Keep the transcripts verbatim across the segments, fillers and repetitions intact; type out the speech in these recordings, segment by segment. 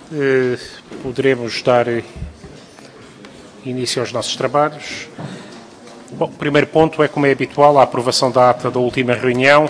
eh, poderemos dar início aos nossos trabalhos. Bom, o primeiro ponto é, como é habitual, a aprovação da ata da última reunião.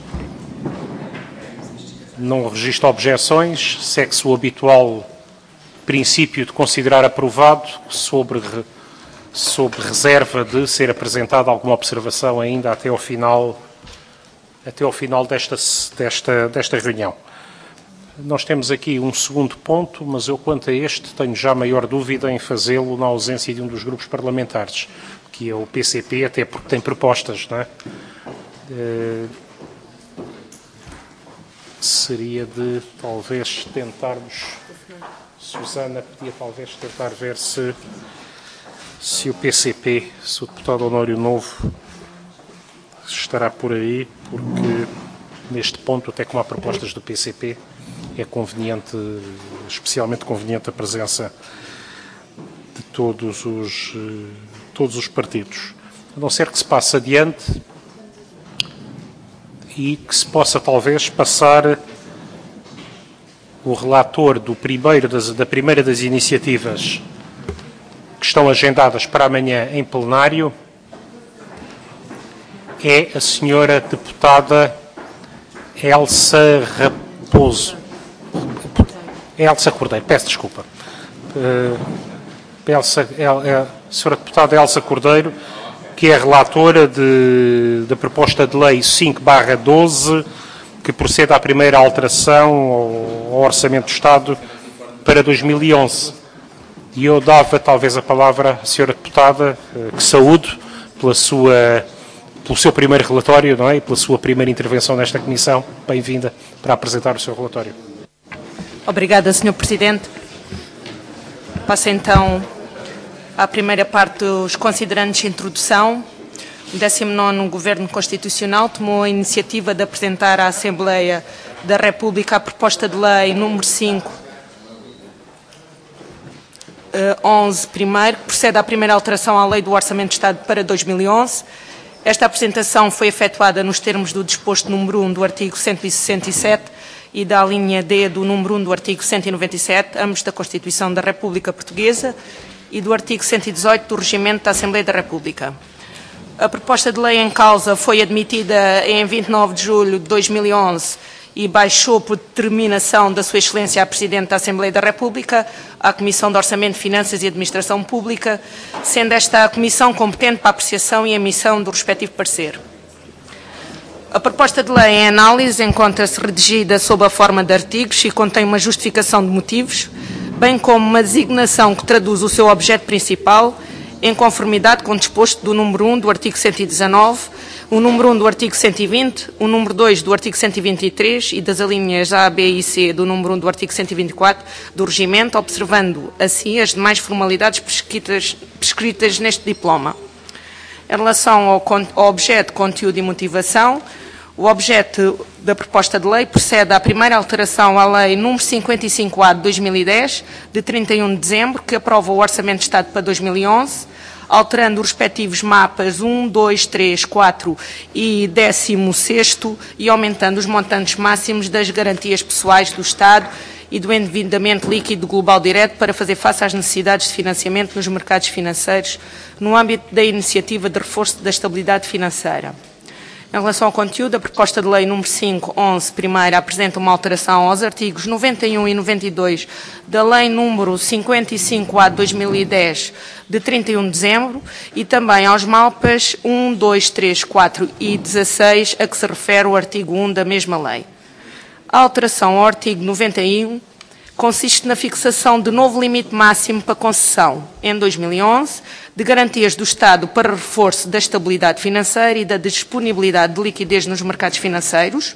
Não registro objeções, segue-se o habitual princípio de considerar aprovado, sobre, sobre reserva de ser apresentada alguma observação ainda até ao final, até ao final desta, desta, desta reunião. Nós temos aqui um segundo ponto, mas eu, quanto a este, tenho já maior dúvida em fazê-lo na ausência de um dos grupos parlamentares, que é o P C P, até porque tem propostas, não é? Uh, seria de, talvez, tentarmos... Susana, podia talvez tentar ver se, se o P C P, se o deputado Honório Novo estará por aí, porque neste ponto, até como há propostas do P C P, é conveniente, especialmente conveniente a presença de todos os, todos os partidos. A não ser que se passe adiante e que se possa talvez passar o relator do primeiro das, da primeira das iniciativas que estão agendadas para amanhã em plenário é a senhora deputada Elsa Raposo. Elsa Cordeiro, peço desculpa. Uh, Elsa, El, El, a senhora deputada Elsa Cordeiro, que é relatora de, da proposta de lei cinco barra doze, que procede à primeira alteração ao, ao Orçamento do Estado para dois mil e onze. E eu dava talvez a palavra à senhora deputada, que saúde pela sua, pelo seu primeiro relatório, não é? E pela sua primeira intervenção nesta comissão. Bem-vinda para apresentar o seu relatório. Obrigada, senhor Presidente. Passo então à primeira parte dos considerandos de introdução. O décimo nono Governo Constitucional tomou a iniciativa de apresentar à Assembleia da República a proposta de lei número cinco, onze, primeiro, que procede à primeira alteração à Lei do Orçamento de Estado para dois mil e onze. Esta apresentação foi efetuada nos termos do disposto número um do artigo cento e sessenta e sete e da linha D do número um do artigo cento e noventa e sete, ambos da Constituição da República Portuguesa, e do artigo cento e dezoito do Regimento da Assembleia da República. A proposta de lei em causa foi admitida em vinte e nove de julho de dois mil e onze e baixou por determinação da Sua Excelência a Presidente da Assembleia da República à Comissão de Orçamento, Finanças e Administração Pública, sendo esta a comissão competente para a apreciação e emissão do respectivo parecer. A proposta de lei em análise encontra-se redigida sob a forma de artigos e contém uma justificação de motivos, bem como uma designação que traduz o seu objeto principal, em conformidade com o disposto do número um do artigo cento e dezanove, o número um do artigo cento e vinte, o número dois do artigo cento e vinte e três e das alíneas A, B e C do número um do artigo cento e vinte e quatro do Regimento, observando assim as demais formalidades prescritas, prescritas neste diploma. Em relação ao, ao objeto, conteúdo e motivação, o objeto da proposta de lei procede à primeira alteração à Lei número cinquenta e cinco A de dois mil e dez, de trinta e um de dezembro, que aprova o Orçamento de Estado para dois mil e onze, alterando os respectivos mapas um, dois, três, quatro e décimo sexto e aumentando os montantes máximos das garantias pessoais do Estado e do endividamento líquido global direto para fazer face às necessidades de financiamento nos mercados financeiros no âmbito da iniciativa de reforço da estabilidade financeira. Em relação ao conteúdo, a proposta de lei número cinco, onze, primeira, apresenta uma alteração aos artigos noventa e um e noventa e dois da lei número cinquenta e cinco A de dois mil e dez, de trinta e um de dezembro, e também aos mapas um, dois, três, quatro e dezasseis, a que se refere o artigo um da mesma lei. A alteração ao artigo noventa e um consiste na fixação de novo limite máximo para concessão, em dois mil e onze, de garantias do Estado para reforço da estabilidade financeira e da disponibilidade de liquidez nos mercados financeiros.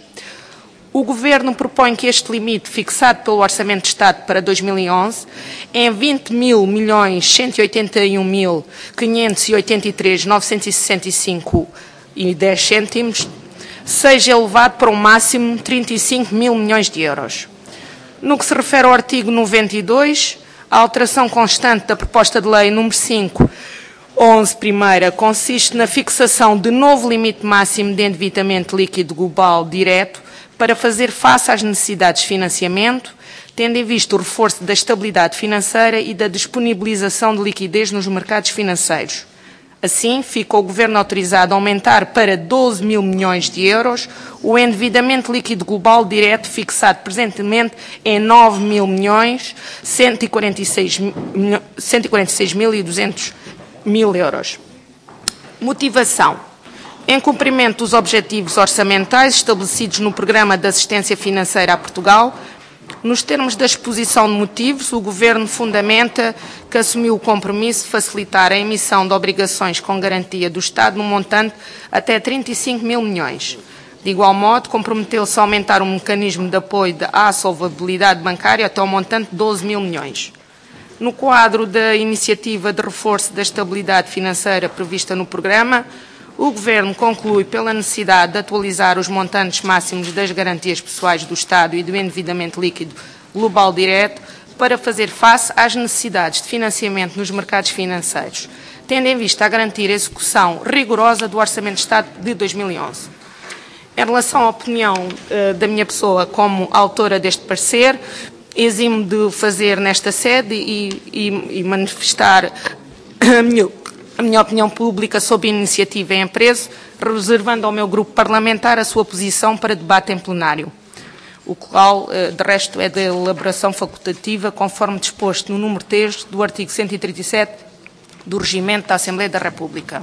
O Governo propõe que este limite, fixado pelo Orçamento de Estado para dois mil e onze, em vinte mil milhões cento e oitenta e um mil quinhentos e oitenta e três mil novecentos e sessenta e cinco e dez cêntimos, seja elevado para um máximo de trinta e cinco mil milhões de euros. No que se refere ao artigo noventa e dois, a alteração constante da proposta de lei número cinco, onze, primeira, consiste na fixação de novo limite máximo de endividamento líquido global direto para fazer face às necessidades de financiamento, tendo em vista o reforço da estabilidade financeira e da disponibilização de liquidez nos mercados financeiros. Assim, fica o Governo autorizado a aumentar para doze mil milhões de euros o endividamento líquido global direto fixado presentemente em nove mil milhões, cento e quarenta e seis mil e duzentos mil euros. Motivação. Em cumprimento dos objetivos orçamentais estabelecidos no Programa de Assistência Financeira a Portugal, nos termos da exposição de motivos, o Governo fundamenta que assumiu o compromisso de facilitar a emissão de obrigações com garantia do Estado no montante até trinta e cinco mil milhões. De igual modo, comprometeu-se a aumentar o mecanismo de apoio à solvabilidade bancária até o montante de doze mil milhões. No quadro da iniciativa de reforço da estabilidade financeira prevista no programa, o Governo conclui pela necessidade de atualizar os montantes máximos das garantias pessoais do Estado e do endividamento líquido global direto para fazer face às necessidades de financiamento nos mercados financeiros, tendo em vista a garantir a execução rigorosa do Orçamento de Estado de dois mil e onze. Em relação à opinião uh, da minha pessoa como autora deste parecer, eximo de fazer nesta sede e, e, e manifestar a minha a minha opinião pública sobre a iniciativa em preso, reservando ao meu grupo parlamentar a sua posição para debate em plenário, o qual, de resto, é de elaboração facultativa, conforme disposto no número três do artigo cento e trinta e sete do Regimento da Assembleia da República.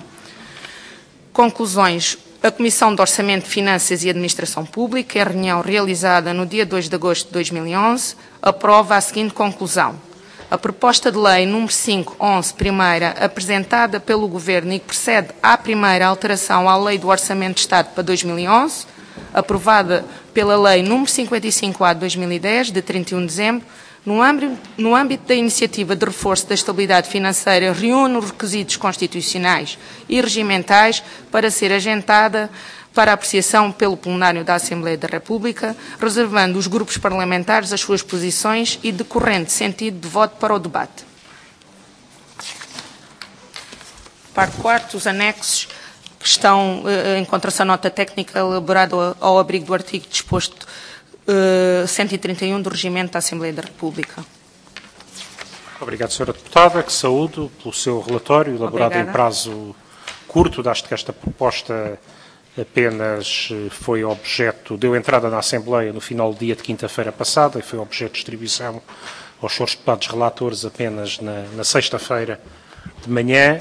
Conclusões. A Comissão de Orçamento, Finanças e Administração Pública, em reunião realizada no dia dois de agosto de dois mil e onze, aprova a seguinte conclusão. A proposta de lei número quinhentos e onze, primeira, apresentada pelo Governo e que precede à primeira alteração à Lei do Orçamento de Estado para dois mil e onze, aprovada pela Lei número cinquenta e cinco A de dois mil e dez, de trinta e um de dezembro, no âmbito, no âmbito da iniciativa de reforço da estabilidade financeira, reúne os requisitos constitucionais e regimentais para ser agentada para apreciação pelo plenário da Assembleia da República, reservando os grupos parlamentares as suas posições e decorrente sentido de voto para o debate. Parte quarta, os anexos que estão, eh, encontra-se a nota técnica elaborada ao, ao abrigo do artigo disposto eh, cento e trinta e um do Regimento da Assembleia da República. Obrigado, senhora Deputada, que saúdo pelo seu relatório, elaborado Obrigada. Em prazo curto, dado que esta proposta apenas foi objeto, deu entrada na Assembleia no final do dia de quinta-feira passada e foi objeto de distribuição aos senhores deputados relatores apenas na, na sexta-feira de manhã.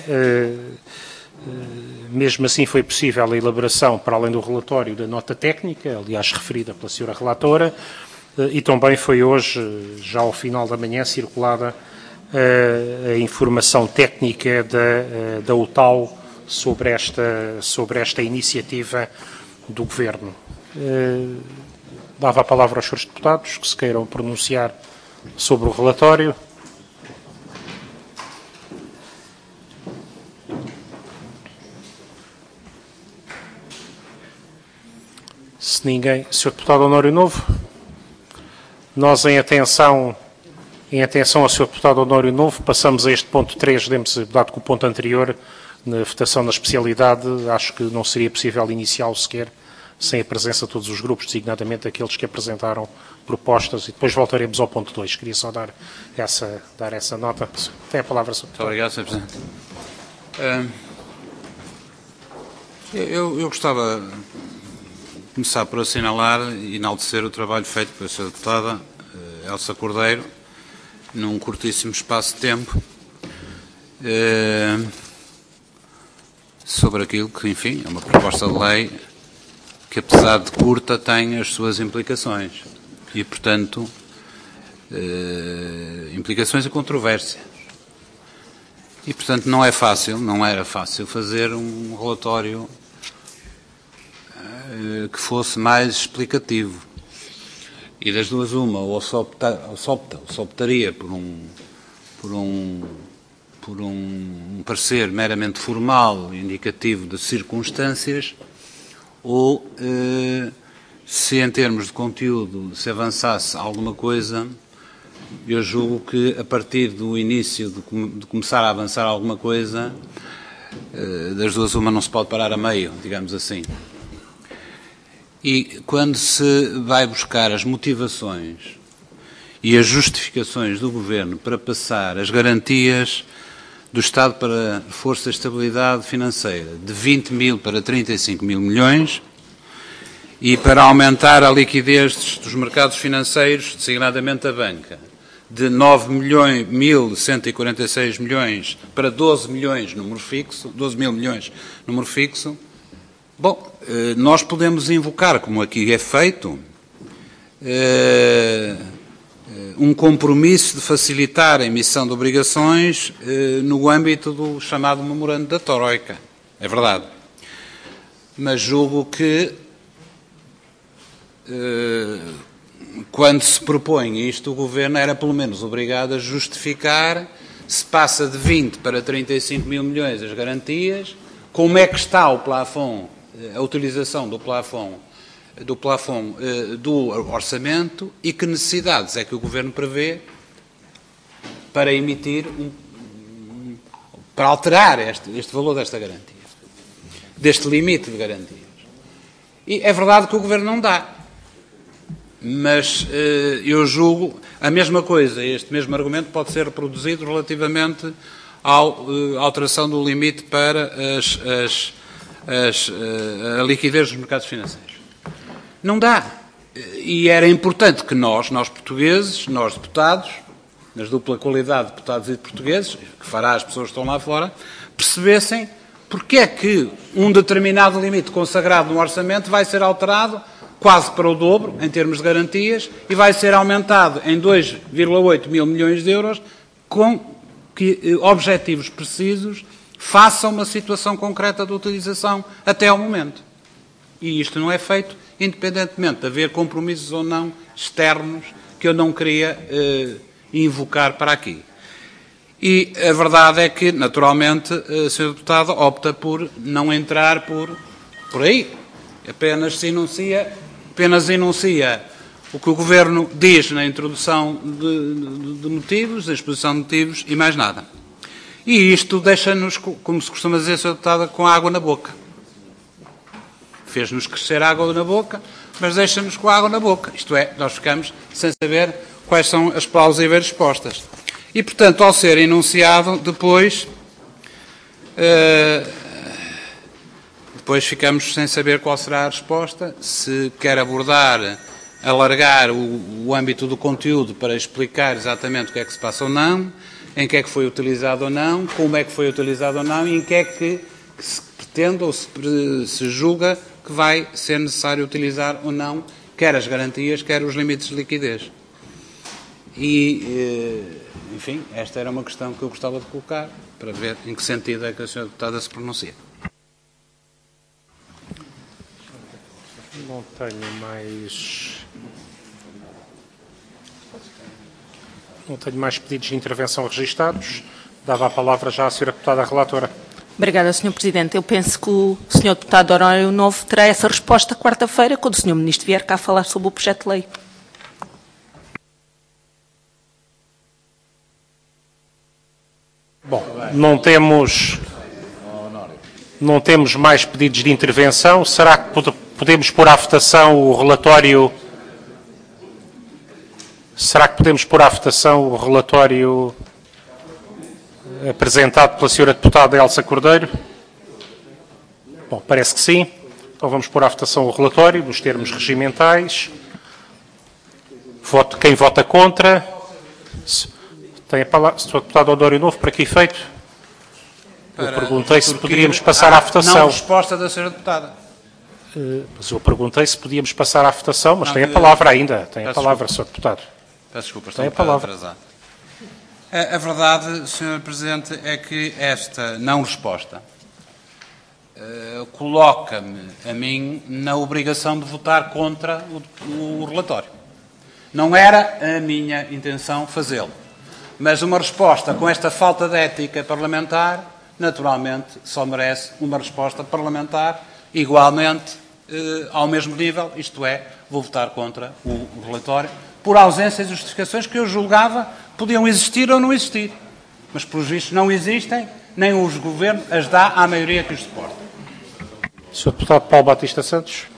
Mesmo assim foi possível a elaboração, para além do relatório, da nota técnica, aliás referida pela senhora relatora, e também foi hoje, já ao final da manhã, circulada a informação técnica da, da U T A U sobre esta, sobre esta iniciativa do Governo. Eh, dava a palavra aos senhores deputados que se queiram pronunciar sobre o relatório. Se ninguém... senhor Deputado Honório Novo, nós em atenção, em atenção ao senhor Deputado Honório Novo, passamos a este ponto três, demos, dado que o ponto anterior, na votação na especialidade, acho que não seria possível iniciá-lo sequer sem a presença de todos os grupos, designadamente aqueles que apresentaram propostas, e depois voltaremos ao ponto dois. Queria só dar essa, dar essa nota. Tem a palavra, senhor Deputado. Muito obrigado, senhor Presidente. Uh, eu, eu gostava de começar por assinalar e enaltecer o trabalho feito pela senhora Deputada uh, Elsa Cordeiro, num curtíssimo espaço de tempo, uh, sobre aquilo que, enfim, é uma proposta de lei que, apesar de curta, tem as suas implicações e, portanto, eh, implicações e controvérsia. E, portanto, não é fácil, não era fácil fazer um relatório eh, que fosse mais explicativo. E das duas uma, ou se, opta, ou se, opta, ou se optaria por um... Por um por um parecer meramente formal, indicativo de circunstâncias, ou eh, se em termos de conteúdo se avançasse alguma coisa, eu julgo que a partir do início de, de começar a avançar alguma coisa, eh, das duas uma não se pode parar a meio, digamos assim. E quando se vai buscar as motivações e as justificações do Governo para passar as garantias do Estado para Força de Estabilidade Financeira de vinte mil para trinta e cinco mil milhões e para aumentar a liquidez dos mercados financeiros, designadamente a banca, de nove mil cento e quarenta e seis milhões para doze milhões número fixo, doze mil milhões número fixo. Bom, nós podemos invocar, como aqui é feito, um compromisso de facilitar a emissão de obrigações no âmbito do chamado memorando da Troika. É verdade. Mas julgo que quando se propõe isto, o Governo era pelo menos obrigado a justificar se passa de vinte para trinta e cinco mil milhões as garantias, como é que está o plafond, a utilização do plafond, do plafond do orçamento e que necessidades é que o Governo prevê para emitir, um, para alterar este, este valor desta garantia, deste limite de garantias. E é verdade que o Governo não dá. Mas eh, eu julgo a mesma coisa, este mesmo argumento pode ser reproduzido relativamente à eh, alteração do limite para as, as, as, eh, a liquidez dos mercados financeiros. Não dá. E era importante que nós, nós portugueses, nós deputados, nas dupla qualidade de deputados e de portugueses, que fará as pessoas que estão lá fora, percebessem porque é que um determinado limite consagrado no orçamento vai ser alterado quase para o dobro, em termos de garantias, e vai ser aumentado em dois vírgula oito mil milhões de euros, com que objetivos precisos façam uma situação concreta de utilização até ao momento. E isto não é feito, independentemente de haver compromissos ou não externos, que eu não queria eh, invocar para aqui. E a verdade é que, naturalmente, a senhora Deputada opta por não entrar por, por aí. Apenas se enuncia... Apenas enuncia o que o Governo diz na introdução de, de, de motivos, da exposição de motivos e mais nada. E isto deixa-nos, como se costuma dizer, senhora Deputada, com a água na boca. Fez-nos crescer a água na boca, mas deixa-nos com a água na boca. Isto é, nós ficamos sem saber quais são as plausíveis respostas. E, portanto, ao ser enunciado, depois... Uh, Depois ficamos sem saber qual será a resposta, se quer abordar, alargar o, o âmbito do conteúdo para explicar exatamente o que é que se passa ou não, em que é que foi utilizado ou não, como é que foi utilizado ou não e em que é que, que se pretende ou se, se julga que vai ser necessário utilizar ou não, quer as garantias, quer os limites de liquidez. E, enfim, esta era uma questão que eu gostava de colocar, para ver em que sentido é que a senhora Deputada se pronuncia. Não tenho mais... Não tenho mais pedidos de intervenção registados. Dava a palavra já à senhora Deputada Relatora. Obrigada, senhor Presidente. Eu penso que o senhor Deputado Horário Novo terá essa resposta quarta-feira, quando o senhor Ministro vier cá falar sobre o projeto de lei. Bom, não temos... Não temos mais pedidos de intervenção. Será que podemos pôr à votação o relatório... Será que podemos pôr à votação o relatório apresentado pela senhora Deputada Elsa Cordeiro? Bom, parece que sim. Então vamos pôr à votação o relatório, nos termos regimentais. Voto, quem vota contra? Tem a palavra, senhor Deputado Odório Novo, para que efeito? Eu perguntei se poderíamos passar à votação. Não, resposta da senhora Deputada. Uh, mas eu perguntei se podíamos passar à votação, mas não, tem a palavra ainda. Tem a palavra, senhor Deputado. Peço desculpa, estou tem a palavra. atrasado. A, a verdade, senhor Presidente, é que esta não resposta uh, coloca-me, a mim, na obrigação de votar contra o, o relatório. Não era a minha intenção fazê-lo. Mas uma resposta com esta falta de ética parlamentar, naturalmente, só merece uma resposta parlamentar igualmente eh, ao mesmo nível, isto é, vou votar contra o, o relatório, por ausência de justificações que eu julgava podiam existir ou não existir. Mas, pelos vistos, não existem, nem os governos as dá à maioria que os suporta. senhor Deputado Paulo Batista Santos.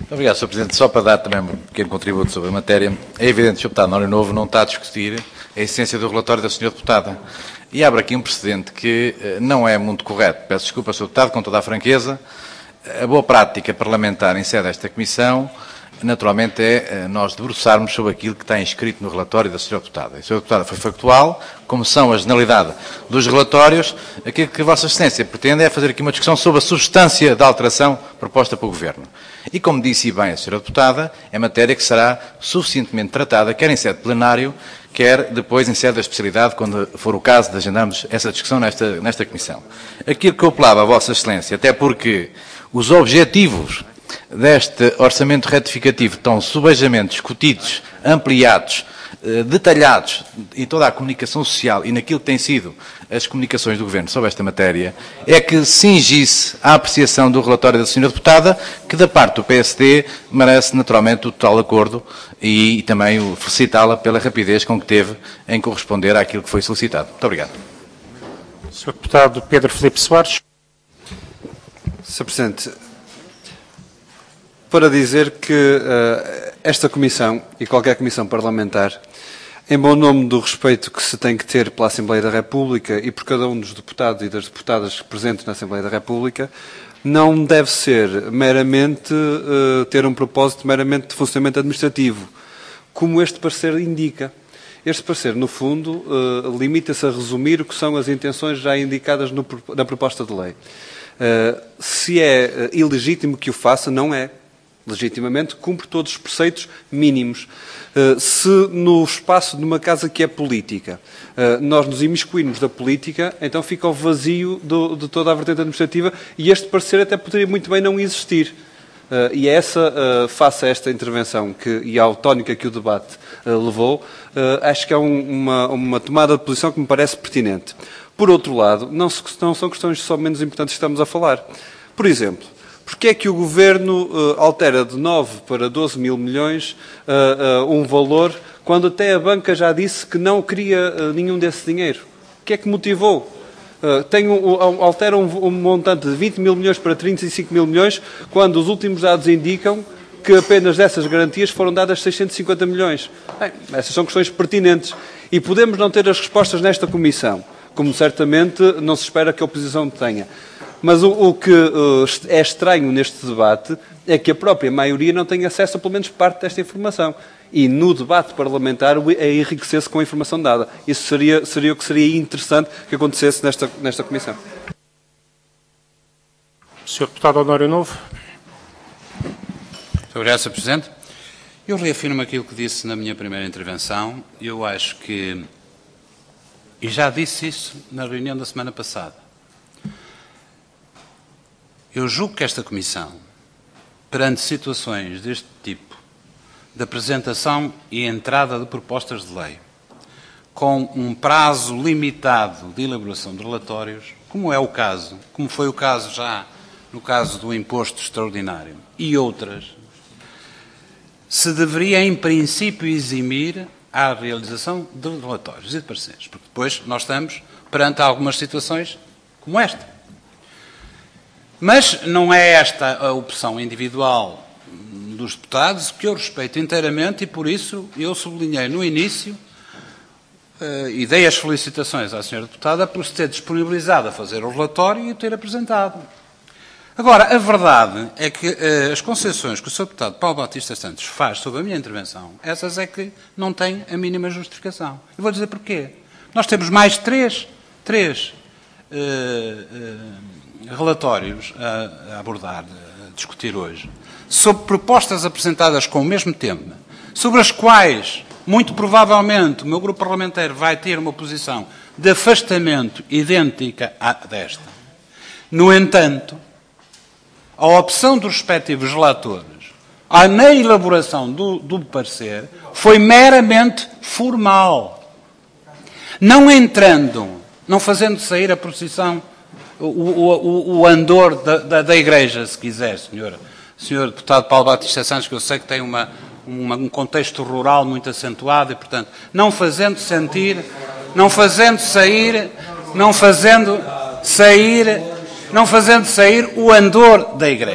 Obrigado, senhor Presidente. Só para dar também um pequeno contributo sobre a matéria, é evidente que o senhor Deputado Nório Novo não está a discutir a essência do relatório da senhora Deputada. E abre aqui um precedente que não é muito correto. Peço desculpa, senhor Deputado, com toda a franqueza. A boa prática parlamentar em sede desta Comissão, naturalmente, é nós debruçarmos sobre aquilo que está inscrito no relatório da senhora Deputada. A senhora Deputada foi factual, como são a generalidade dos relatórios. Aquilo que a Vossa Excelência pretende é fazer aqui uma discussão sobre a substância da alteração proposta pelo Governo. E, como disse bem a senhora Deputada, é matéria que será suficientemente tratada, quer em sede plenário, quer depois em sede da especialidade, quando for o caso de agendarmos essa discussão nesta, nesta Comissão. Aquilo que eu apelava a Vossa Excelência, até porque os objetivos deste orçamento retificativo estão subejamente discutidos, ampliados, detalhados em toda a comunicação social e naquilo que têm sido as comunicações do Governo sobre esta matéria, é que cingisse a apreciação do relatório da senhora Deputada, que da parte do P S D merece naturalmente o total acordo e também o felicitá-la pela rapidez com que teve em corresponder àquilo que foi solicitado. Muito obrigado. senhor Deputado Pedro Filipe Soares. senhor Presidente, para dizer que uh, esta Comissão e qualquer Comissão parlamentar, em bom nome do respeito que se tem que ter pela Assembleia da República e por cada um dos deputados e das deputadas presentes na Assembleia da República, não deve ser meramente uh, ter um propósito meramente de funcionamento administrativo, como este parecer indica. Este parecer, no fundo, uh, limita-se a resumir o que são as intenções já indicadas no, na proposta de lei. Uh, se é uh, ilegítimo que o faça, não é. Legitimamente, cumpre todos os preceitos mínimos. Uh, se no espaço de uma casa que é política, uh, nós nos imiscuirmos da política, então fica o vazio do, de toda a vertente administrativa e este parecer até poderia muito bem não existir. Uh, e é essa, uh, face a esta intervenção que, e à tónica que o debate uh, levou, uh, acho que é um, uma, uma tomada de posição que me parece pertinente. Por outro lado, não, se, não são questões só menos importantes que estamos a falar. Por exemplo, porque é que o Governo uh, altera de nove para doze mil milhões uh, uh, um valor, quando até a banca já disse que não queria uh, nenhum desse dinheiro? O que é que motivou? Uh, tem um, um, altera um, um montante de vinte mil milhões para trinta e cinco mil milhões, quando os últimos dados indicam que apenas dessas garantias foram dadas seiscentos e cinquenta milhões. Bem, essas são questões pertinentes. E podemos não ter as respostas nesta Comissão, como certamente não se espera que a oposição tenha. Mas o, o que uh, é estranho neste debate é que a própria maioria não tem acesso a pelo menos parte desta informação. E no debate parlamentar é enriquecer-se com a informação dada. Isso seria, seria o que seria interessante que acontecesse nesta, nesta Comissão. senhor Deputado Nório Novo. Muito obrigado, senhor Presidente. Eu reafirmo aquilo que disse na minha primeira intervenção. Eu acho que, e já disse isso na reunião da semana passada, eu julgo que esta Comissão, perante situações deste tipo, de apresentação e entrada de propostas de lei, com um prazo limitado de elaboração de relatórios, como é o caso, como foi o caso já no caso do imposto extraordinário e outras, se deveria, em princípio, eximir a realização de relatórios e de pareceres, porque depois nós estamos perante algumas situações como esta. Mas não é esta a opção individual dos deputados, que eu respeito inteiramente e, por isso, eu sublinhei no início uh, e dei as felicitações à senhora deputada por se ter disponibilizado a fazer o relatório e o ter apresentado. Agora, a verdade é que uh, as concessões que o senhor deputado Paulo Batista Santos faz sobre a minha intervenção, essas é que não têm a mínima justificação. Eu vou dizer porquê. Nós temos mais três, três uh, uh, relatórios a, a abordar, a discutir hoje, sobre propostas apresentadas com o mesmo tema, sobre as quais, muito provavelmente, o meu grupo parlamentar vai ter uma posição de afastamento idêntica à desta. No entanto, a opção dos respectivos relatores, na elaboração do, do parecer, foi meramente formal. Não entrando, não fazendo sair a posição, o, o, o andor da, da, da Igreja, se quiser, senhor, senhor deputado Paulo Batista Santos, que eu sei que tem uma, uma, um contexto rural muito acentuado e, portanto, não fazendo sentir, não fazendo sair, não fazendo sair, não fazendo sair o andor da Igreja.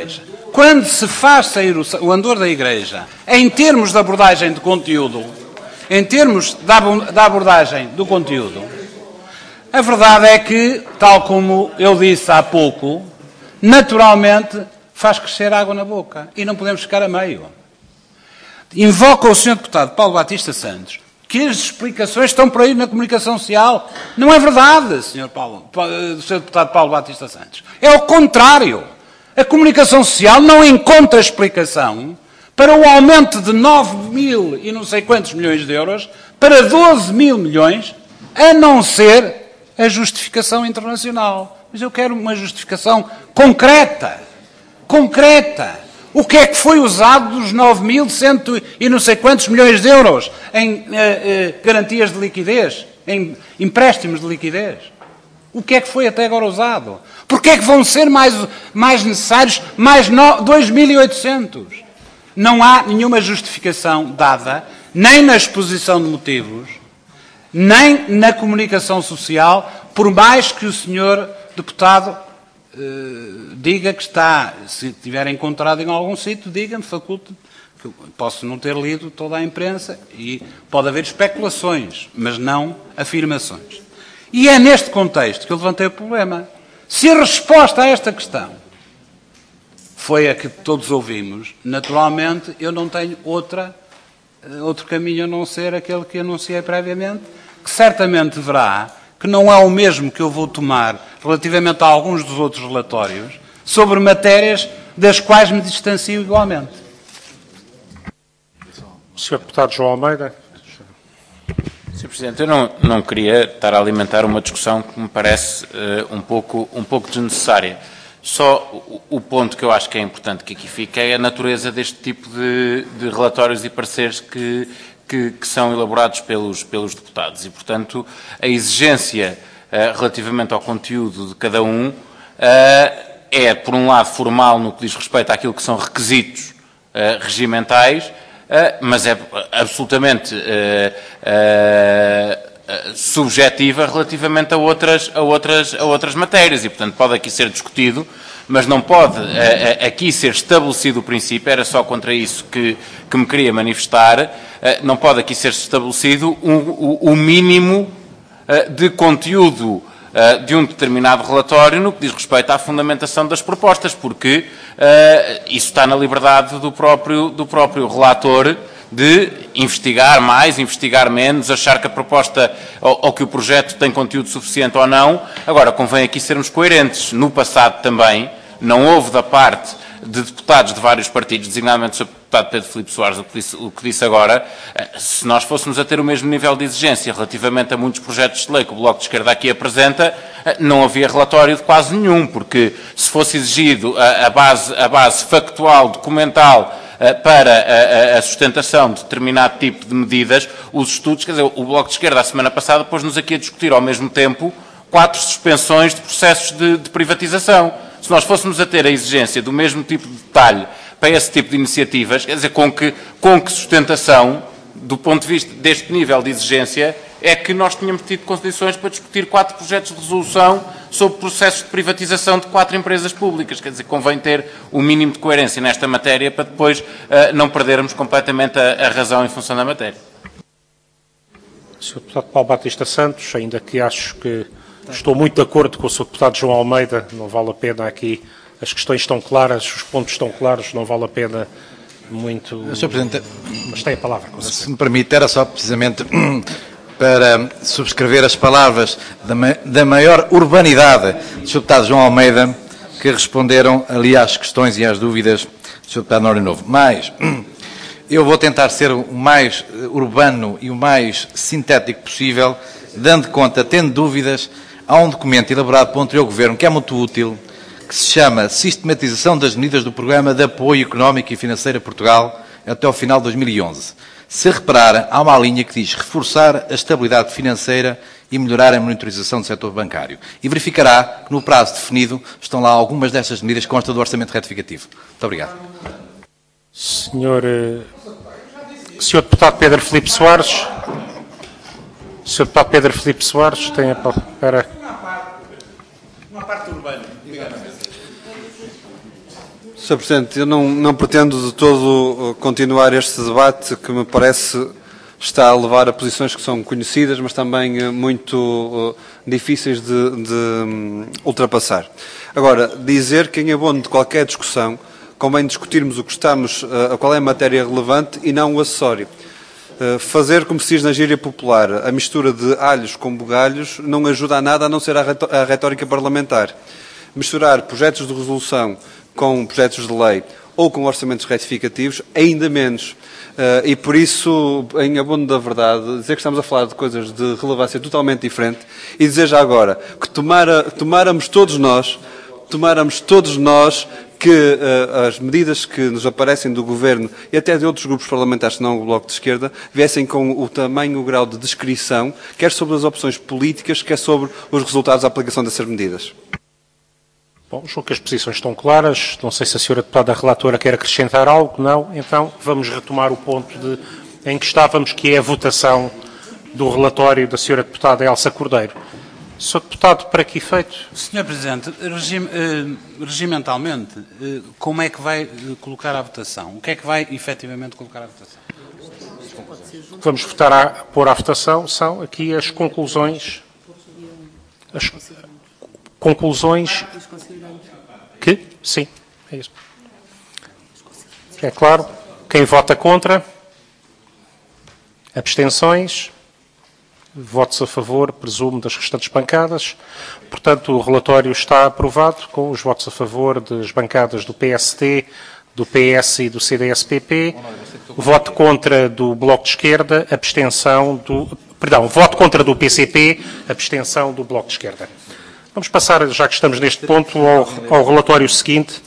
quando se faz sair o, o andor da Igreja, em termos de abordagem de conteúdo, em termos da, da abordagem do conteúdo, a verdade é que, tal como eu disse há pouco, naturalmente faz crescer água na boca e não podemos ficar a meio. Invoca o senhor Deputado Paulo Batista Santos que as explicações estão por aí na comunicação social. Não é verdade, senhor Paulo, senhor Deputado Paulo Batista Santos. É o contrário. A comunicação social não encontra explicação para o aumento de nove mil e não sei quantos milhões de euros para doze mil milhões, a não ser a justificação internacional. Mas eu quero uma justificação concreta. Concreta. O que é que foi usado dos nove mil cento e não sei quantos milhões de euros em eh, eh, garantias de liquidez, em empréstimos de liquidez? O que é que foi até agora usado? Porquê é que vão ser mais, mais necessários mais dois mil e oitocentos? Não há nenhuma justificação dada, nem na exposição de motivos, nem na comunicação social, por mais que o senhor deputado Uh, diga que está, se tiver encontrado em algum sítio, diga-me, faculte, que eu posso não ter lido toda a imprensa e pode haver especulações, mas não afirmações. E é neste contexto que eu levantei o problema. Se a resposta a esta questão foi a que todos ouvimos, naturalmente eu não tenho outra, outro caminho a não ser aquele que anunciei previamente, que certamente verá que não é o mesmo que eu vou tomar relativamente a alguns dos outros relatórios sobre matérias das quais me distancio igualmente. senhor Deputado João Almeida. senhor Presidente, eu não, não queria estar a alimentar uma discussão que me parece uh, um, pouco, um pouco desnecessária. Só o, o ponto que eu acho que é importante que aqui fique é a natureza deste tipo de, de relatórios e pareceres que Que, que são elaborados pelos, pelos deputados e, portanto, a exigência uh, relativamente ao conteúdo de cada um uh, é, por um lado, formal no que diz respeito àquilo que são requisitos uh, regimentais, uh, mas é absolutamente uh, uh, subjetiva relativamente a outras, a, outras, a outras matérias e, portanto, pode aqui ser discutido, mas não pode uh, uh, aqui ser estabelecido o princípio, era só contra isso que, que me queria manifestar. Uh, não pode aqui ser estabelecido o um, um, um mínimo uh, de conteúdo uh, de um determinado relatório no que diz respeito à fundamentação das propostas, porque uh, isso está na liberdade do próprio, do próprio relator de investigar mais, investigar menos, achar que a proposta ou, ou que o projeto tem conteúdo suficiente ou não. Agora, convém aqui sermos coerentes. No passado também não houve da parte de deputados de vários partidos, designadamente o senhor Deputado Pedro Filipe Soares, o que, disse, o que disse agora, se nós fôssemos a ter o mesmo nível de exigência relativamente a muitos projetos de lei que o Bloco de Esquerda aqui apresenta, não havia relatório de quase nenhum, porque se fosse exigido a, a, base, a base factual, documental, para a, a sustentação de determinado tipo de medidas, os estudos, quer dizer, o Bloco de Esquerda, a semana passada, pôs-nos aqui a discutir ao mesmo tempo quatro suspensões de processos de, de privatização. Se nós fôssemos a ter a exigência do mesmo tipo de detalhe para esse tipo de iniciativas, quer dizer, com que, com que sustentação, do ponto de vista deste nível de exigência, é que nós tínhamos tido condições para discutir quatro projetos de resolução sobre processos de privatização de quatro empresas públicas. Quer dizer, convém ter o mínimo de coerência nesta matéria para depois uh, não perdermos completamente a, a razão em função da matéria. senhor Deputado Paulo Batista Santos, ainda que acho que estou muito de acordo com o senhor Deputado João Almeida, não vale a pena aqui, as questões estão claras, os pontos estão claros, não vale a pena muito... senhor Presidente, mas tem a palavra. Com se me permite, era só precisamente para subscrever as palavras da, ma da maior urbanidade do senhor Deputado João Almeida, que responderam ali às questões e às dúvidas do senhor Deputado Nório Novo. Mas eu vou tentar ser o mais urbano e o mais sintético possível, dando conta, tendo dúvidas, há um documento elaborado pelo anterior Governo que é muito útil, que se chama Sistematização das Medidas do Programa de Apoio Económico e Financeiro a Portugal até ao final de dois mil e onze. Se reparar, há uma linha que diz reforçar a estabilidade financeira e melhorar a monitorização do setor bancário. E verificará que no prazo definido estão lá algumas destas medidas que constam do orçamento retificativo. Muito obrigado. Senhor, senhor Deputado Pedro Filipe Soares. senhor Deputado Pedro Filipe Soares tem a palavra. Para... Uma parte urbana. senhor senhor Presidente, eu não, não pretendo de todo continuar este debate que me parece está a levar a posições que são conhecidas, mas também muito uh, difíceis de, de um, ultrapassar. Agora, dizer que em abono de qualquer discussão convém discutirmos o que estamos, uh, qual é a matéria relevante e não o acessório. Uh, fazer, como se diz na gíria popular, a mistura de alhos com bugalhos não ajuda a nada a não ser a, retó a retórica parlamentar. Misturar projetos de resolução com projetos de lei ou com orçamentos retificativos, ainda menos. Uh, e por isso, em abono da verdade, dizer que estamos a falar de coisas de relevância totalmente diferente e dizer já agora que tomara, tomáramos todos nós, tomáramos todos nós que uh, as medidas que nos aparecem do Governo e até de outros grupos parlamentares, senão o Bloco de Esquerda, viessem com o tamanho, o grau de descrição, quer sobre as opções políticas, quer sobre os resultados da aplicação dessas medidas. Bom, julgo que as posições estão claras. Não sei se a senhora deputada relatora quer acrescentar algo. Não. Então, vamos retomar o ponto de, em que estávamos, que é a votação do relatório da senhora deputada Elsa Cordeiro. senhor Deputado, para que efeito? senhor Presidente, regime, eh, regimentalmente, eh, como é que vai eh, colocar à votação? O que é que vai efetivamente colocar à votação? Vamos votar a pôr à votação. São aqui as conclusões... As conclusões... Que? Sim, é isso. É claro. Quem vota contra? Abstenções? Votos a favor, presumo, das restantes bancadas. Portanto, o relatório está aprovado com os votos a favor das bancadas do P S T, do P S e do C D S P P. Voto contra do Bloco de Esquerda, abstenção do... Perdão, voto contra do P C P, abstenção do Bloco de Esquerda. Vamos passar, já que estamos neste ponto, ao, ao relatório seguinte.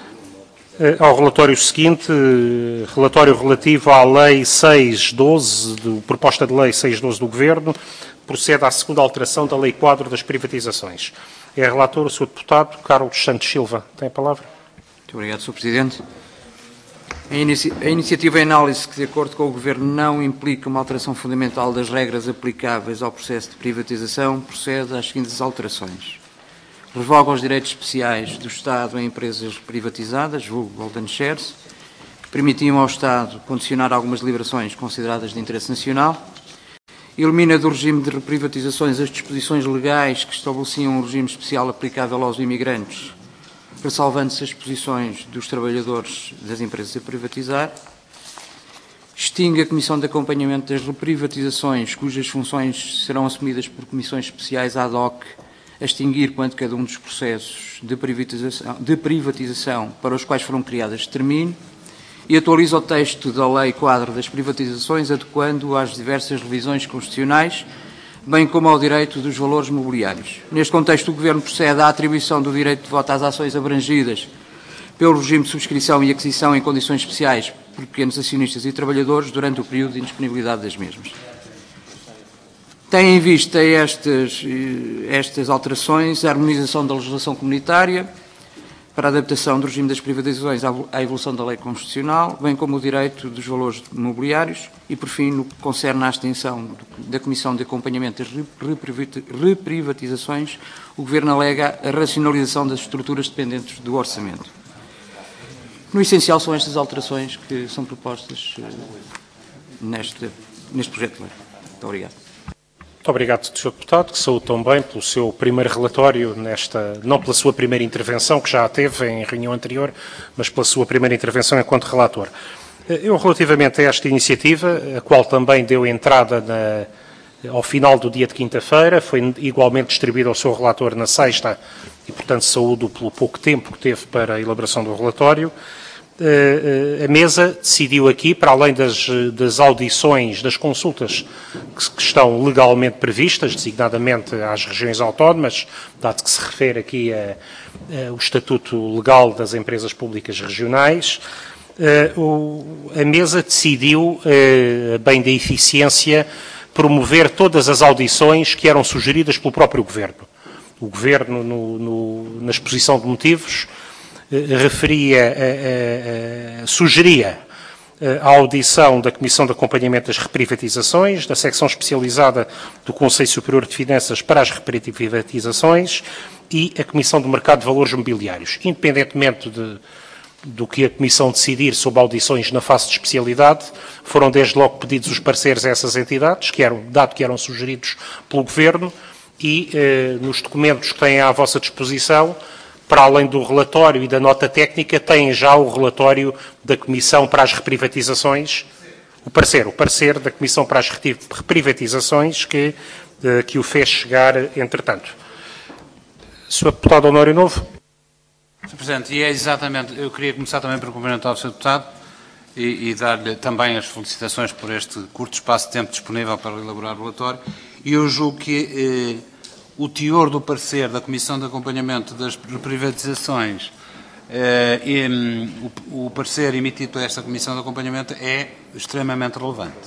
Ao relatório seguinte, relatório relativo à Lei seiscentos e doze, do, proposta de Lei seiscentos e doze do Governo, procede à segunda alteração da Lei Quadro das Privatizações. É relator o senhor Deputado Carlos Santos Silva. Tem a palavra. Muito obrigado, senhor Presidente. A, inici a iniciativa em análise, que de acordo com o Governo não implica uma alteração fundamental das regras aplicáveis ao processo de privatização, procede às seguintes alterações. Revoga os direitos especiais do Estado em empresas privatizadas, vulgo Golden Shares, que permitiam ao Estado condicionar algumas deliberações consideradas de interesse nacional. Elimina do regime de reprivatizações as disposições legais que estabeleciam um regime especial aplicável aos imigrantes, ressalvando-se as posições dos trabalhadores das empresas a privatizar. Extingue a Comissão de Acompanhamento das Reprivatizações, cujas funções serão assumidas por comissões especiais ad hoc, a extinguir quanto cada um dos processos de privatização, de privatização para os quais foram criadas termine, e atualiza o texto da Lei Quadro das Privatizações, adequando-o às diversas revisões constitucionais, bem como ao direito dos valores mobiliários. Neste contexto, o Governo procede à atribuição do direito de voto às ações abrangidas pelo regime de subscrição e aquisição em condições especiais por pequenos acionistas e trabalhadores durante o período de indisponibilidade das mesmas. Tem em vista estas, estas alterações a harmonização da legislação comunitária para a adaptação do regime das privatizações à evolução da lei constitucional, bem como o direito dos valores mobiliários e, por fim, no que concerne à extensão da Comissão de Acompanhamento das Reprivatizações, o Governo alega a racionalização das estruturas dependentes do orçamento. No essencial, são estas alterações que são propostas neste, neste projeto de lei. Muito obrigado. Muito obrigado, senhor Deputado, que saúde também pelo seu primeiro relatório, nesta, não pela sua primeira intervenção, que já a teve em reunião anterior, mas pela sua primeira intervenção enquanto relator. Eu, relativamente a esta iniciativa, a qual também deu entrada na, ao final do dia de quinta-feira, foi igualmente distribuída ao seu relator na sexta, e, portanto, saúdo pelo pouco tempo que teve para a elaboração do relatório. A mesa decidiu aqui, para além das, das audições, das consultas que, que estão legalmente previstas, designadamente às regiões autónomas, dado que se refere aqui ao Estatuto Legal das Empresas Públicas Regionais, a, o, a mesa decidiu, a, bem da eficiência, promover todas as audições que eram sugeridas pelo próprio Governo. O Governo, no, no, na exposição de motivos, referia, a, a, a, sugeria a audição da Comissão de Acompanhamento das Reprivatizações, da secção especializada do Conselho Superior de Finanças para as Reprivatizações e a Comissão do Mercado de Valores Mobiliários. Independentemente de, do que a Comissão decidir sobre audições na fase de especialidade, foram desde logo pedidos os pareceres a essas entidades, que eram, dado que eram sugeridos pelo Governo, e eh, nos documentos que têm à vossa disposição, para além do relatório e da nota técnica, têm já o relatório da Comissão para as Reprivatizações, o parecer, o parecer da Comissão para as Reprivatizações, que, eh, que o fez chegar, entretanto. senhor Deputado Honório Novo. senhor Presidente, e é exatamente, eu queria começar também por cumprimentar o senhor Deputado e, e dar-lhe também as felicitações por este curto espaço de tempo disponível para elaborar o relatório. E eu julgo que eh, o teor do parecer da Comissão de Acompanhamento das Privatizações eh, e um, o, o parecer emitido por esta Comissão de Acompanhamento é extremamente relevante.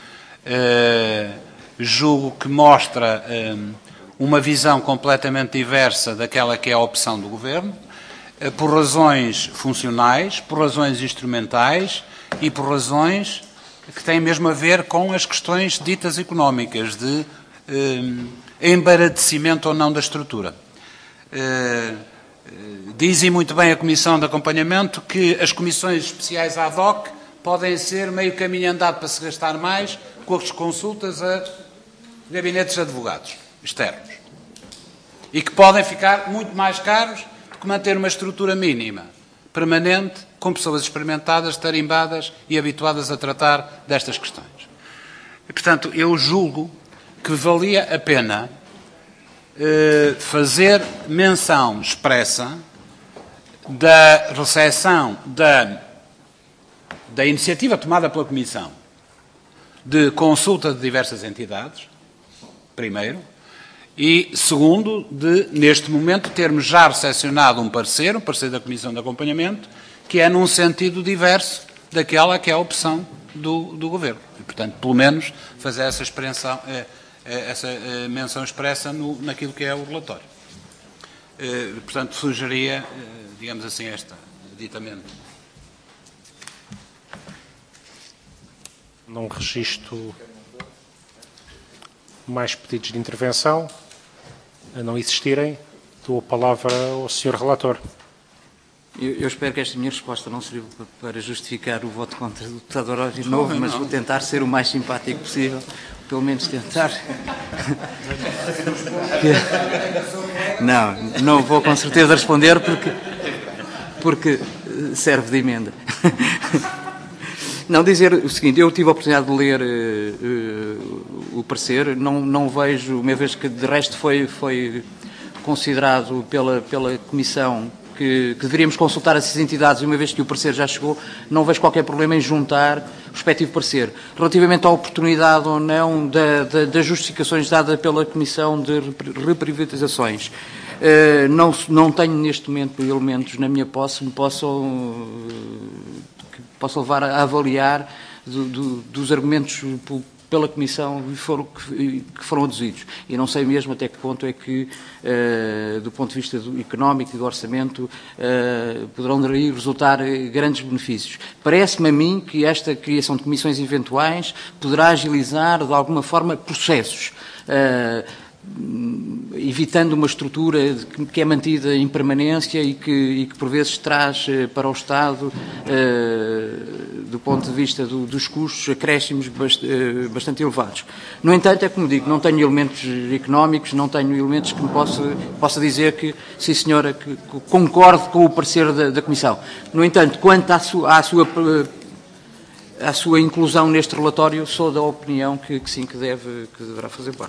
Eh, julgo que mostra eh, uma visão completamente diversa daquela que é a opção do Governo, eh, por razões funcionais, por razões instrumentais e por razões que têm mesmo a ver com as questões ditas económicas, de eh, embaraçecimento ou não da estrutura. Eh, diz e muito bem a Comissão de Acompanhamento que as comissões especiais ad hoc podem ser meio caminho andado para se gastar mais com as consultas a gabinetes de advogados externos. E que podem ficar muito mais caros do que manter uma estrutura mínima, permanente, com pessoas experimentadas, tarimbadas e habituadas a tratar destas questões. E, portanto, eu julgo que valia a pena eh, fazer menção expressa da recepção da, da iniciativa tomada pela Comissão de consulta de diversas entidades, primeiro, e segundo, de, neste momento, termos já recepcionado um parecer, um parecer da Comissão de Acompanhamento, que é num sentido diverso daquela que é a opção do, do Governo. E, portanto, pelo menos, fazer essa, expressão, essa menção expressa no, naquilo que é o relatório. Portanto, sugeria, digamos assim, este aditamento. Não registro mais pedidos de intervenção. A não existirem, dou a palavra ao senhor Relator. Eu, eu espero que esta minha resposta não sirva para justificar o voto contra o deputado Honório Novo, mas vou tentar ser o mais simpático possível, pelo menos tentar. Não, não vou com certeza responder porque, porque serve de emenda. Não, dizer o seguinte, eu tive a oportunidade de ler uh, uh, o parecer, não, não vejo, uma vez que de resto foi, foi considerado pela, pela Comissão que, que deveríamos consultar essas entidades, e uma vez que o parecer já chegou, não vejo qualquer problema em juntar o respectivo parecer. Relativamente à oportunidade ou não da, da, das justificações dadas pela Comissão de Reprivatizações, uh, não, não tenho neste momento elementos na minha posse que me possam... Uh, posso levar a avaliar do, do, dos argumentos pela Comissão que foram, que, que foram aduzidos. E não sei mesmo até que ponto é que, uh, do ponto de vista do económico e do orçamento, uh, poderão daí resultar grandes benefícios. Parece-me a mim que esta criação de comissões eventuais poderá agilizar, de alguma forma, processos. Uh, evitando uma estrutura que é mantida em permanência e que, e que por vezes traz para o Estado, eh, do ponto de vista do, dos custos, acréscimos bast, eh, bastante elevados. No entanto, é como digo, não tenho elementos económicos, não tenho elementos que me possa, possa dizer que, sim senhora, que, que concordo com o parecer da, da Comissão. No entanto, quanto à sua, à sua, à sua inclusão neste relatório, sou da opinião que, que sim, que, deve, que deverá fazer parte.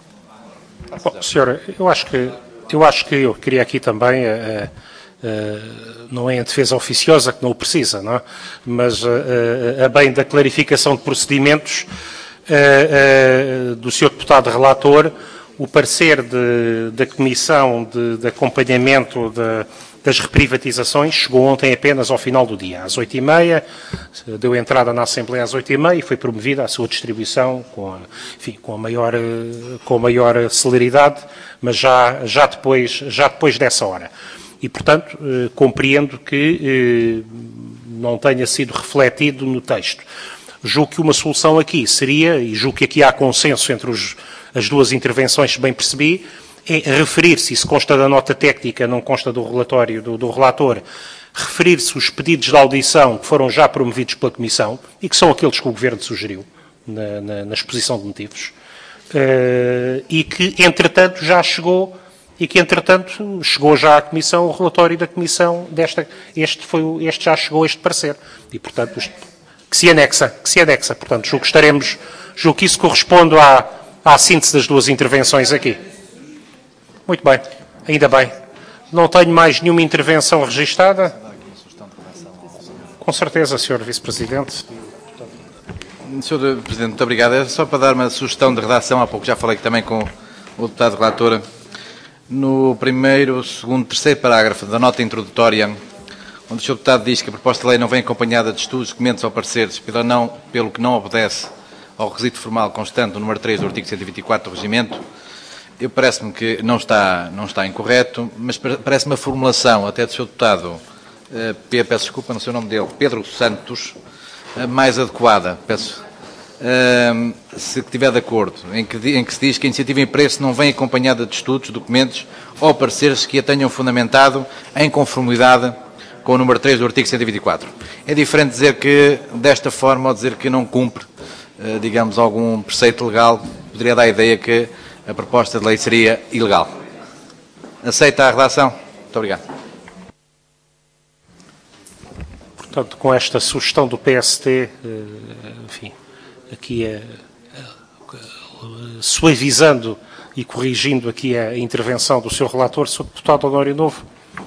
Bom, senhora, eu acho que eu acho que eu queria aqui também, uh, uh, não é em defesa oficiosa que não o precisa, não é? Mas uh, uh, a bem da clarificação de procedimentos uh, uh, do senhor deputado relator, o parecer de, da Comissão de, de Acompanhamento de, das Reprivatizações chegou ontem apenas ao final do dia, às oito e meia, deu entrada na Assembleia às oito e meia e foi promovida a sua distribuição com a, enfim, com a maior, com a maior celeridade, mas já, já, depois, já depois dessa hora. E, portanto, eh, compreendo que eh, não tenha sido refletido no texto. Julgo que uma solução aqui seria, e julgo que aqui há consenso entre os, as duas intervenções, se bem percebi, é referir-se, isso consta da nota técnica, não consta do relatório do, do relator, referir-se os pedidos de audição que foram já promovidos pela Comissão e que são aqueles que o Governo sugeriu na, na, na exposição de motivos, uh, e que, entretanto, já chegou, e que, entretanto, chegou já à Comissão, o relatório da Comissão, desta, este, foi, este já chegou, este parecer, e, portanto, que se anexa, que se anexa. Portanto, julgo que estaremos, julgo que isso corresponde à, à síntese das duas intervenções aqui. Muito bem, ainda bem. Não tenho mais nenhuma intervenção registada. Com certeza, senhor Vice-Presidente. senhor Presidente, muito obrigado. É só para dar uma sugestão de redação, há pouco já falei também com o deputado relator. No primeiro, segundo, terceiro parágrafo da nota introdutória, onde o senhor deputado diz que a proposta de lei não vem acompanhada de estudos, documentos ou pareceres, pelo, não, pelo que não obedece ao requisito formal constante no número três do artigo cento e vinte e quatro do Regimento, eu parece-me que não está, não está incorreto, mas parece-me a formulação, até do senhor deputado, uh, peço desculpa, não sei o nome dele, Pedro Santos, uh, mais adequada, peço, uh, se estiver de acordo, em que, em que se diz que a iniciativa em preço não vem acompanhada de estudos, documentos ou pareceres que a tenham fundamentado em conformidade com o número três do artigo cento e vinte e quatro. É diferente dizer que, desta forma, ou dizer que não cumpre, uh, digamos, algum preceito legal, poderia dar a ideia que a proposta de lei seria ilegal. Aceita a redação? Muito obrigado. Portanto, com esta sugestão do P S T, enfim, aqui é, suavizando e corrigindo aqui a intervenção do senhor relator, senhor deputado Honório Novo.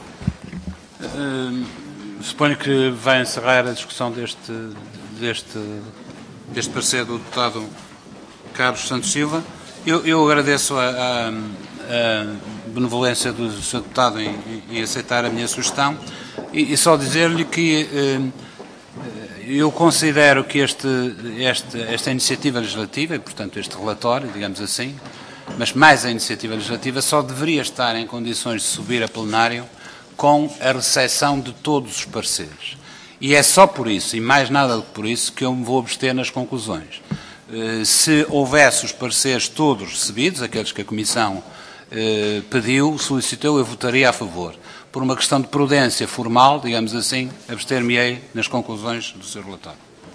Uh, suponho que vai encerrar a discussão deste, deste, deste parecer do deputado Carlos Santos Silva. Eu, eu agradeço a, a, a benevolência do senhor deputado em, em aceitar a minha sugestão e, e só dizer-lhe que eh, eu considero que este, este, esta iniciativa legislativa, e portanto este relatório, digamos assim, mas mais a iniciativa legislativa, só deveria estar em condições de subir a plenário com a recepção de todos os pareceres. E é só por isso, e mais nada do que por isso, que eu me vou abster nas conclusões. Se houvesse os pareceres todos recebidos, aqueles que a Comissão eh, pediu, solicitou, eu votaria a favor. Por uma questão de prudência formal, digamos assim, abster-me-ei nas conclusões do seu relatório.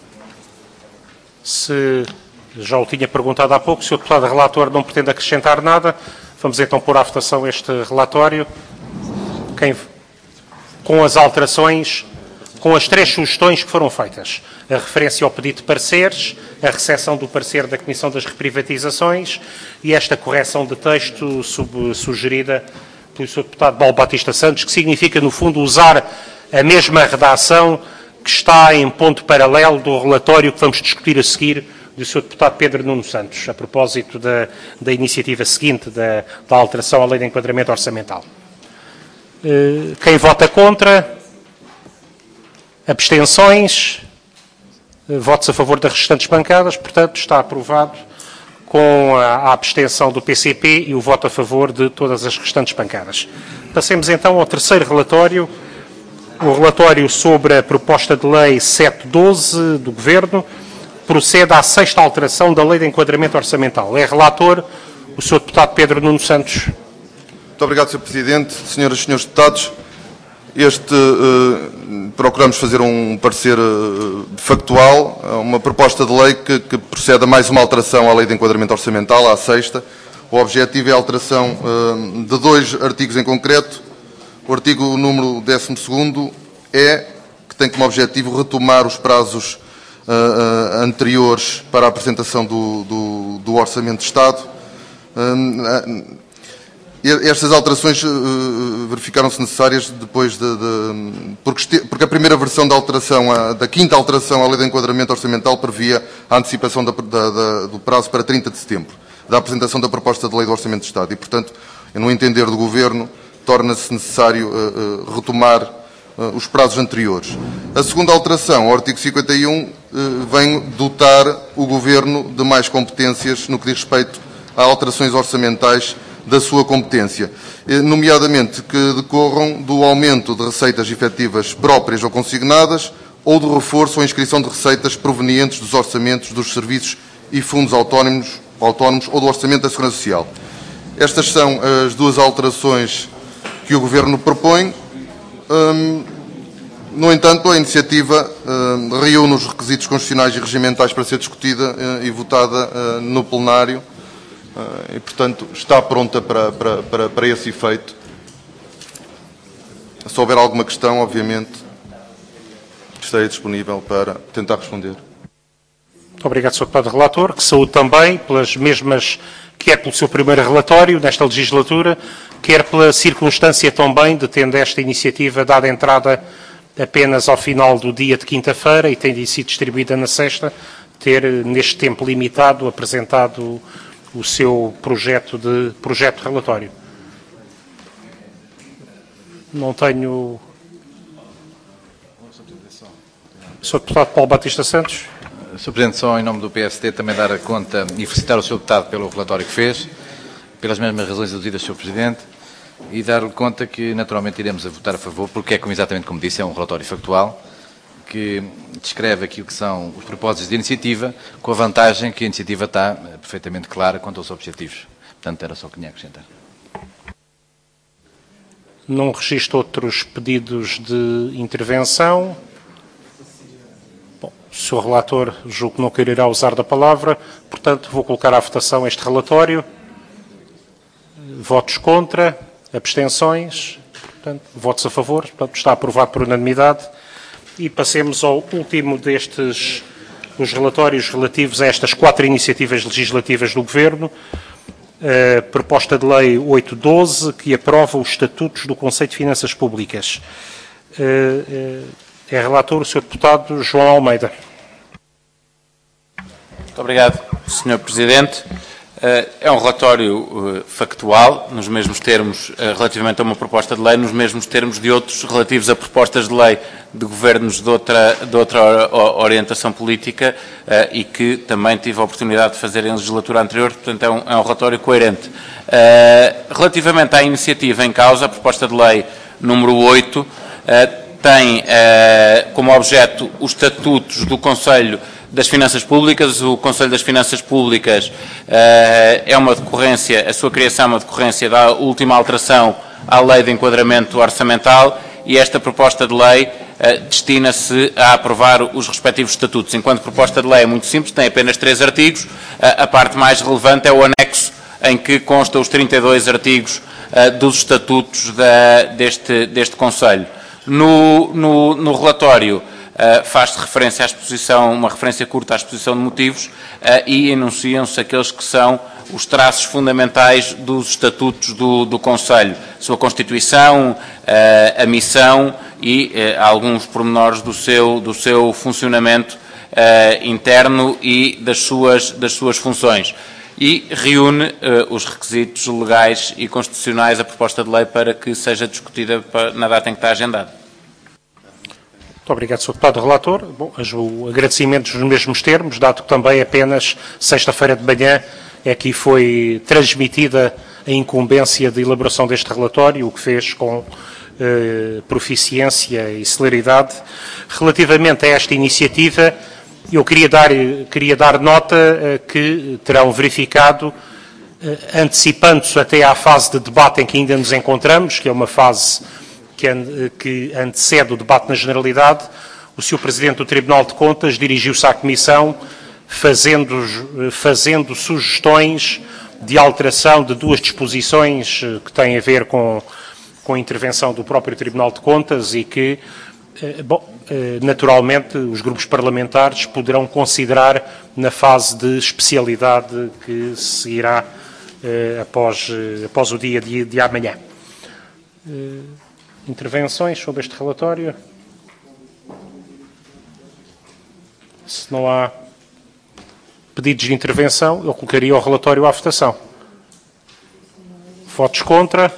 Se já o tinha perguntado há pouco, se o deputado relator não pretende acrescentar nada, vamos então pôr à votação este relatório. Quem, com as alterações, com as três sugestões que foram feitas. A referência ao pedido de pareceres, a recepção do parecer da Comissão das Reprivatizações e esta correção de texto sub, sugerida pelo senhor deputado Paulo Batista Santos, que significa, no fundo, usar a mesma redação que está em ponto paralelo do relatório que vamos discutir a seguir do senhor deputado Pedro Nuno Santos, a propósito da, da iniciativa seguinte, da, da alteração à Lei de Enquadramento Orçamental. Quem vota contra? Abstenções? Votos a favor das restantes bancadas, portanto, está aprovado com a abstenção do P C P e o voto a favor de todas as restantes bancadas. Passemos então ao terceiro relatório, o relatório sobre a proposta de lei sete doze do Governo, procede à sexta alteração da Lei de Enquadramento Orçamental. É relator o senhor deputado Pedro Nuno Santos. Muito obrigado, senhor Presidente. Senhoras e senhores deputados, este, uh, procuramos fazer um parecer uh, factual, uma proposta de lei que, que procede a mais uma alteração à Lei de Enquadramento Orçamental, à sexta. O objetivo é a alteração uh, de dois artigos em concreto. O artigo número décimo segundo é, que tem como objetivo retomar os prazos uh, uh, anteriores para a apresentação do, do, do Orçamento de Estado. Uh, Estas alterações uh, verificaram-se necessárias depois de... de porque, este, porque a primeira versão da alteração, a, da quinta alteração à Lei de Enquadramento Orçamental previa a antecipação da, da, da, do prazo para trinta de setembro, da apresentação da proposta de Lei do Orçamento de Estado. E, portanto, no entender do Governo, torna-se necessário uh, uh, retomar uh, os prazos anteriores. A segunda alteração, ao artigo cinquenta e um, uh, vem dotar o Governo de mais competências no que diz respeito a alterações orçamentais da sua competência, nomeadamente que decorram do aumento de receitas efetivas próprias ou consignadas ou do reforço ou inscrição de receitas provenientes dos orçamentos dos serviços e fundos autónomos, autónomos ou do Orçamento da Segurança Social. Estas são as duas alterações que o Governo propõe. Hum, No entanto, a iniciativa uh, reúne os requisitos constitucionais e regimentais para ser discutida uh, e votada uh, no plenário uh, e, portanto, está pronta para, para, para, para esse efeito. Se houver alguma questão, obviamente, estarei disponível para tentar responder. Muito obrigado, senhor Deputado Relator, que saúde também pelas mesmas, quer pelo seu primeiro relatório nesta legislatura, quer pela circunstância também de, tendo esta iniciativa dado entrada apenas ao final do dia de quinta-feira e tendo sido distribuída na sexta, ter, neste tempo limitado, apresentado o seu projeto de, projeto de relatório. Não tenho... senhor Deputado Paulo Batista Santos. senhor Presidente, só em nome do P S D também dar a conta e felicitar o senhor Deputado pelo relatório que fez, pelas mesmas razões deduzidas, senhor Presidente, e dar-lhe conta que naturalmente iremos a votar a favor, porque é, como, exatamente como disse, é um relatório factual que descreve aquilo que são os propósitos de iniciativa, com a vantagem que a iniciativa está perfeitamente clara quanto aos objetivos. Portanto, era só o que tinha a acrescentar. Não registro outros pedidos de intervenção. Bom, o senhor Relator julgo que não quererá usar da palavra, portanto, vou colocar à votação este relatório. Votos contra, abstenções, portanto, votos a favor, portanto, está aprovado por unanimidade. E passemos ao último destes, os relatórios relativos a estas quatro iniciativas legislativas do Governo. A proposta de lei oitocentos e doze, que aprova os estatutos do Conselho de Finanças Públicas. É relator o senhor Deputado João Almeida. Muito obrigado, senhor Presidente. É um relatório factual, nos mesmos termos, relativamente a uma proposta de lei, nos mesmos termos de outros relativos a propostas de lei de governos de outra, de outra orientação política e que também tive a oportunidade de fazer em legislatura anterior, portanto é um, é um relatório coerente. Relativamente à iniciativa em causa, a proposta de lei número oito tem como objeto os estatutos do Conselho das Finanças Públicas. O Conselho das Finanças Públicas uh, é uma decorrência, a sua criação é uma decorrência da última alteração à Lei de Enquadramento Orçamental e esta proposta de lei uh, destina-se a aprovar os respectivos estatutos. Enquanto proposta de lei é muito simples, tem apenas três artigos, uh, a parte mais relevante é o anexo em que constam os trinta e dois artigos uh, dos estatutos da, deste, deste Conselho. No, no, no relatório Uh, faz-se referência à exposição, uma referência curta à exposição de motivos uh, e enunciam-se aqueles que são os traços fundamentais dos estatutos do, do Conselho, sua constituição, uh, a missão e uh, alguns pormenores do seu, do seu funcionamento uh, interno e das suas, das suas funções. E reúne uh, os requisitos legais e constitucionais a proposta de lei para que seja discutida para, na data em que está agendada. Muito obrigado, senhor Deputado Relator. Bom, o agradecimento nos mesmos termos, dado que também apenas sexta-feira de manhã é que foi transmitida a incumbência de elaboração deste relatório, o que fez com eh, proficiência e celeridade. Relativamente a esta iniciativa, eu queria dar, queria dar nota eh, que terão verificado, eh, antecipando-se até à fase de debate em que ainda nos encontramos, que é uma fase que antecede o debate na generalidade, o senhor Presidente do Tribunal de Contas dirigiu-se à Comissão fazendo, fazendo sugestões de alteração de duas disposições que têm a ver com, com a intervenção do próprio Tribunal de Contas e que, bom, naturalmente, os grupos parlamentares poderão considerar na fase de especialidade que seguirá após, após o dia de, de amanhã. Intervenções sobre este relatório? Se não há pedidos de intervenção, eu colocaria o relatório à votação. Votos contra?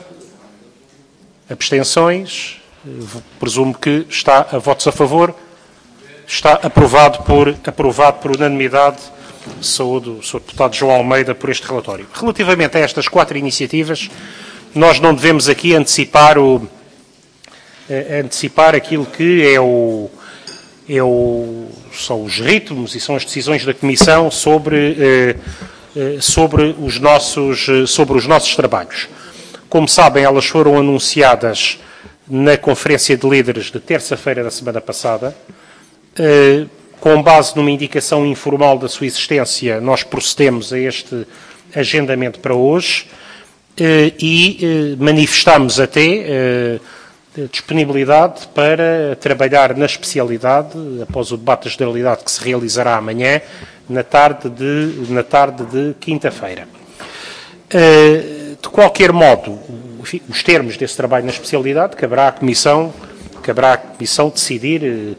Abstenções? Presumo que está a votos a favor. Está aprovado por, aprovado por unanimidade. Saúdo o senhor Deputado João Almeida por este relatório. Relativamente a estas quatro iniciativas, nós não devemos aqui antecipar o antecipar aquilo que é o, é o, são os ritmos e são as decisões da Comissão sobre, eh, sobre, os nossos, sobre os nossos trabalhos. Como sabem, elas foram anunciadas na Conferência de Líderes de terça-feira da semana passada. Com base numa indicação informal da sua existência, nós procedemos a este agendamento para hoje e manifestamos até disponibilidade para trabalhar na especialidade, após o debate da generalidade que se realizará amanhã, na tarde de, na tarde de quinta-feira. De qualquer modo, enfim, os termos desse trabalho na especialidade, caberá à Comissão, caberá à Comissão decidir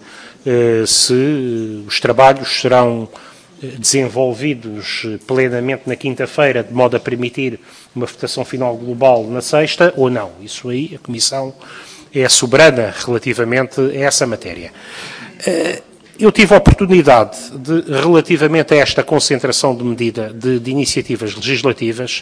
se os trabalhos serão desenvolvidos plenamente na quinta-feira, de modo a permitir uma votação final global na sexta, ou não. Isso aí, a Comissão é soberana relativamente a essa matéria. Eu tive a oportunidade de, relativamente a esta concentração de medida de, de iniciativas legislativas,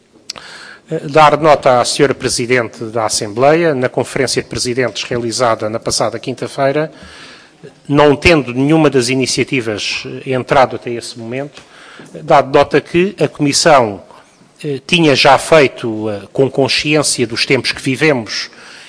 dar nota à senhora Presidente da Assembleia, na Conferência de Presidentes realizada na passada quinta-feira, não tendo nenhuma das iniciativas entrado até esse momento, dado nota que a Comissão eh, tinha já feito, eh, com consciência dos tempos que vivemos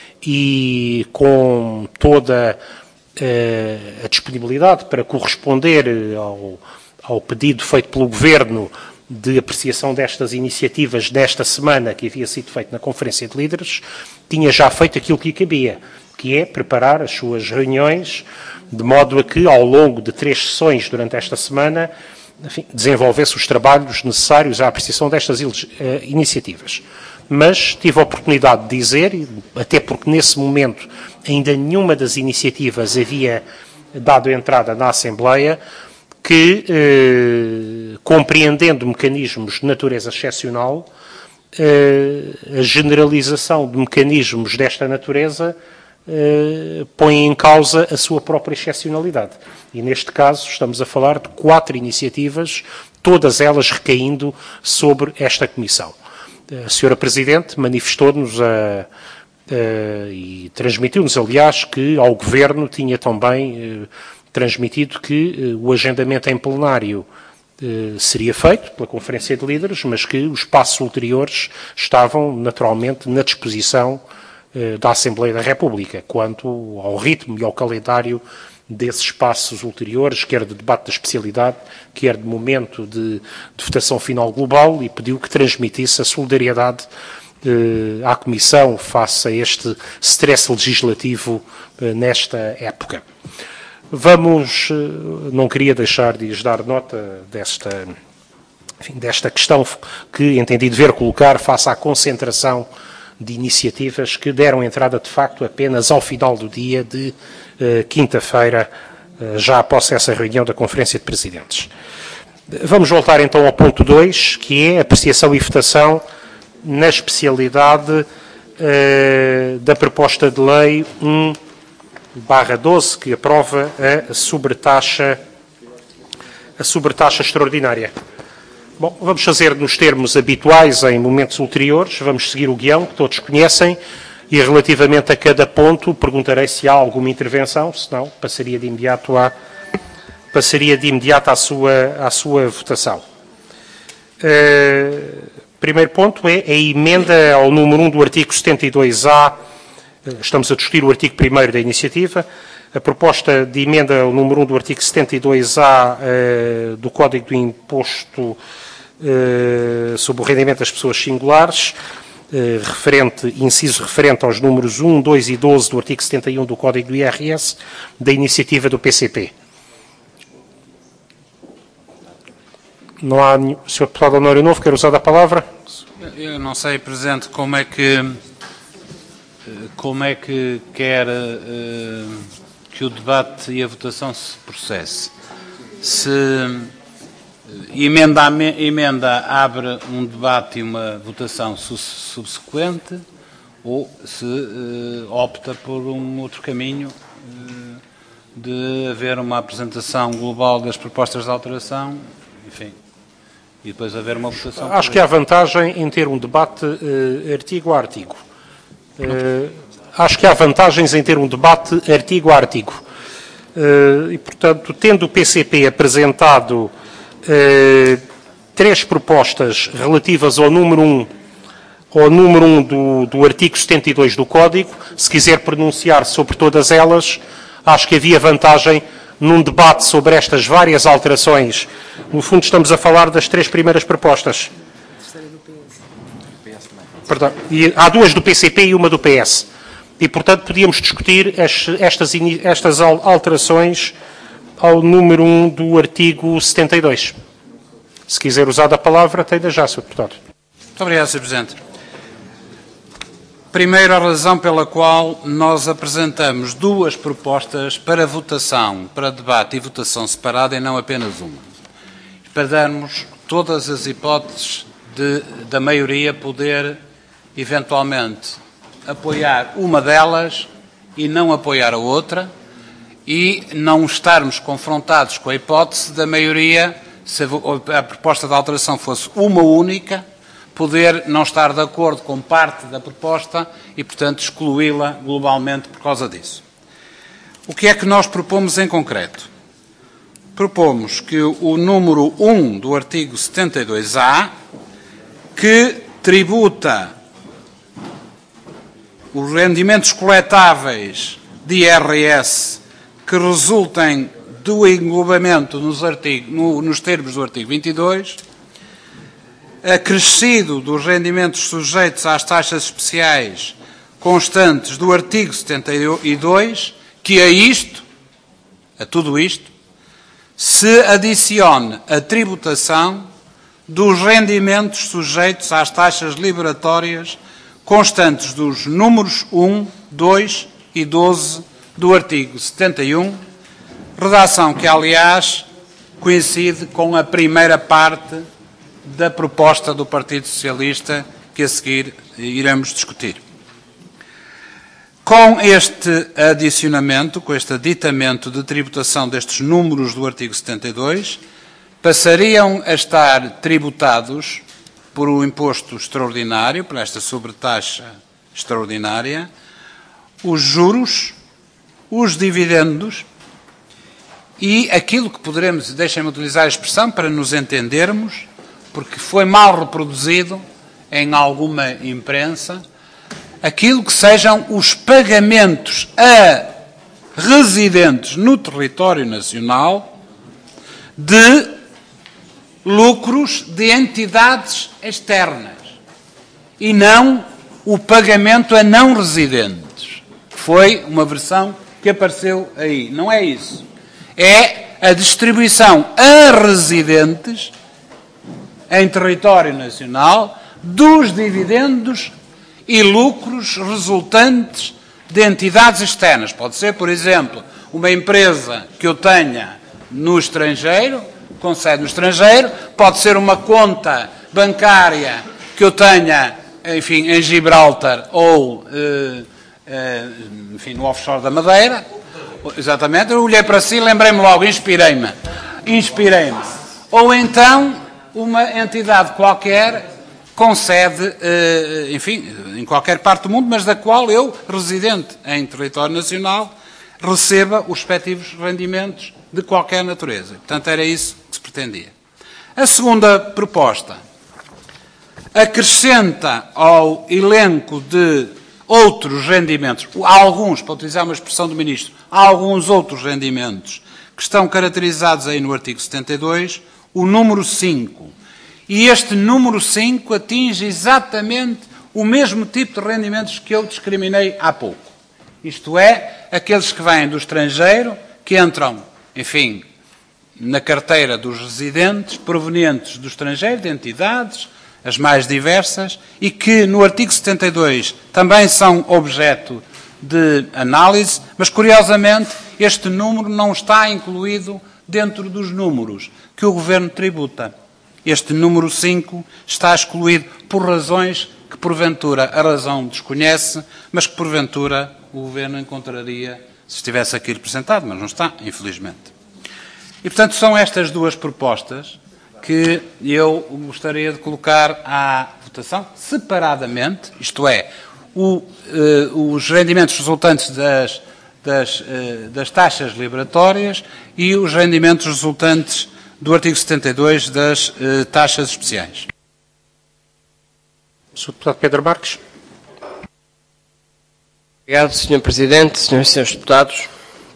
e com toda eh, a disponibilidade para corresponder ao, ao pedido feito pelo Governo de apreciação destas iniciativas desta semana, que havia sido feito na Conferência de Líderes, tinha já feito aquilo que lhe cabia, que é preparar as suas reuniões, de modo a que, ao longo de três sessões durante esta semana, enfim, desenvolvesse os trabalhos necessários à apreciação destas uh, iniciativas. Mas tive a oportunidade de dizer, até porque nesse momento ainda nenhuma das iniciativas havia dado entrada na Assembleia, que, eh, compreendendo mecanismos de natureza excepcional, eh, a generalização de mecanismos desta natureza Uh, põe em causa a sua própria excepcionalidade. E, neste caso, estamos a falar de quatro iniciativas, todas elas recaindo sobre esta Comissão. A senhora Presidente manifestou-nos a, a, e transmitiu-nos, aliás, que ao Governo tinha também uh, transmitido que uh, o agendamento em plenário uh, seria feito pela Conferência de Líderes, mas que os passos ulteriores estavam, naturalmente, na disposição da Assembleia da República, quanto ao ritmo e ao calendário desses passos ulteriores, quer de debate da especialidade, quer de momento de, de votação final global, e pediu que transmitisse a solidariedade eh, à Comissão face a este stress legislativo eh, nesta época. Vamos, eh, não queria deixar de lhes dar nota desta, enfim, desta questão que entendi dever colocar face à concentração de iniciativas que deram entrada, de facto, apenas ao final do dia de uh, quinta-feira, uh, já após essa reunião da Conferência de Presidentes. Vamos voltar então ao ponto dois, que é a apreciação e votação na especialidade uh, da proposta de lei um barra doze, que aprova a sobretaxa, a sobretaxa extraordinária. Bom, vamos fazer nos termos habituais em momentos ulteriores, vamos seguir o guião que todos conhecem e relativamente a cada ponto perguntarei se há alguma intervenção, se não, passaria de imediato, à, passaria de imediato à, sua, à sua votação. Uh, primeiro ponto é a emenda ao número um do artigo setenta e dois A, estamos a discutir o artigo primeiro da iniciativa, a proposta de emenda ao número um do artigo setenta e dois A uh, do Código do Imposto Uh, sobre o rendimento das pessoas singulares, uh, referente, inciso referente aos números um, dois e doze do artigo setenta e um do Código do I R S, da iniciativa do P C P. Não há nenhum... senhor Deputado Honório Novo, quer usar a palavra? Eu não sei, Presidente, como é que, como é que quer uh, que o debate e a votação se processe. Se Emenda, emenda abre um debate e uma votação subsequente, ou se uh, opta por um outro caminho uh, de haver uma apresentação global das propostas de alteração, enfim, e depois haver uma votação. Acho que há vantagem em ter um debate uh, artigo a artigo. Uh, acho que há vantagens em ter um debate artigo a artigo. Uh, e, portanto, tendo o P C P apresentado Uh, três propostas relativas ao número um, ao número um do, do artigo setenta e dois do Código. Se quiser pronunciar sobre todas elas, acho que havia vantagem num debate sobre estas várias alterações. No fundo, estamos a falar das três primeiras propostas. Perdão, e há duas do P C P e uma do P S. E, portanto, podíamos discutir as, estas, estas alterações ao número um do artigo setenta e dois. Se quiser usar da palavra, tenha já, senhor Deputado. Muito obrigado, senhor Presidente. Primeiro, a razão pela qual nós apresentamos duas propostas para votação, para debate e votação separada e não apenas uma. Para darmos todas as hipóteses de, da maioria poder, eventualmente, apoiar uma delas e não apoiar a outra, e não estarmos confrontados com a hipótese da maioria, se a proposta de alteração fosse uma única, poder não estar de acordo com parte da proposta e, portanto, excluí-la globalmente por causa disso. O que é que nós propomos em concreto? Propomos que o número um do artigo setenta e dois A, que tributa os rendimentos coletáveis de I R S que resultem do englobamento nos, artigo, no, nos termos do artigo vinte e dois, acrescido dos rendimentos sujeitos às taxas especiais constantes do artigo setenta e dois, que a isto, a tudo isto, se adicione a tributação dos rendimentos sujeitos às taxas liberatórias constantes dos números um, dois e doze do artigo setenta e um, redação que, aliás, coincide com a primeira parte da proposta do Partido Socialista que a seguir iremos discutir. Com este adicionamento, com este aditamento de tributação destes números do artigo setenta e dois, passariam a estar tributados por um imposto extraordinário, por esta sobretaxa extraordinária, os juros, os dividendos e aquilo que poderemos, deixem-me utilizar a expressão para nos entendermos, porque foi mal reproduzido em alguma imprensa, aquilo que sejam os pagamentos a residentes no território nacional de lucros de entidades externas e não o pagamento a não residentes. Foi uma versão que apareceu aí. Não é isso. É a distribuição a residentes em território nacional dos dividendos e lucros resultantes de entidades externas. Pode ser, por exemplo, uma empresa que eu tenha no estrangeiro, com sede no estrangeiro, pode ser uma conta bancária que eu tenha, enfim, em Gibraltar ou, eh, eh, enfim, no offshore da Madeira. Exatamente, eu olhei para si e lembrei-me logo, inspirei-me. Inspirei-me. Ou então, uma entidade qualquer com sede, enfim, em qualquer parte do mundo, mas da qual eu, residente em território nacional, receba os respectivos rendimentos de qualquer natureza. Portanto, era isso que se pretendia. A segunda proposta acrescenta ao elenco de outros rendimentos, há alguns, para utilizar uma expressão do Ministro, há alguns outros rendimentos que estão caracterizados aí no artigo setenta e dois, o número cinco. E este número cinco atinge exatamente o mesmo tipo de rendimentos que eu discriminei há pouco. Isto é, aqueles que vêm do estrangeiro, que entram, enfim, na carteira dos residentes, provenientes do estrangeiro, de entidades, as mais diversas, e que no artigo setenta e dois também são objeto de análise, mas curiosamente este número não está incluído dentro dos números que o Governo tributa. Este número cinco está excluído por razões que, porventura, a razão desconhece, mas que, porventura, o Governo encontraria se estivesse aqui representado, mas não está, infelizmente. E, portanto, são estas duas propostas que eu gostaria de colocar à votação separadamente, isto é, o, eh, os rendimentos resultantes das, das, eh, das taxas liberatórias e os rendimentos resultantes do artigo setenta e dois das eh, taxas especiais. senhor Deputado Pedro Marques. Obrigado, senhor Presidente, senhoras e senhores deputados.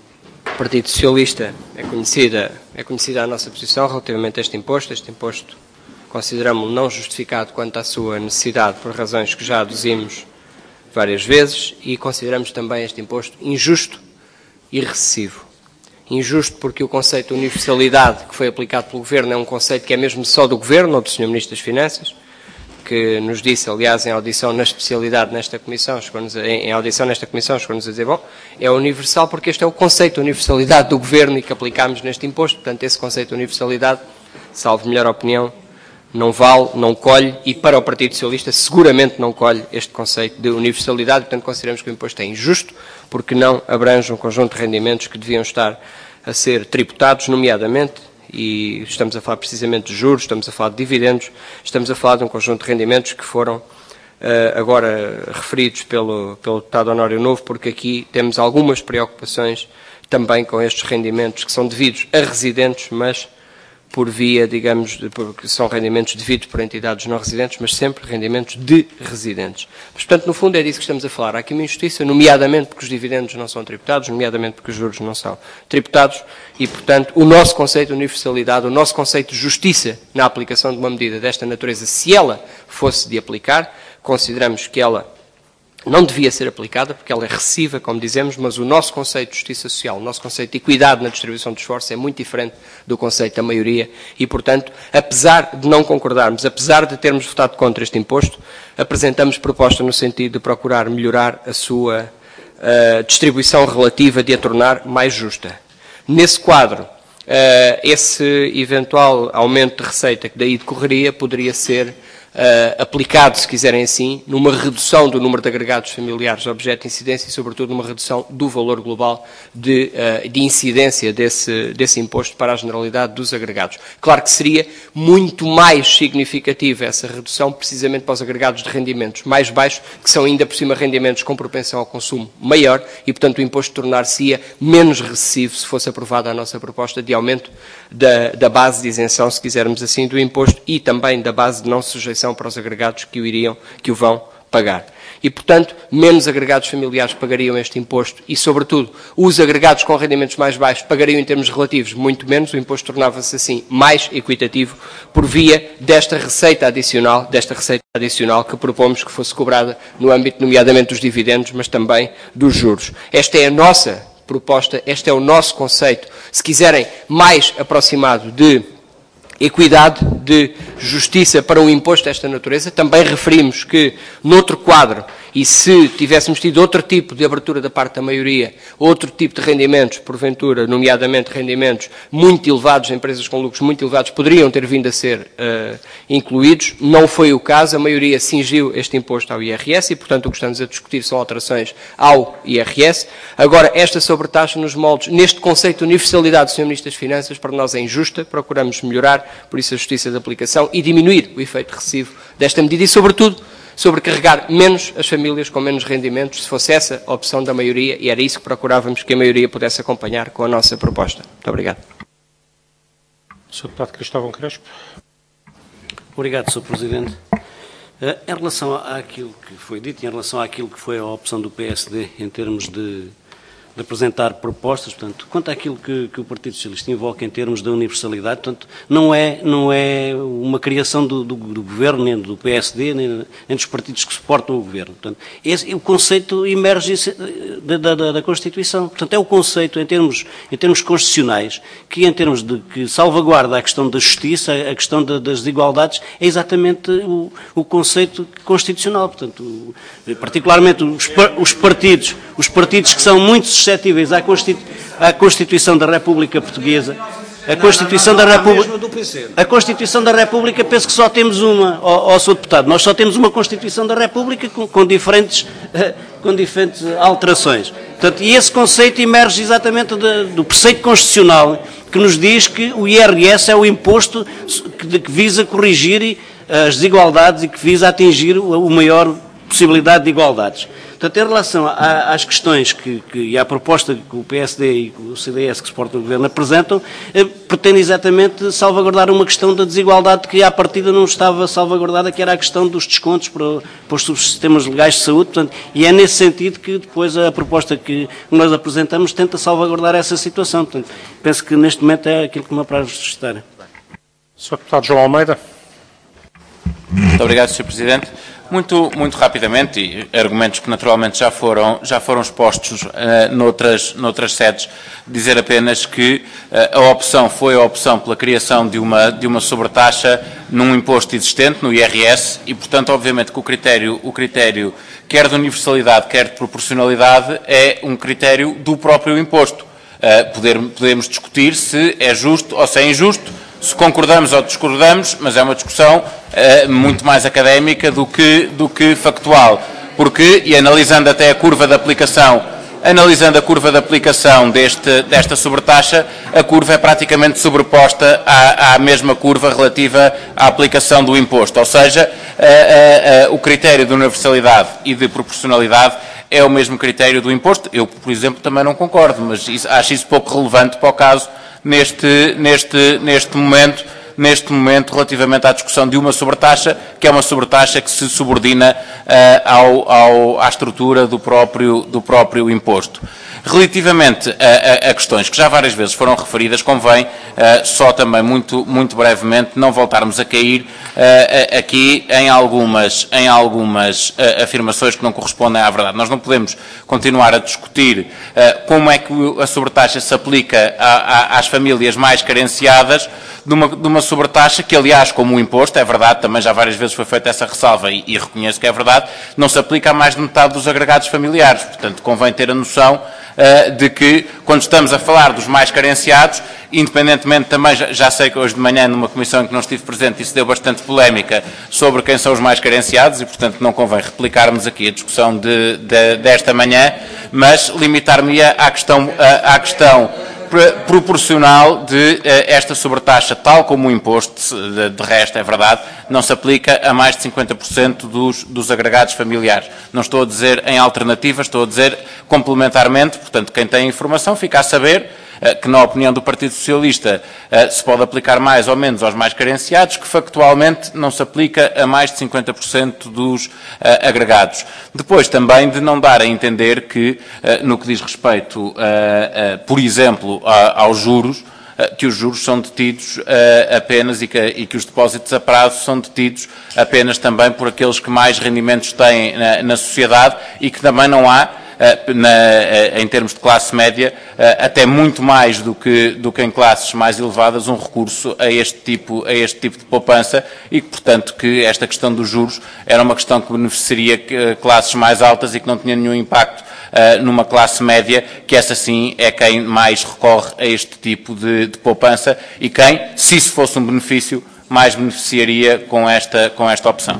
O Partido Socialista é conhecida, é conhecida a nossa posição relativamente a este imposto. Este imposto consideramos-lo não justificado quanto à sua necessidade por razões que já aduzimos várias vezes e consideramos também este imposto injusto e recessivo. Injusto porque o conceito de universalidade que foi aplicado pelo Governo é um conceito que é mesmo só do Governo ou do senhor Ministro das Finanças, que nos disse, aliás, em audição na especialidade nesta comissão, em audição nesta comissão, chegou-nos a dizer, bom, é universal porque este é o conceito de universalidade do Governo e que aplicámos neste imposto, portanto, esse conceito de universalidade, salvo melhor opinião, não vale, não colhe, e para o Partido Socialista seguramente não colhe este conceito de universalidade, portanto, consideramos que o imposto é injusto, porque não abrange um conjunto de rendimentos que deviam estar a ser tributados, nomeadamente, e estamos a falar precisamente de juros, estamos a falar de dividendos, estamos a falar de um conjunto de rendimentos que foram uh, agora referidos pelo, pelo deputado Honório Novo, porque aqui temos algumas preocupações também com estes rendimentos que são devidos a residentes, mas por via, digamos, de, porque são rendimentos devidos por entidades não residentes, mas sempre rendimentos de residentes. Mas, portanto, no fundo é disso que estamos a falar. Há aqui uma injustiça, nomeadamente porque os dividendos não são tributados, nomeadamente porque os juros não são tributados e, portanto, o nosso conceito de universalidade, o nosso conceito de justiça na aplicação de uma medida desta natureza, se ela fosse de aplicar, consideramos que ela não devia ser aplicada, porque ela é recessiva, como dizemos, mas o nosso conceito de justiça social, o nosso conceito de equidade na distribuição de esforço é muito diferente do conceito da maioria e, portanto, apesar de não concordarmos, apesar de termos votado contra este imposto, apresentamos proposta no sentido de procurar melhorar a sua uh, distribuição relativa, de a tornar mais justa. Nesse quadro, uh, esse eventual aumento de receita que daí decorreria poderia ser Uh, aplicado, se quiserem assim, numa redução do número de agregados familiares objeto de incidência e, sobretudo, numa redução do valor global de, uh, de incidência desse, desse imposto para a generalidade dos agregados. Claro que seria muito mais significativa essa redução, precisamente para os agregados de rendimentos mais baixos, que são ainda por cima rendimentos com propensão ao consumo maior e, portanto, o imposto tornar-se-ia menos recessivo se fosse aprovada a nossa proposta de aumento da, da base de isenção, se quisermos assim, do imposto e também da base de não sujeição para os agregados que o iriam, que o vão pagar. E, portanto, menos agregados familiares pagariam este imposto e, sobretudo, os agregados com rendimentos mais baixos pagariam em termos relativos muito menos, o imposto tornava-se assim mais equitativo por via desta receita adicional, desta receita adicional que propomos que fosse cobrada no âmbito, nomeadamente, dos dividendos, mas também dos juros. Esta é a nossa proposta, este é o nosso conceito, se quiserem, mais aproximado de equidade, de justiça para um imposto desta natureza. Também referimos que, noutro quadro, e se tivéssemos tido outro tipo de abertura da parte da maioria, outro tipo de rendimentos, porventura, nomeadamente rendimentos muito elevados, empresas com lucros muito elevados, poderiam ter vindo a ser uh, incluídos. Não foi o caso, a maioria cingiu este imposto ao I R S e, portanto, o que estamos a discutir são alterações ao I R S. Agora, esta sobretaxa nos moldes, neste conceito de universalidade do senhor Ministro das Finanças, para nós é injusta, procuramos melhorar, por isso a justiça de aplicação e diminuir o efeito recessivo desta medida e, sobretudo, sobrecarregar menos as famílias com menos rendimentos, se fosse essa a opção da maioria, e era isso que procurávamos que a maioria pudesse acompanhar com a nossa proposta. Muito obrigado. senhor Deputado Cristóvão Crespo. Obrigado, senhor Presidente. Em relação àquilo que foi dito, em relação àquilo que foi a opção do P S D em termos de, de apresentar propostas, portanto, quanto àquilo que, que o Partido Socialista invoca em termos da universalidade, portanto, não é, não é uma criação do, do, do Governo, nem do P S D, nem, nem dos partidos que suportam o Governo. Portanto, esse, o conceito emerge da, da, da Constituição. Portanto, é o conceito, em termos, em termos constitucionais, que em termos de que salvaguarda a questão da justiça, a questão da, das desigualdades, é exatamente o, o conceito constitucional. Portanto, particularmente os, os partidos, os partidos que são muito suscetíveis à, Constitu à Constituição da República Portuguesa. A Constituição da República, a Constituição da República, penso que só temos uma, ó, ó senhor Deputado, nós só temos uma Constituição da República com, com, diferentes, uh, com diferentes alterações. Portanto, e esse conceito emerge exatamente de, do preceito constitucional que nos diz que o I R S é o imposto que, de, que visa corrigir as desigualdades e que visa atingir o, o maior possibilidade de igualdades. Portanto, em relação a, às questões que, que, e à proposta que o P S D e o C D S, que suportam o Governo, apresentam, eh, pretende exatamente salvaguardar uma questão da desigualdade que, à partida, não estava salvaguardada, que era a questão dos descontos para, para os subsistemas legais de saúde. Portanto, e é nesse sentido que, depois, a proposta que nós apresentamos tenta salvaguardar essa situação. Portanto, penso que, neste momento, é aquilo que me apraz registrar. senhor Deputado João Almeida. Muito obrigado, senhor Presidente. Muito, muito rapidamente, e argumentos que naturalmente já foram, já foram expostos uh, noutras, noutras sedes, dizer apenas que uh, a opção foi a opção pela criação de uma, de uma sobretaxa num imposto existente, no I R S, e portanto, obviamente, que o critério, o critério quer de universalidade, quer de proporcionalidade, é um critério do próprio imposto. Uh, poder, podemos discutir se é justo ou se é injusto, se concordamos ou discordamos, mas é uma discussão uh, muito mais académica do que, do que factual. Porque, e analisando até a curva de aplicação, analisando a curva de aplicação deste, desta sobretaxa, a curva é praticamente sobreposta à, à mesma curva relativa à aplicação do imposto. Ou seja, uh, uh, uh, o critério de universalidade e de proporcionalidade é o mesmo critério do imposto. Eu, por exemplo, também não concordo, mas isso, acho isso pouco relevante para o caso neste, neste, neste momento, neste momento, relativamente à discussão de uma sobretaxa, que é uma sobretaxa que se subordina uh, ao, ao, à estrutura do próprio, do próprio imposto. Relativamente a, a, a questões que já várias vezes foram referidas, convém uh, só também muito, muito brevemente não voltarmos a cair uh, aqui em algumas, em algumas uh, afirmações que não correspondem à verdade. Nós não podemos continuar a discutir uh, como é que a sobretaxa se aplica a, a, às famílias mais carenciadas de uma, de uma sobretaxa que, aliás, como o imposto, é verdade, também já várias vezes foi feita essa ressalva e, e reconheço que é verdade, não se aplica a mais de metade dos agregados familiares. Portanto, convém ter a noção de que, quando estamos a falar dos mais carenciados, independentemente também, já, já sei que hoje de manhã, numa comissão em que não estive presente, isso deu bastante polémica sobre quem são os mais carenciados e, portanto, não convém replicarmos aqui a discussão de, de, desta manhã, mas limitar-me à questão, à questão proporcional de esta sobretaxa, tal como o imposto, de, de resto, é verdade, não se aplica a mais de cinquenta por cento dos, dos agregados familiares. Não estou a dizer em alternativa, estou a dizer complementarmente, portanto, quem tem informação fica a saber que, na opinião do Partido Socialista, se pode aplicar mais ou menos aos mais carenciados, que factualmente não se aplica a mais de cinquenta por cento dos agregados. Depois, também, de não dar a entender que, no que diz respeito, por exemplo, aos juros, que os juros são detidos apenas e que, e que os depósitos a prazo são detidos apenas também por aqueles que mais rendimentos têm na, na sociedade e que também não há, Na, em termos de classe média, até muito mais do que, do que em classes mais elevadas, um recurso a este, tipo, a este tipo de poupança e que, portanto, que esta questão dos juros era uma questão que beneficiaria classes mais altas e que não tinha nenhum impacto uh, numa classe média, que essa sim é quem mais recorre a este tipo de, de poupança e quem, se isso fosse um benefício, mais beneficiaria com esta, com esta opção.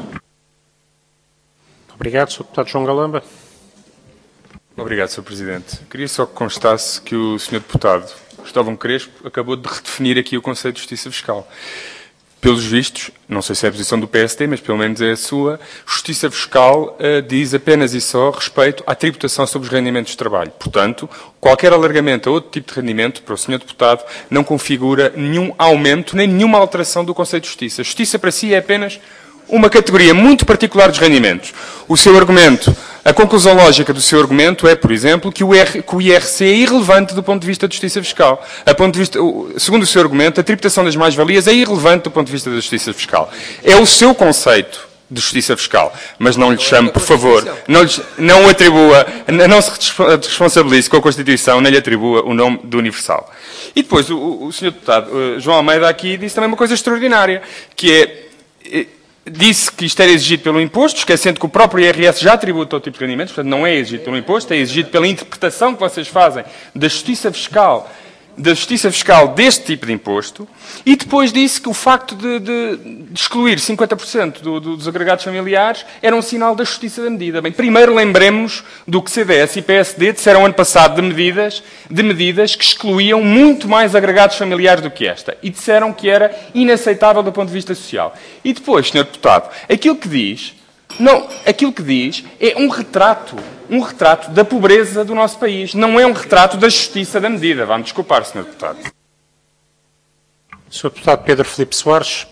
Obrigado, senhor Deputado João Galamba. Obrigado, senhor Presidente. Queria só que constasse que o senhor Deputado Cristóvão Crespo acabou de redefinir aqui o conceito de justiça fiscal. Pelos vistos, não sei se é a posição do P S D, mas pelo menos é a sua, justiça fiscal uh, diz apenas e só respeito à tributação sobre os rendimentos de trabalho. Portanto, qualquer alargamento a outro tipo de rendimento, para o senhor Deputado, não configura nenhum aumento nem nenhuma alteração do conceito de justiça. Justiça para si é apenas uma categoria muito particular dos rendimentos. O seu argumento, a conclusão lógica do seu argumento é, por exemplo, que o, R, que o I R C é irrelevante do ponto de vista da justiça fiscal. A ponto de vista, segundo o seu argumento, a tributação das mais-valias é irrelevante do ponto de vista da justiça fiscal. É o seu conceito de justiça fiscal, mas não lhe chame, por favor, não, lhe, não o atribua, não se responsabilize com a Constituição, nem lhe atribua o nome do universal. E depois, o, o senhor Deputado uh, João Almeida aqui disse também uma coisa extraordinária, que é... Disse que isto era exigido pelo imposto, esquecendo que o próprio I R S já tributa todo tipo de rendimentos, portanto não é exigido pelo imposto, é exigido pela interpretação que vocês fazem da justiça fiscal, da justiça fiscal deste tipo de imposto, e depois disse que o facto de, de, de excluir cinquenta por cento do, do, dos agregados familiares era um sinal da justiça da medida. Bem, primeiro lembremos do que C D S e P S D disseram ano passado de medidas, de medidas que excluíam muito mais agregados familiares do que esta, e disseram que era inaceitável do ponto de vista social. E depois, senhor Deputado, aquilo que diz Não, aquilo que diz é um retrato, um retrato da pobreza do nosso país. Não é um retrato da justiça da medida. Vá-me desculpar, senhor Deputado. senhor Deputado Pedro Filipe Soares.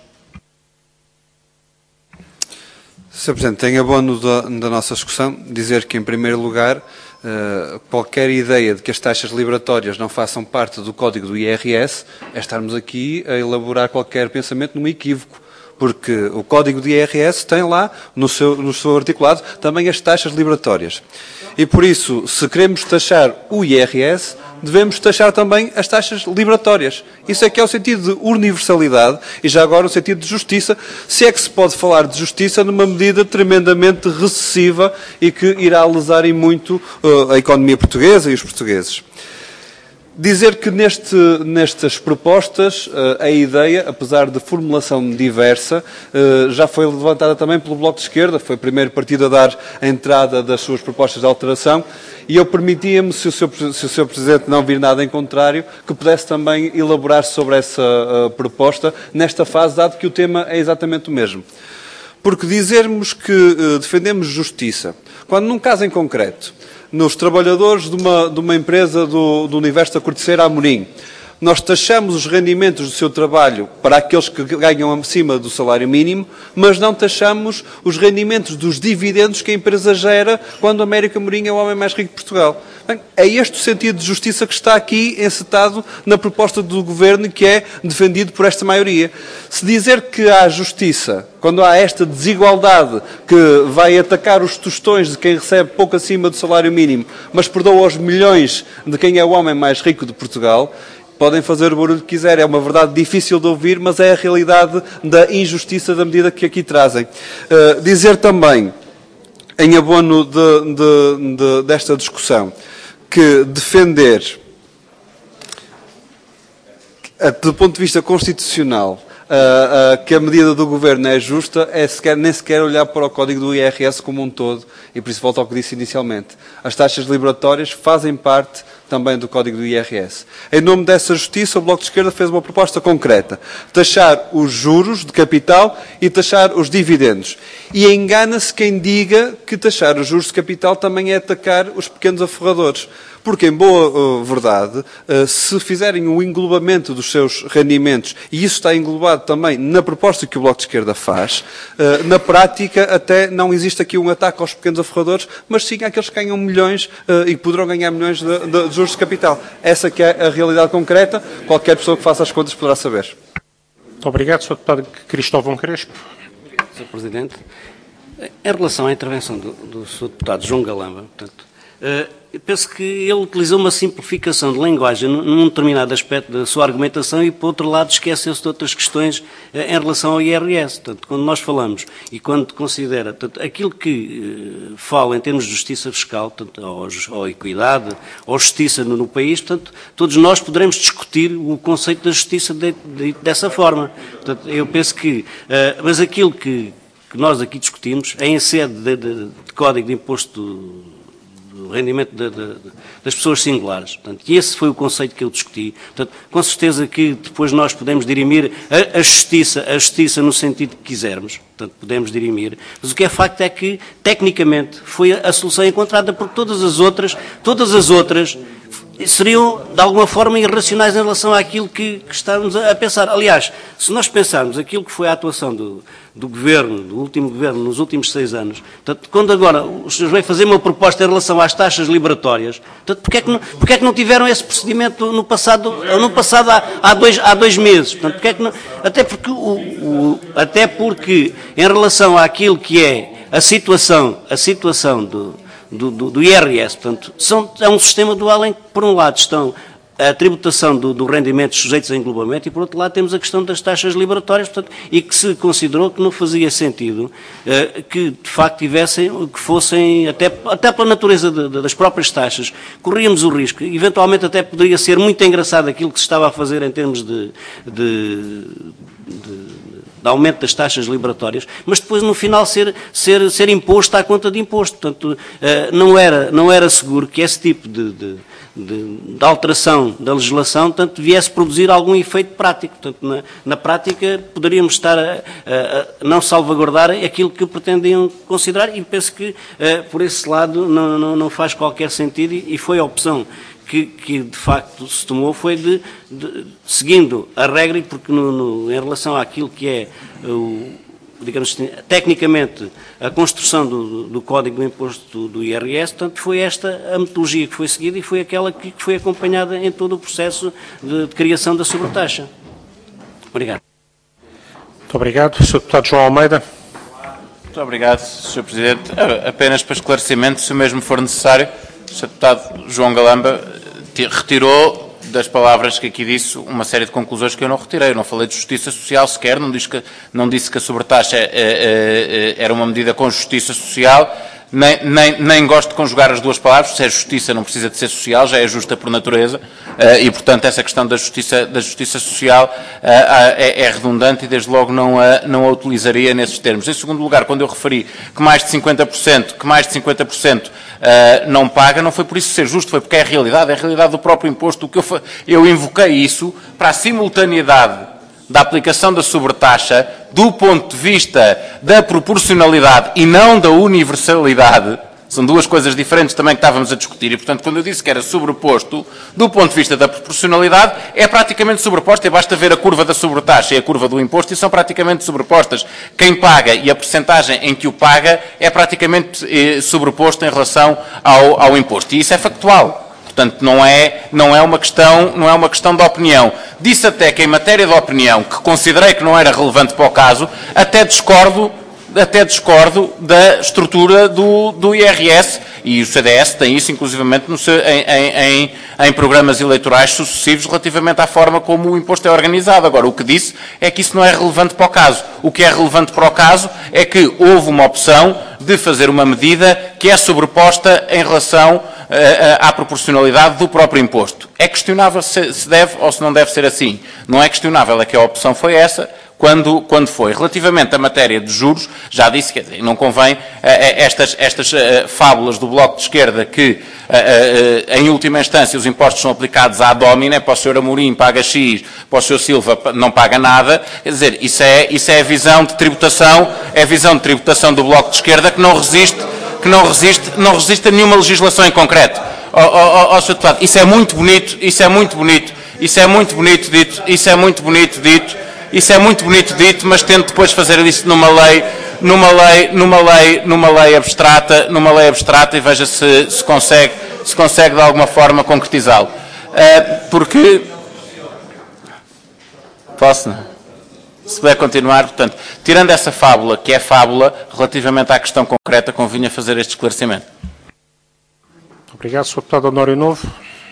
senhor Presidente, tem abono da, da nossa discussão dizer que, em primeiro lugar, uh, qualquer ideia de que as taxas liberatórias não façam parte do código do I R S é estarmos aqui a elaborar qualquer pensamento num equívoco, porque o código do I R S tem lá, no seu, no seu articulado, também as taxas liberatórias. E, por isso, se queremos taxar o I R S, devemos taxar também as taxas liberatórias. Isso é que é o sentido de universalidade e já agora o sentido de justiça, se é que se pode falar de justiça numa medida tremendamente recessiva e que irá lesar em muito uh, a economia portuguesa e os portugueses. Dizer que neste, nestas propostas a ideia, apesar de formulação diversa, já foi levantada também pelo Bloco de Esquerda, foi o primeiro partido a dar a entrada das suas propostas de alteração, e eu permitia-me, se o seu, se o seu Presidente não vir nada em contrário, que pudesse também elaborar sobre essa uh, proposta nesta fase, dado que o tema é exatamente o mesmo. Porque dizermos que uh, defendemos justiça, quando num caso em concreto, nos trabalhadores de uma, de uma empresa do, do universo da Corticeira Amorim, nós taxamos os rendimentos do seu trabalho para aqueles que ganham acima do salário mínimo, mas não taxamos os rendimentos dos dividendos que a empresa gera quando o Américo Amorim é o homem mais rico de Portugal. Bem, é este o sentido de justiça que está aqui encetado na proposta do Governo e que é defendido por esta maioria. Se dizer que há justiça, quando há esta desigualdade que vai atacar os tostões de quem recebe pouco acima do salário mínimo, mas perdoa aos milhões de quem é o homem mais rico de Portugal, podem fazer o barulho que quiserem, é uma verdade difícil de ouvir, mas é a realidade da injustiça da medida que aqui trazem. Uh, dizer também, em abono de, de, de, desta discussão, que defender, do ponto de vista constitucional, Uh, uh, que a medida do Governo é justa, é sequer, nem sequer olhar para o código do I R S como um todo, e por isso volto ao que disse inicialmente. As taxas liberatórias fazem parte também do código do I R S. Em nome dessa justiça, o Bloco de Esquerda fez uma proposta concreta. Taxar os juros de capital e taxar os dividendos. E engana-se quem diga que taxar os juros de capital também é atacar os pequenos aforradores. Porque, em boa uh, verdade, uh, se fizerem o englobamento dos seus rendimentos, e isso está englobado também na proposta que o Bloco de Esquerda faz, uh, na prática até não existe aqui um ataque aos pequenos aforradores, mas sim àqueles que ganham milhões uh, e poderão ganhar milhões de, de, de juros de capital. Essa que é a realidade concreta, qualquer pessoa que faça as contas poderá saber. Muito obrigado, senhor Deputado Cristóvão Crespo. Obrigado, senhor Presidente. Em relação à intervenção do, do senhor Deputado João Galamba, portanto, uh, penso que ele utilizou uma simplificação de linguagem num determinado aspecto da sua argumentação e, por outro lado, esqueceu-se de outras questões eh, em relação ao I R S. Portanto, quando nós falamos e quando considera portanto, aquilo que eh, fala em termos de justiça fiscal, portanto, ou, ou equidade, ou justiça no, no país, portanto, todos nós poderemos discutir o conceito da justiça de, de, dessa forma. Portanto, eu penso que, eh, mas aquilo que, que nós aqui discutimos, em sede de, de, de Código de Imposto do rendimento de, de, de, das pessoas singulares. Portanto, e esse foi o conceito que eu discuti. Portanto, com certeza que depois nós podemos dirimir a, a justiça, a justiça no sentido que quisermos. Portanto, podemos dirimir. Mas o que é facto é que, tecnicamente, foi a, a solução encontrada, porque todas as outras, todas as outras seriam, de alguma forma, irracionais em relação àquilo que, que estávamos a, a pensar. Aliás, se nós pensarmos aquilo que foi a atuação do, do Governo, do último Governo, nos últimos seis anos, portanto, quando agora os senhores vêm fazer uma proposta em relação às taxas liberatórias, portanto, porque é que não, porque é que não tiveram esse procedimento no passado, no passado há, há, dois, há dois meses? Portanto, porque é que não, até, porque o, o, até porque, em relação àquilo que é a situação, a situação do Do, do, do I R S, portanto, são, é um sistema dual em que, por um lado, estão a tributação do, do rendimentos sujeitos a englobamento e, por outro lado, temos a questão das taxas liberatórias, portanto, e que se considerou que não fazia sentido uh, que, de facto, tivessem, que fossem, até, até pela natureza de, de, das próprias taxas, corríamos o risco, eventualmente até poderia ser muito engraçado aquilo que se estava a fazer em termos de, de, de de aumento das taxas liberatórias, mas depois no final ser, ser, ser imposto à conta de imposto. Portanto, não era, não era seguro que esse tipo de, de, de, de alteração da legislação tanto viesse produzir algum efeito prático. Portanto, na, na prática poderíamos estar a, a, a não salvaguardar aquilo que pretendiam considerar e penso que por esse lado não, não, não faz qualquer sentido e, e foi a opção Que, que de facto se tomou foi de, de seguindo a regra, e porque no, no, em relação àquilo que é, o, digamos, tecnicamente, a construção do, do Código do Imposto do I R S, portanto, foi esta a metodologia que foi seguida e foi aquela que, que foi acompanhada em todo o processo de, de criação da sobretaxa. Obrigado. Muito obrigado. senhor Deputado João Almeida. Muito obrigado, senhor Presidente. Apenas para esclarecimento, se o mesmo for necessário, o senhor Deputado João Galamba retirou das palavras que aqui disse uma série de conclusões que eu não retirei. Eu não falei de justiça social sequer, não disse que, não disse que a sobretaxa é, é, é, era uma medida com justiça social, nem, nem, nem gosto de conjugar as duas palavras. Se é justiça não precisa de ser social, já é justa por natureza, e portanto essa questão da justiça, da justiça social é, é redundante e desde logo não a, não a utilizaria nesses termos. Em segundo lugar, quando eu referi que mais de cinquenta por cento, que mais de cinquenta por cento Uh, não paga, não foi por isso ser justo, foi porque é a realidade, é a realidade do próprio imposto. O que eu, eu invoquei isso para a simultaneidade da aplicação da sobretaxa do ponto de vista da proporcionalidade e não da universalidade. São duas coisas diferentes também que estávamos a discutir e, portanto, quando eu disse que era sobreposto, do ponto de vista da proporcionalidade, é praticamente sobreposta e basta ver a curva da sobretaxa e a curva do imposto e são praticamente sobrepostas. Quem paga e a percentagem em que o paga é praticamente eh, sobreposto em relação ao, ao imposto. E isso é factual. Portanto, não é, não é uma questão, não é uma questão de opinião. Disse até que em matéria de opinião, que considerei que não era relevante para o caso, até discordo até discordo da estrutura do, do I R S e o C D S tem isso inclusivamente no seu, em, em, em programas eleitorais sucessivos relativamente à forma como o imposto é organizado. Agora, o que disse é que isso não é relevante para o caso. O que é relevante para o caso é que houve uma opção de fazer uma medida que é sobreposta em relação uh, à proporcionalidade do próprio imposto. É questionável se, se deve ou se não deve ser assim. Não é questionável, é que a opção foi essa. Quando, quando foi. Relativamente à matéria de juros, já disse que não convém uh, estas, estas uh, fábulas do Bloco de Esquerda que, uh, uh, em última instância, os impostos são aplicados à domina, para o senhor Amorim paga X, para o senhor Silva não paga nada. Quer dizer, isso é, isso é a visão de tributação, é a visão de tributação do Bloco de Esquerda que não resiste, que não resiste, não resiste a nenhuma legislação em concreto. Oh, oh, oh, senhor Deputado, isso é muito bonito, isso é muito bonito, isso é muito bonito dito, isso é muito bonito dito. Isso é muito bonito dito, mas tento depois fazer isso numa lei, numa lei, numa lei, numa lei abstrata, numa lei abstrata e veja se, se consegue, se consegue de alguma forma concretizá-lo. Uh, porque posso, não? Se puder continuar, portanto, tirando essa fábula, que é fábula, relativamente à questão concreta, convinha fazer este esclarecimento. Obrigado, senhor Deputado Honório Novo.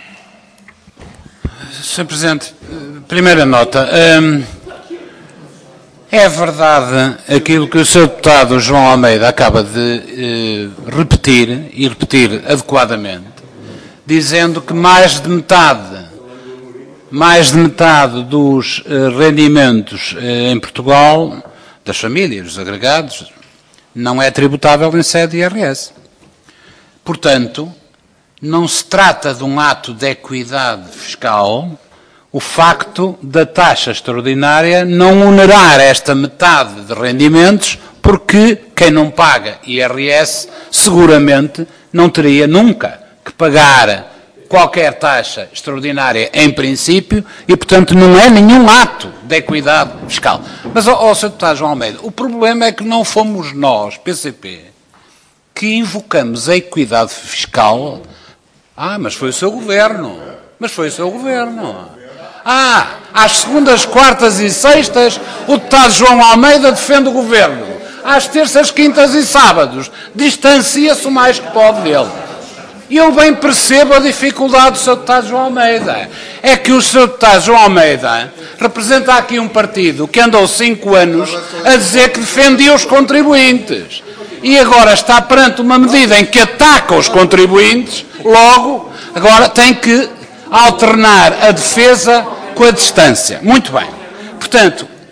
senhor Presidente, primeira nota. Um, É verdade aquilo que o senhor Deputado João Almeida acaba de eh, repetir, e repetir adequadamente, dizendo que mais de metade, mais de metade dos eh, rendimentos eh, em Portugal, das famílias, dos agregados, não é tributável em sede de I R S. Portanto, não se trata de um ato de equidade fiscal o facto da taxa extraordinária não onerar esta metade de rendimentos, porque quem não paga I R S seguramente não teria nunca que pagar qualquer taxa extraordinária em princípio e, portanto, não é nenhum ato de equidade fiscal. Mas, ó, ó senhor Deputado João Almeida, o problema é que não fomos nós, P C P, que invocamos a equidade fiscal. Ah, mas foi o seu governo. Mas foi o seu governo. Ah, às segundas, quartas e sextas, o deputado João Almeida defende o governo. Às terças, quintas e sábados, distancia-se o mais que pode dele. E eu bem percebo a dificuldade do seu deputado João Almeida. É que o seu deputado João Almeida representa aqui um partido que andou cinco anos a dizer que defendia os contribuintes. E agora está perante uma medida em que ataca os contribuintes, logo, agora tem que alternar a defesa com a distância. Muito bem. Portanto,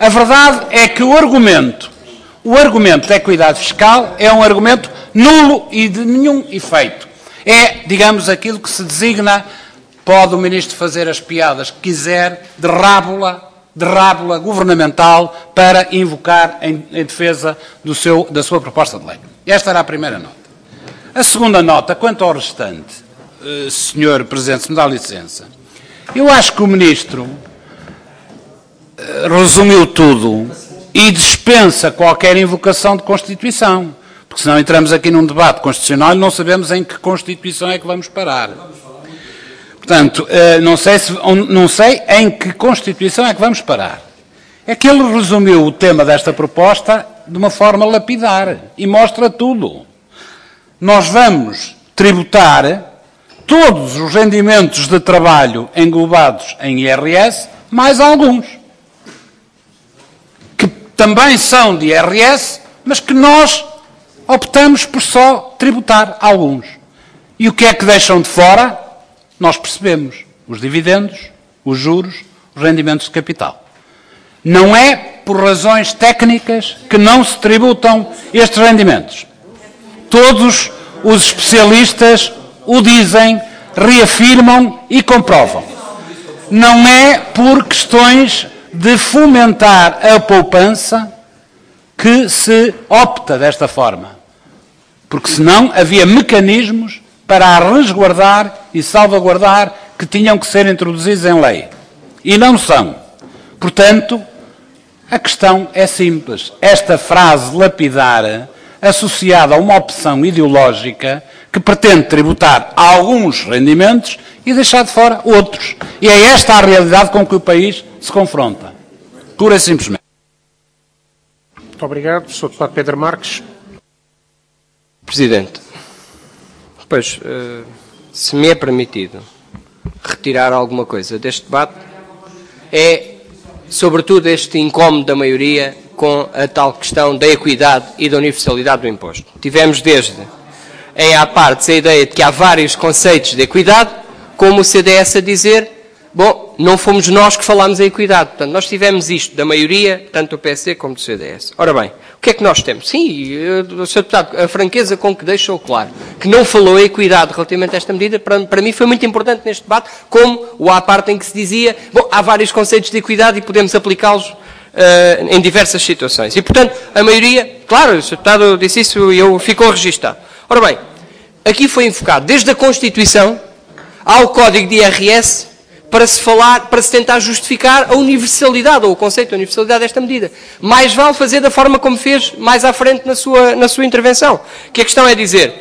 A verdade é que o argumento, o argumento da equidade fiscal é um argumento nulo e de nenhum efeito. É, digamos, aquilo que se designa, pode o Ministro fazer as piadas que quiser, de rábula, de rábula governamental para invocar em, em defesa do seu, da sua proposta de lei. Esta era a primeira nota. A segunda nota, quanto ao restante, uh, senhor Presidente, se me dá licença, eu acho que o Ministro uh, resumiu tudo e dispensa qualquer invocação de Constituição, porque senão entramos aqui num debate constitucional e não sabemos em que Constituição é que vamos parar. Portanto, não sei, se, não sei em que Constituição é que vamos parar. É que ele resumiu o tema desta proposta de uma forma lapidar e mostra tudo. Nós vamos tributar todos os rendimentos de trabalho englobados em I R S, mais alguns, que também são de I R S, mas que nós optamos por só tributar alguns. E o que é que deixam de fora? Nós percebemos os dividendos, os juros, os rendimentos de capital. Não é por razões técnicas que não se tributam estes rendimentos. Todos os especialistas o dizem, reafirmam e comprovam. Não é por questões de fomentar a poupança que se opta desta forma. Porque senão havia mecanismos para a resguardar e salvaguardar que tinham que ser introduzidos em lei. E não são. Portanto, a questão é simples. Esta frase lapidar, associada a uma opção ideológica que pretende tributar alguns rendimentos e deixar de fora outros. E é esta a realidade com que o país se confronta. Pura e simplesmente. Muito obrigado. senhor Deputado Pedro Marques. Presidente, pois, se me é permitido retirar alguma coisa deste debate, é, sobretudo, este incómodo da maioria com a tal questão da equidade e da universalidade do imposto. Tivemos desde, em à parte, a ideia de que há vários conceitos de equidade, como o C D S a dizer, bom, não fomos nós que falámos em equidade. Portanto, nós tivemos isto da maioria, tanto do P S D como do C D S. Ora bem, o que é que nós temos? Sim, senhor Deputado, a franqueza com que deixou claro que não falou em equidade relativamente a esta medida, para, para mim foi muito importante neste debate, como o à parte em que se dizia, bom, há vários conceitos de equidade e podemos aplicá-los uh, em diversas situações. E, portanto, a maioria, claro, o senhor Deputado disse isso e eu ficou registado. Ora bem, aqui foi invocado desde a Constituição ao Código de I R S para se falar, para se tentar justificar a universalidade, ou o conceito de universalidade desta medida. Mais vale fazer da forma como fez mais à frente na sua, na sua intervenção. Que a questão é dizer,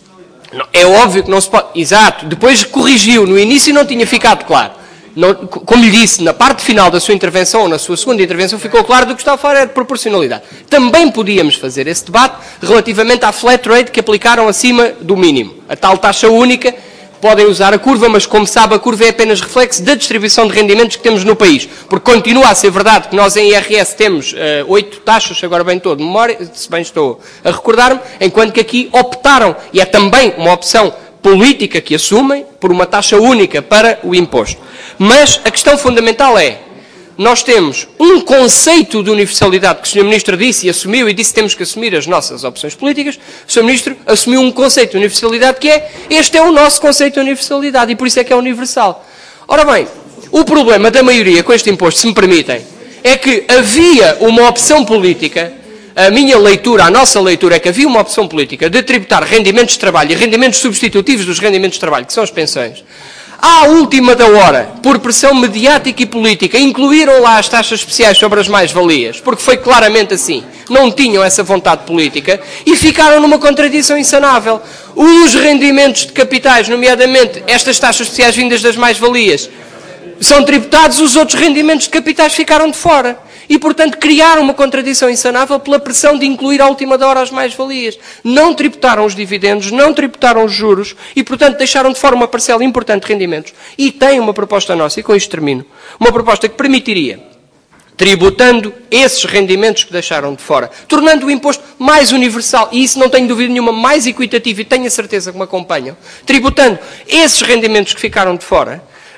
é óbvio que não se pode... Exato, depois corrigiu, no início não tinha ficado claro. Não, como lhe disse, na parte final da sua intervenção, ou na sua segunda intervenção, ficou claro do que estava a falar era de proporcionalidade. Também podíamos fazer esse debate relativamente à flat rate que aplicaram acima do mínimo. A tal taxa única, podem usar a curva, mas como sabe, a curva é apenas reflexo da distribuição de rendimentos que temos no país. Porque continua a ser verdade que nós em I R S temos oito uh, taxas, agora bem estou de memória, se bem estou a recordar-me, enquanto que aqui optaram, e é também uma opção política que assumem, por uma taxa única para o imposto. Mas a questão fundamental é, nós temos um conceito de universalidade que o senhor Ministro disse e assumiu, e disse que temos que assumir as nossas opções políticas. O senhor Ministro assumiu um conceito de universalidade que é, este é o nosso conceito de universalidade, e por isso é que é universal. Ora bem, o problema da maioria com este imposto, se me permitem, é que havia uma opção política, a minha leitura, a nossa leitura é que havia uma opção política de tributar rendimentos de trabalho e rendimentos substitutivos dos rendimentos de trabalho, que são as pensões. À última da hora, por pressão mediática e política, incluíram lá as taxas especiais sobre as mais-valias, porque foi claramente assim. Não tinham essa vontade política e ficaram numa contradição insanável. Os rendimentos de capitais, nomeadamente estas taxas especiais vindas das mais-valias, são tributados, os outros rendimentos de capitais ficaram de fora. E, portanto, criaram uma contradição insanável pela pressão de incluir à última da hora as mais-valias. Não tributaram os dividendos, não tributaram os juros e, portanto, deixaram de fora uma parcela importante de rendimentos. E tem uma proposta nossa, e com isto termino, uma proposta que permitiria, tributando esses rendimentos que deixaram de fora, tornando o imposto mais universal, e isso não tenho dúvida nenhuma, mais equitativo, e tenho a certeza que me acompanham, tributando esses rendimentos que ficaram de fora,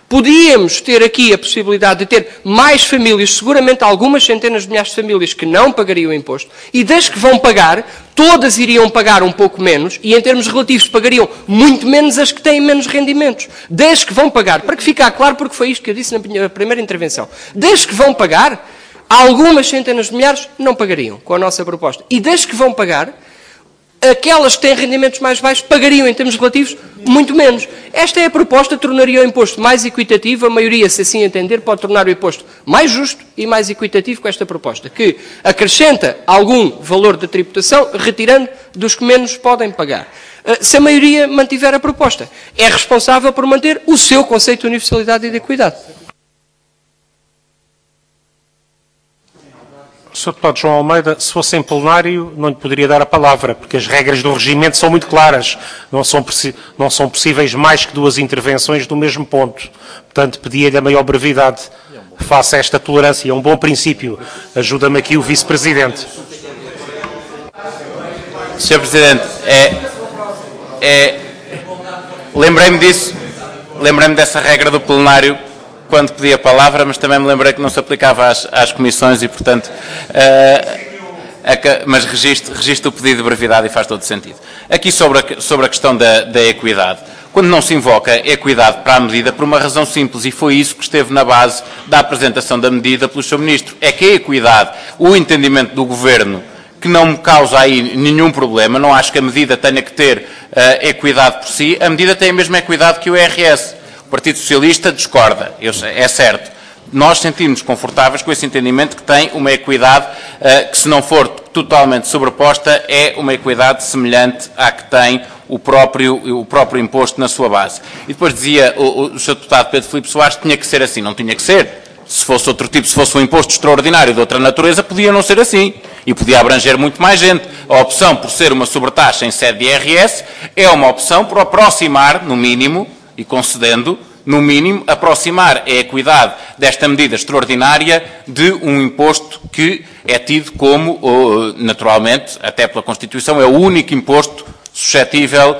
Podíamos ter aqui a possibilidade de ter mais famílias, seguramente algumas centenas de milhares de famílias que não pagariam o imposto, e das que vão pagar, todas iriam pagar um pouco menos, e em termos relativos pagariam muito menos as que têm menos rendimentos. Das que vão pagar, para que ficar claro, porque foi isto que eu disse na minha primeira intervenção, das que vão pagar, algumas centenas de milhares não pagariam com a nossa proposta. E das que vão pagar, aquelas que têm rendimentos mais baixos pagariam, em termos relativos, muito menos. Esta é a proposta, tornaria o imposto mais equitativo. A maioria, se assim entender, pode tornar o imposto mais justo e mais equitativo com esta proposta, que acrescenta algum valor de tributação, retirando dos que menos podem pagar. Se a maioria mantiver a proposta, é responsável por manter o seu conceito de universalidade e de equidade. senhor Deputado João Almeida, se fosse em plenário, não lhe poderia dar a palavra, porque as regras do regimento são muito claras. Não são, não são possíveis mais que duas intervenções do mesmo ponto. Portanto, pedia-lhe a maior brevidade. Faça esta tolerância. É um bom princípio. Ajuda-me aqui o Vice-Presidente. senhor Presidente, é, é, lembrei-me disso, lembrei-me dessa regra do plenário quando pedi a palavra, mas também me lembrei que não se aplicava às, às comissões e, portanto, uh, a, mas registro, registro o pedido de brevidade e faz todo sentido. Aqui sobre a, sobre a questão da, da equidade. Quando não se invoca equidade para a medida, por uma razão simples, e foi isso que esteve na base da apresentação da medida pelo senhor Ministro, é que a equidade, o entendimento do Governo, que não me causa aí nenhum problema, não acho que a medida tenha que ter uh, equidade por si, a medida tem a mesma equidade que o I R S. O Partido Socialista discorda, eu sei, é certo. Nós sentimos confortáveis com esse entendimento que tem uma equidade uh, que, se não for totalmente sobreposta, é uma equidade semelhante à que tem o próprio, o próprio imposto na sua base. E depois dizia o, o senhor Deputado Pedro Filipe Soares que tinha que ser assim. Não tinha que ser. Se fosse outro tipo, se fosse um imposto extraordinário de outra natureza, podia não ser assim. E podia abranger muito mais gente. A opção por ser uma sobretaxa em sede de I R S é uma opção por aproximar, no mínimo, e concedendo, no mínimo, aproximar a equidade desta medida extraordinária de um imposto que é tido como, naturalmente, até pela Constituição, é o único imposto suscetível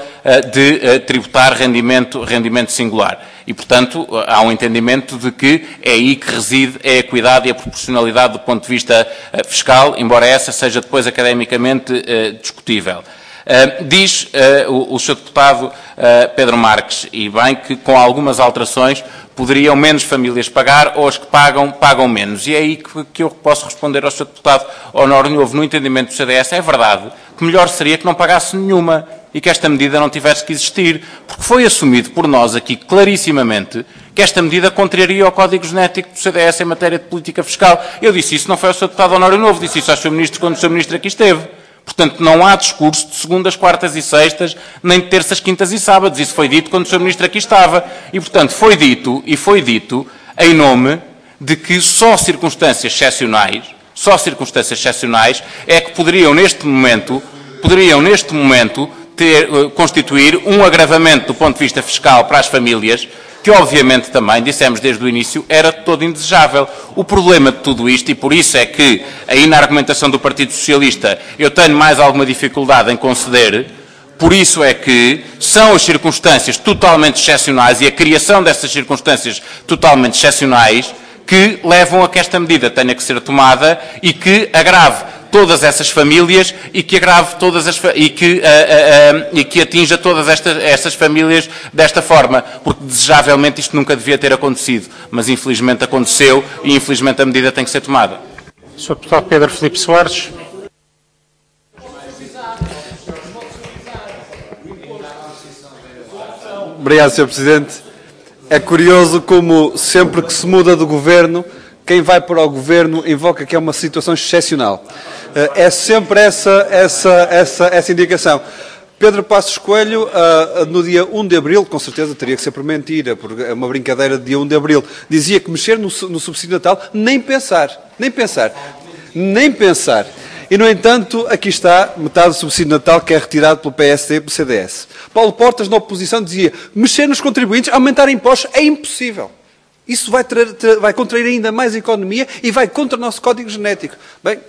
de tributar rendimento, rendimento singular. E, portanto, há um entendimento de que é aí que reside a equidade e a proporcionalidade do ponto de vista fiscal, embora essa seja depois academicamente discutível. Uh, diz uh, o, o senhor Deputado uh, Pedro Marques, e bem, que com algumas alterações poderiam menos famílias pagar ou as que pagam, pagam menos. E é aí que, que eu posso responder ao senhor Deputado Honório Novo, no entendimento do C D S, é verdade que melhor seria que não pagasse nenhuma e que esta medida não tivesse que existir, porque foi assumido por nós aqui clarissimamente que esta medida contraria ao Código Genético do C D S em matéria de política fiscal. Eu disse isso, não foi ao senhor Deputado Honório Novo, disse isso ao senhor Ministro quando o senhor Ministro aqui esteve. Portanto, não há discurso de segundas, quartas e sextas, nem de terças, quintas e sábados. Isso foi dito quando o senhor Ministro aqui estava. E, portanto, foi dito, e foi dito, em nome de que só circunstâncias excepcionais, só circunstâncias excepcionais, é que poderiam, neste momento, poderiam, neste momento, ter, constituir um agravamento do ponto de vista fiscal para as famílias, que obviamente também, dissemos desde o início, era todo indesejável. O problema de tudo isto, e por isso é que, aí na argumentação do Partido Socialista, eu tenho mais alguma dificuldade em conceder, por isso é que são as circunstâncias totalmente excepcionais e a criação dessas circunstâncias totalmente excepcionais que levam a que esta medida tenha que ser tomada e que agrave todas essas famílias e que agrave todas as e que, uh, uh, uh, e que atinja todas estas, estas famílias desta forma, porque desejavelmente isto nunca devia ter acontecido, mas infelizmente aconteceu e infelizmente a medida tem que ser tomada. senhor Deputado Pedro Filipe Soares. Obrigado, senhor Presidente. É curioso como sempre que se muda de governo, quem vai para o governo invoca que é uma situação excepcional. É sempre essa, essa, essa, essa indicação. Pedro Passos Coelho, uh, no dia um de abril, com certeza teria que ser por mentira, porque é uma brincadeira de dia um de abril, dizia que mexer no, no subsídio de Natal, nem pensar, nem pensar, nem pensar. E, no entanto, aqui está metade do subsídio de Natal que é retirado pelo P S D e pelo C D S. Paulo Portas, na oposição, dizia mexer nos contribuintes, aumentar impostos, é impossível. Isso vai, ter, ter, vai contrair ainda mais a economia e vai contra o nosso Código Genético. Bem,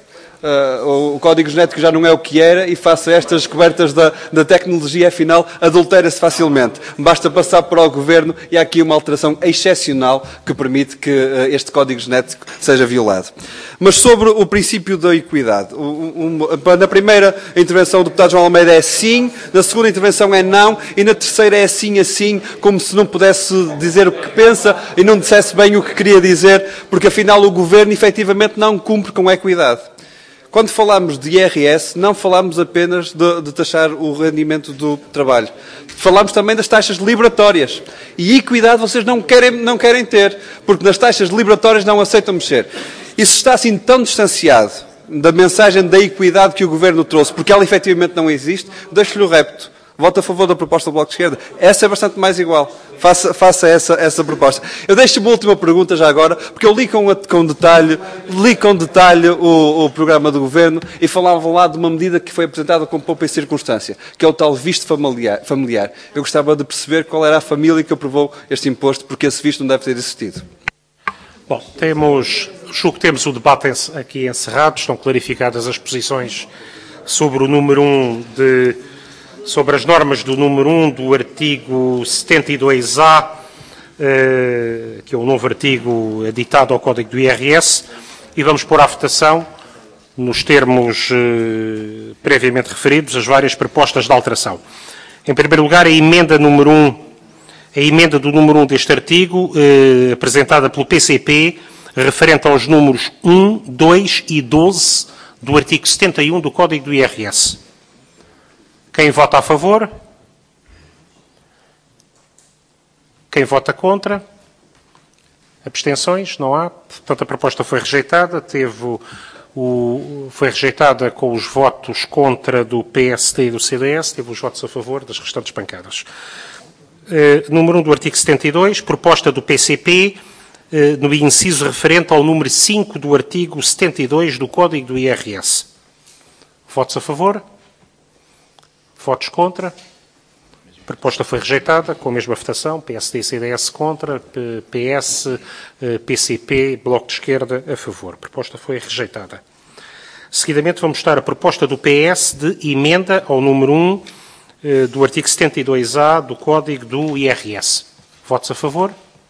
uh, o código genético já não é o que era e face a estas descobertas da, da tecnologia, afinal, adultera-se facilmente. Basta passar para o Governo e há aqui uma alteração excepcional que permite que uh, este código genético seja violado. Mas sobre o princípio da equidade, um, um, na primeira intervenção o deputado João Almeida é sim, na segunda intervenção é não e na terceira é sim, assim, como se não pudesse dizer o que pensa e não dissesse bem o que queria dizer, porque afinal o Governo efetivamente não cumpre com a equidade. Quando falamos de I R S, não falamos apenas de, de taxar o rendimento do trabalho. Falamos também das taxas liberatórias. E equidade vocês não querem, não querem ter, porque nas taxas liberatórias não aceitam mexer. Isso está assim tão distanciado da mensagem da equidade que o Governo trouxe, porque ela efetivamente não existe, deixo-lhe o repto. Voto a favor da proposta do Bloco de Esquerda. Essa é bastante mais igual. Faça, faça essa, essa proposta. Eu deixo uma última pergunta já agora, porque eu li com, com detalhe, li com detalhe o, o programa do Governo e falavam lá de uma medida que foi apresentada com pouca circunstância, que é o tal visto familiar, familiar. Eu gostava de perceber qual era a família que aprovou este imposto, porque esse visto não deve ter existido. Bom, temos, julgo que temos o debate aqui encerrado, estão clarificadas as posições sobre o número um de... sobre as normas do número um do artigo setenta e dois A, eh, que é o novo artigo aditado ao Código do I R S, e vamos pôr à votação, nos termos eh, previamente referidos, as várias propostas de alteração. Em primeiro lugar, a emenda número um, a emenda do número um deste artigo, eh, apresentada pelo P C P, referente aos números um, dois e doze do artigo setenta e um do Código do I R S. Quem vota a favor? Quem vota contra? Abstenções? Não há. Portanto, a proposta foi rejeitada. Teve o, o, foi rejeitada com os votos contra do P S D e do C D S. Teve os votos a favor das restantes bancadas. Uh, número um do artigo setenta e dois, proposta do P C P, uh, no inciso referente ao número cinco do artigo setenta e dois do Código do I R S. Votos a favor? Votos contra. A proposta foi rejeitada, com a mesma votação, P S D e C D S contra, P S, P C P, Bloco de Esquerda a favor. A proposta foi rejeitada. Seguidamente vamos estar a proposta do P S de emenda ao número um do artigo setenta e dois A do Código do I R S. Votos a favor?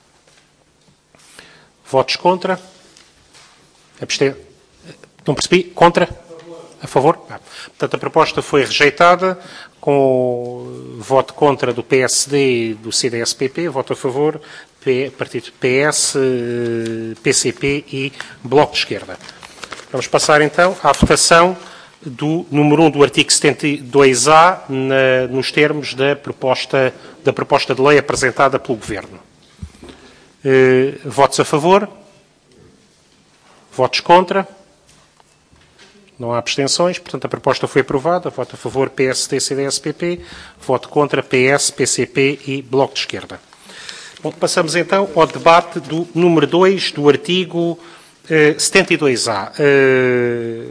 Votos contra? Absten... Não percebi? Contra? A favor? Ah. Portanto, a proposta foi rejeitada com voto contra do P S D e do C D S P P, voto a favor, P, partido P S, P C P e Bloco de Esquerda. Vamos passar então à votação do número um do artigo setenta e dois A na, nos termos da proposta, da proposta de lei apresentada pelo Governo. Eh, votos a favor? Votos contra? Não há abstenções, portanto a proposta foi aprovada. Voto a favor P S D, C D S P P, voto contra P S, P C P e Bloco de Esquerda. Bom, passamos então ao debate do número dois do artigo eh, setenta e dois A. Eh...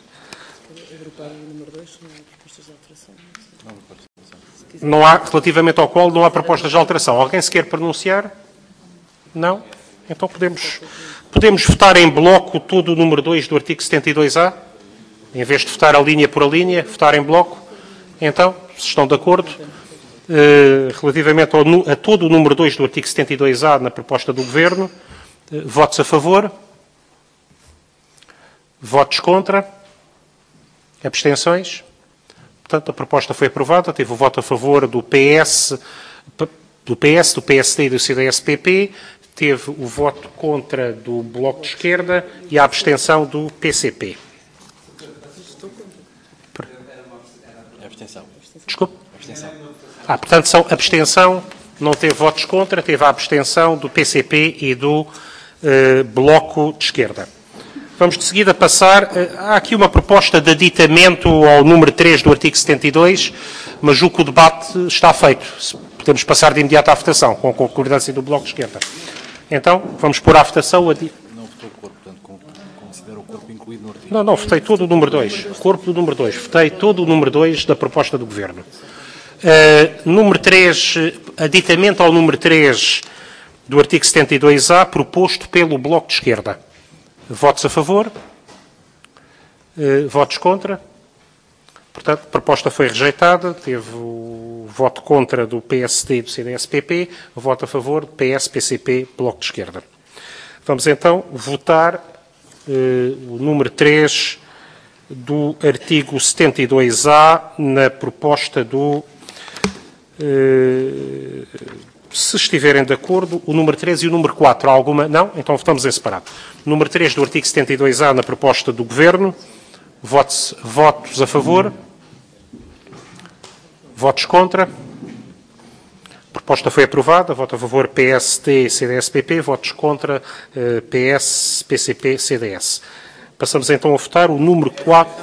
Não há, relativamente ao qual não há propostas de alteração. Alguém se quer pronunciar? Não? Então podemos, podemos votar em bloco todo o número dois do artigo setenta e dois A? Em vez de votar a linha por a linha, votar em bloco. Então, se estão de acordo, eh, relativamente ao, a todo o número dois do artigo setenta e dois A na proposta do Governo, eh, votos a favor? Votos contra? Abstenções? Portanto, a proposta foi aprovada. Teve o voto a favor do P S, do P S, do P S D e do C D S P P. Teve o voto contra do Bloco de Esquerda e a abstenção do P C P. Abstenção. Desculpe? Abstenção. Ah, portanto, são abstenção, não teve votos contra, teve a abstenção do P C P e do eh, Bloco de Esquerda. Vamos de seguida passar. Eh, há aqui uma proposta de aditamento ao número três do artigo setenta e dois, mas julgo que o debate está feito. Podemos passar de imediato à votação, com a concordância do Bloco de Esquerda. Então, vamos pôr à votação. Adi... Não votou o corpo, portanto, considera o corpo incluído no artigo. Não, não, votei todo o número dois. Corpo do número dois. Votei todo o número dois da proposta do Governo. Uh, número três, aditamento ao número três do artigo setenta e dois A, proposto pelo Bloco de Esquerda. Votos a favor? Uh, votos contra? Portanto, a proposta foi rejeitada, teve o voto contra do P S D e do C D S-P P, o voto a favor do P S, P C P, Bloco de Esquerda. Vamos então votar uh, o número três do artigo setenta e dois A na proposta do... Uh, se estiverem de acordo, o número três e o número quatro. Há alguma? Não? Então votamos em separado. Número três do artigo setenta e dois A na proposta do Governo. Votos, votos a favor? Votos contra? A proposta foi aprovada. Voto a favor P S D, C D S-P P. Votos contra uh, P S, P C P, C D S. Passamos então a votar o número quatro.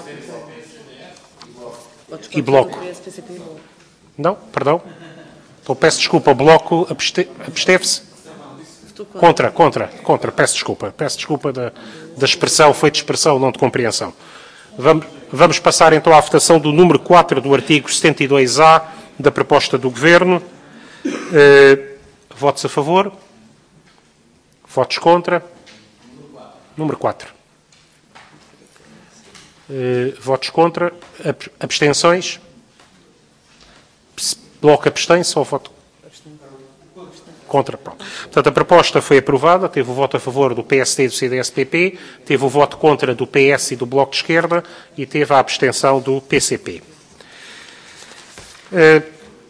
E Bloco. Não? Perdão? Então peço desculpa. O Bloco abste... absteve-se? Contra, contra, contra. Peço desculpa. Peço desculpa da, da expressão. Foi de expressão, não de compreensão. Vamos, vamos passar então à votação do número quatro do artigo setenta e dois A da proposta do Governo. Uh, votos a favor? Votos contra? Número quatro. Uh, votos contra? Abstenções? Bloco abstém-se ou voto contra? Pronto. Portanto, a proposta foi aprovada, teve o voto a favor do P S D e do C D S-P P, teve o voto contra do P S e do Bloco de Esquerda e teve a abstenção do P C P. Uh,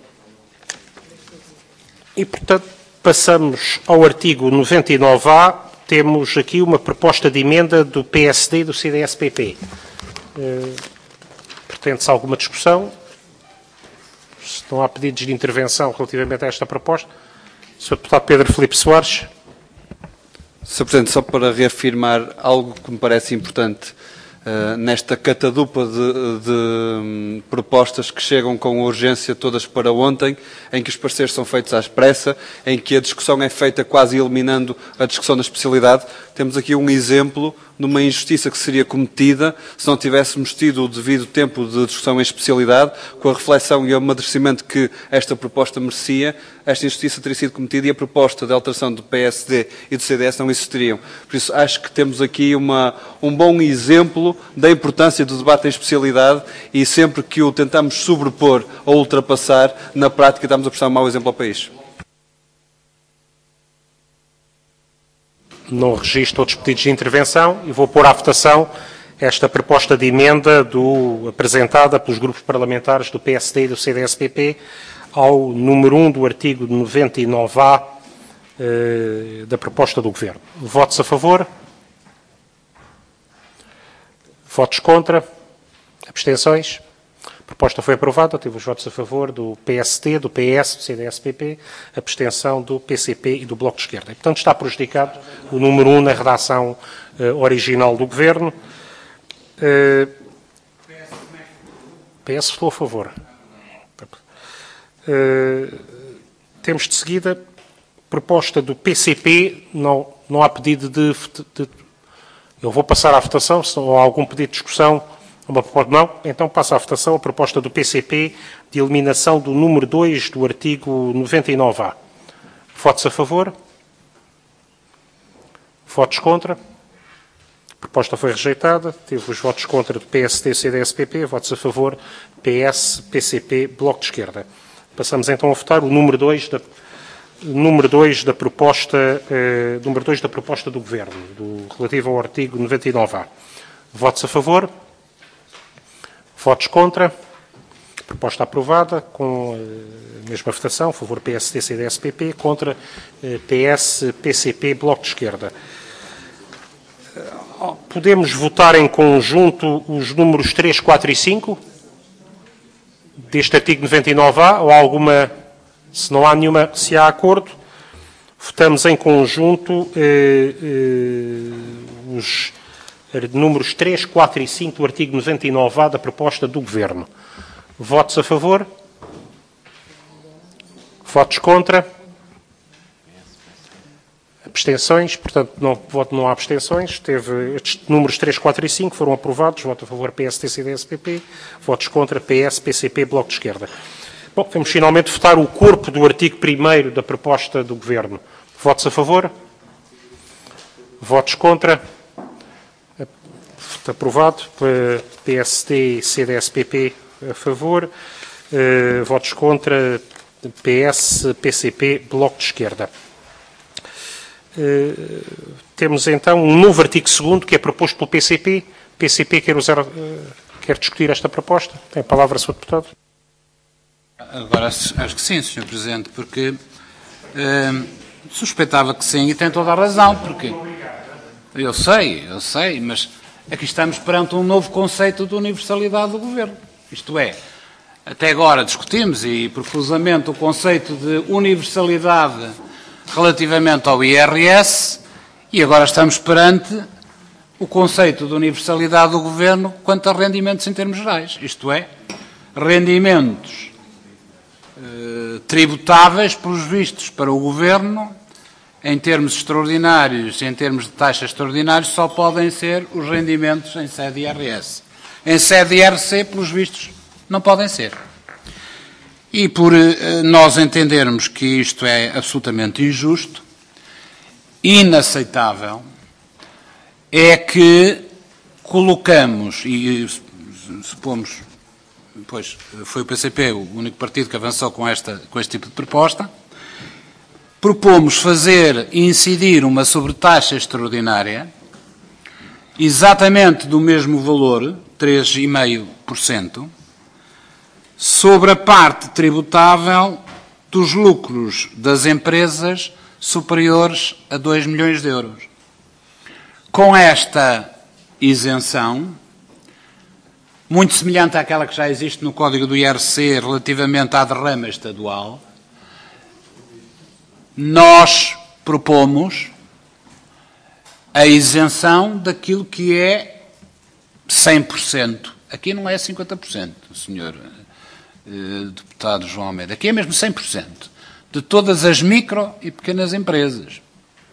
e, portanto, passamos ao artigo noventa e nove A. Temos aqui uma proposta de emenda do P S D e do C D S-P P. Uh, Pretende-se alguma discussão? Se não há pedidos de intervenção relativamente a esta proposta. senhor Deputado Pedro Filipe Soares. senhor Presidente, só para reafirmar algo que me parece importante uh, nesta catadupa de, de um, propostas que chegam com urgência todas para ontem, em que os pareceres são feitos à expressa, em que a discussão é feita quase eliminando a discussão da especialidade. Temos aqui um exemplo de uma injustiça que seria cometida se não tivéssemos tido o devido tempo de discussão em especialidade, com a reflexão e o amadurecimento que esta proposta merecia. Esta injustiça teria sido cometida e a proposta de alteração do P S D e do C D S não existiriam. Por isso, acho que temos aqui uma, um bom exemplo da importância do debate em especialidade e sempre que o tentamos sobrepor ou ultrapassar, na prática estamos a prestar um mau exemplo ao país. Não registro outros pedidos de intervenção e vou pôr à votação esta proposta de emenda do, apresentada pelos grupos parlamentares do P S D e do C D S-P P ao número um do artigo noventa e nove A eh, da proposta do Governo. Votos a favor? Votos contra? Abstenções? A proposta foi aprovada, teve os votos a favor do P S D, do P S, do C D S-P P, abstenção do P C P e do Bloco de Esquerda. E, portanto, está prejudicado o número um na redação uh, original do Governo. Uh, P S votou a favor. Uh, temos de seguida proposta do P C P, não, não há pedido de, de... Eu vou passar à votação, se não há algum pedido de discussão. Uma proposta, não? Então passa à votação a proposta do P C P de eliminação do número dois do artigo noventa e nove A. Votos a favor? Votos contra? A proposta foi rejeitada. Teve os votos contra do P S D, C D S-P P, votos a favor, P S, P C P, Bloco de Esquerda. Passamos então a votar o número dois da, número dois da proposta, eh, número dois da proposta do Governo, do, relativo ao artigo noventa e nove A. Votos a favor? Votos contra? Proposta aprovada, com a mesma votação, a favor P S D, C D S-P P, contra P S, P C P, Bloco de Esquerda. Podemos votar em conjunto os números três, quatro e cinco deste artigo noventa e nove A, ou alguma, se não há nenhuma, se há acordo, votamos em conjunto eh, eh, os números três, quatro e cinco do artigo noventa e nove A da proposta do Governo. Votos a favor? Votos contra? Abstenções? Portanto, não, voto não há abstenções. Teve, estes números três, quatro e cinco foram aprovados. Voto a favor P S D, C D S-P P. Votos contra P S, P C P, Bloco de Esquerda. Bom, vamos finalmente votar o corpo do artigo primeiro da proposta do Governo. Votos a favor? Votos contra? aprovado. P S D, C D S, P P a favor. Uh, votos contra P S, P C P, Bloco de Esquerda. Uh, temos então um novo artigo segundo que é proposto pelo P C P. P C P quer, usar, uh, quer discutir esta proposta? Tem a palavra, senhor Deputado. Agora, acho que sim, senhor Presidente, porque uh, suspeitava que sim e tem toda a razão, porque eu sei, eu sei, mas aqui estamos perante um novo conceito de universalidade do Governo. Isto é, até agora discutimos e profusamente o conceito de universalidade relativamente ao I R S e agora estamos perante o conceito de universalidade do Governo quanto a rendimentos em termos gerais. Isto é, rendimentos eh, tributáveis pelos vistos para o Governo em termos extraordinários e em termos de taxas extraordinárias só podem ser os rendimentos em sede I R S. Em sede I R C, pelos vistos, não podem ser. E por eh, nós entendermos que isto é absolutamente injusto, inaceitável, é que colocamos, e supomos, pois foi o P C P o único partido que avançou com, esta, com este tipo de proposta, propomos fazer incidir uma sobretaxa extraordinária, exatamente do mesmo valor, três vírgula cinco por cento, sobre a parte tributável dos lucros das empresas superiores a dois milhões de euros. Com esta isenção, muito semelhante àquela que já existe no Código do I R C relativamente à derrama estadual, nós propomos a isenção daquilo que é cem por cento. Aqui não é cinquenta por cento, senhor eh, deputado João Almeida. Aqui é mesmo cem por cento de todas as micro e pequenas empresas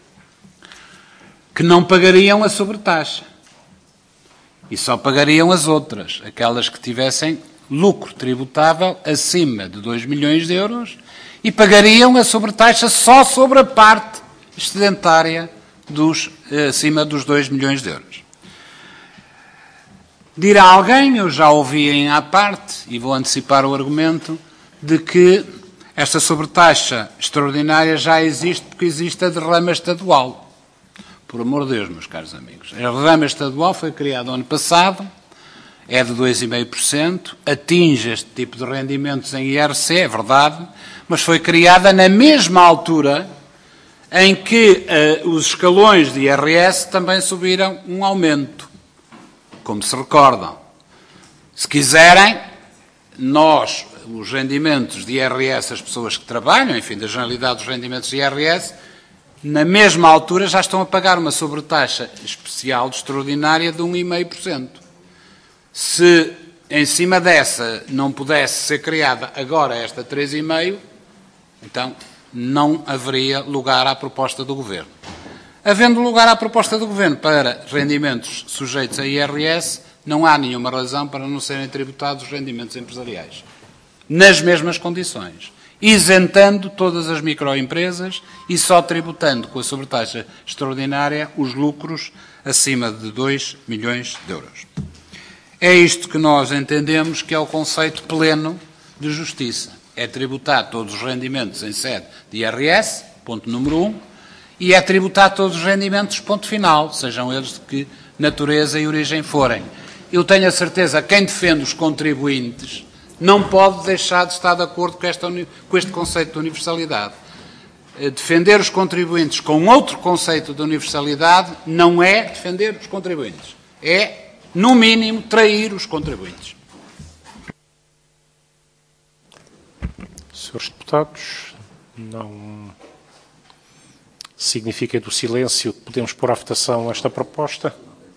que não pagariam a sobretaxa e só pagariam as outras, aquelas que tivessem lucro tributável acima de dois milhões de euros e pagariam a sobretaxa só sobre a parte excedentária dos, acima dos dois milhões de euros. Dirá alguém, eu já ouvi em à parte, e vou antecipar o argumento, de que esta sobretaxa extraordinária já existe porque existe a derrama estadual. Por amor de Deus, meus caros amigos. A derrama estadual foi criada ano passado, é de dois vírgula cinco por cento, atinge este tipo de rendimentos em I R C, é verdade, mas foi criada na mesma altura em que uh, os escalões de I R S também subiram um aumento, como se recordam. Se quiserem, nós, os rendimentos de I R S, as pessoas que trabalham, enfim, da generalidade dos rendimentos de I R S, na mesma altura já estão a pagar uma sobretaxa especial de extraordinária de um vírgula cinco por cento. Se em cima dessa não pudesse ser criada agora esta três vírgula cinco por cento, então não haveria lugar à proposta do Governo. Havendo lugar à proposta do Governo para rendimentos sujeitos a I R S, não há nenhuma razão para não serem tributados os rendimentos empresariais. Nas mesmas condições. Isentando todas as microempresas e só tributando com a sobretaxa extraordinária os lucros acima de dois milhões de euros. É isto que nós entendemos que é o conceito pleno de justiça. É tributar todos os rendimentos em sede de I R S, ponto número um, e é tributar todos os rendimentos, ponto final, sejam eles de que natureza e origem forem. Eu tenho a certeza que quem defende os contribuintes não pode deixar de estar de acordo com, esta, com este conceito de universalidade. Defender os contribuintes com outro conceito de universalidade não é defender os contribuintes. É, no mínimo, trair os contribuintes. Senhores deputados, não significa do silêncio que podemos pôr à votação esta proposta?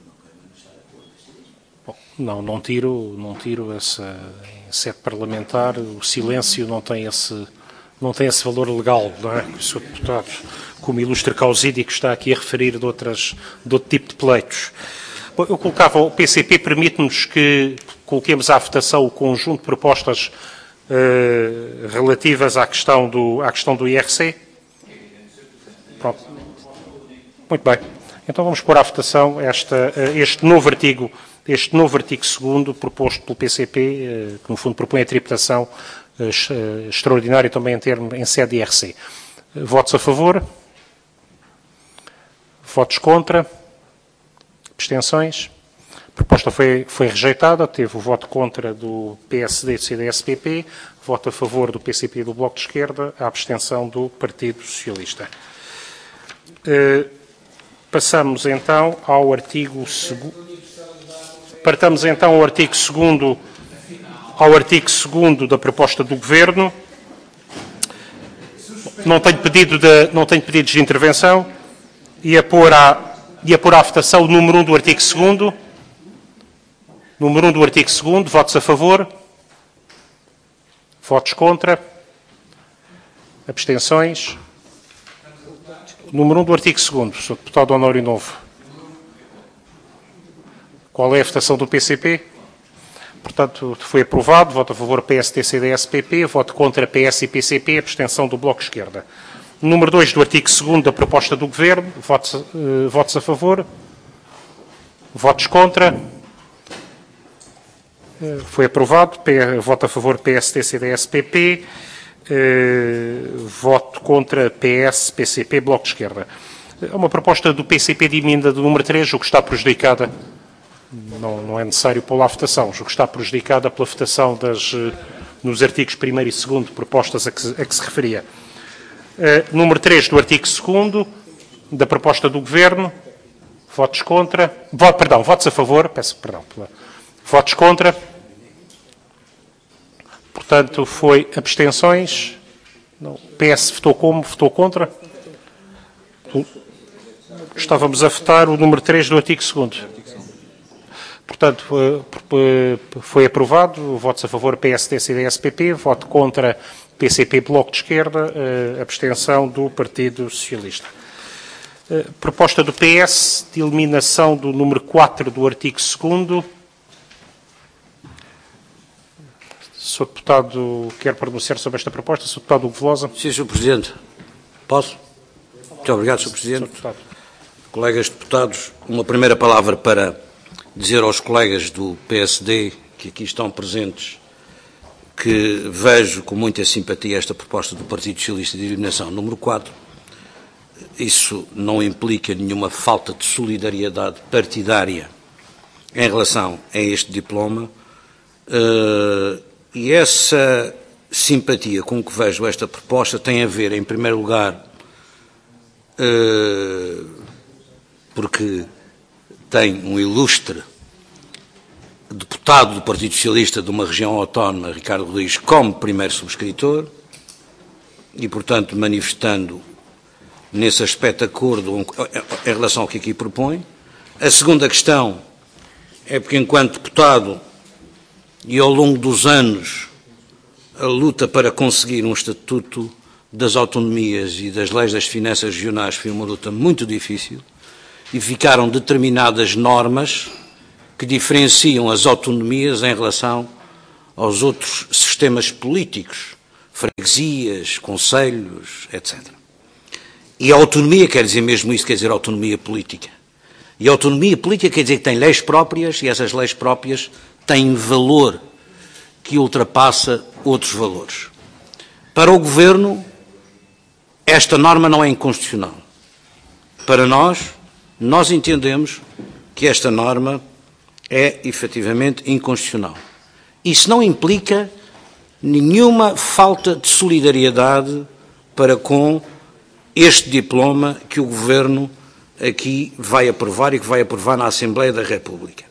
Bom, não, não tiro, não tiro essa... sede parlamentar, o silêncio não tem esse, não tem esse valor legal, não é? O senhor Deputado, como ilustre causídio que está aqui a referir de, outras, de outro tipo de pleitos. Bom, eu colocava, o P C P permite-nos que coloquemos à votação o conjunto de propostas uh, relativas à questão, do, à questão do I R C? Pronto. Muito bem. Então vamos pôr à votação esta, este novo artigo, este novo artigo segundo proposto pelo P C P, que no fundo propõe a tributação extraordinária também em, termo, em sede de I R C. Votos a favor? Votos contra? Abstenções? A proposta foi, foi rejeitada, teve o voto contra do P S D e do C D S P P, voto a favor do P C P e do Bloco de Esquerda, a abstenção do Partido Socialista. Uh, passamos então ao artigo segundo. Partamos então ao artigo segundo, ao artigo segundo da proposta do Governo. Não tenho, pedido de, não tenho pedidos de intervenção. E a pôr à, e a pôr à votação o número um do artigo segundo. Número um do artigo segundo. Votos a favor? Votos contra? Abstenções? Número um do artigo segundo. senhor Deputado Honório Novo. Qual é a votação do P C P? Portanto, foi aprovado. Voto a favor P S D, C D S P P. Voto contra P S e P C P. Abstenção do Bloco de Esquerda. Número dois do artigo segundo da proposta do Governo. Votos, uh, votos a favor? Votos contra? Uh, foi aprovado. P, voto a favor P S D, C D S P P. Uh, voto contra P S, P C P, Bloco de Esquerda. É uma proposta do P C P de emenda do número três, o que está prejudicada. Não, não é necessário pô-la à votação. O que está prejudicada pela votação das, uh, nos artigos primeiro e segundo propostas a que, a que se referia. Uh, número três do artigo segundo da proposta do Governo. Votos contra. Voto, perdão, votos a favor. Peço perdão. Votos contra. Portanto, foi abstenções. Não. P S votou como? Votou contra? Estávamos a votar o número três do artigo segundo. Portanto, foi aprovado. Votos a favor P S D, C D S P P. Voto contra P C P, Bloco de Esquerda. Abstenção do Partido Socialista. Proposta do P S de eliminação do número quatro do artigo segundo. senhor Deputado quer pronunciar sobre esta proposta? senhor Deputado Hugo Velosa. Sim, senhor Presidente. Posso? Muito obrigado, senhor Presidente. senhor Colegas deputados, uma primeira palavra para dizer aos colegas do P S D que aqui estão presentes que vejo com muita simpatia esta proposta do Partido Socialista de eliminação número quatro. Isso não implica nenhuma falta de solidariedade partidária em relação a este diploma. Uh, e essa simpatia com que vejo esta proposta tem a ver, em primeiro lugar, uh, porque tem um ilustre deputado do Partido Socialista de uma região autónoma, Ricardo Rodrigues, como primeiro subscritor, e, portanto, manifestando nesse aspecto acordo em relação ao que aqui propõe. A segunda questão é porque, enquanto deputado, e ao longo dos anos, a luta para conseguir um estatuto das autonomias e das leis das finanças regionais foi uma luta muito difícil e ficaram determinadas normas que diferenciam as autonomias em relação aos outros sistemas políticos, freguesias, conselhos, etcétera. E a autonomia quer dizer mesmo isso, quer dizer autonomia política. E a autonomia política quer dizer que tem leis próprias e essas leis próprias têm valor que ultrapassa outros valores. Para o Governo, esta norma não é inconstitucional. Para nós, nós entendemos que esta norma é efetivamente inconstitucional. Isso não implica nenhuma falta de solidariedade para com este diploma que o Governo aqui vai aprovar e que vai aprovar na Assembleia da República.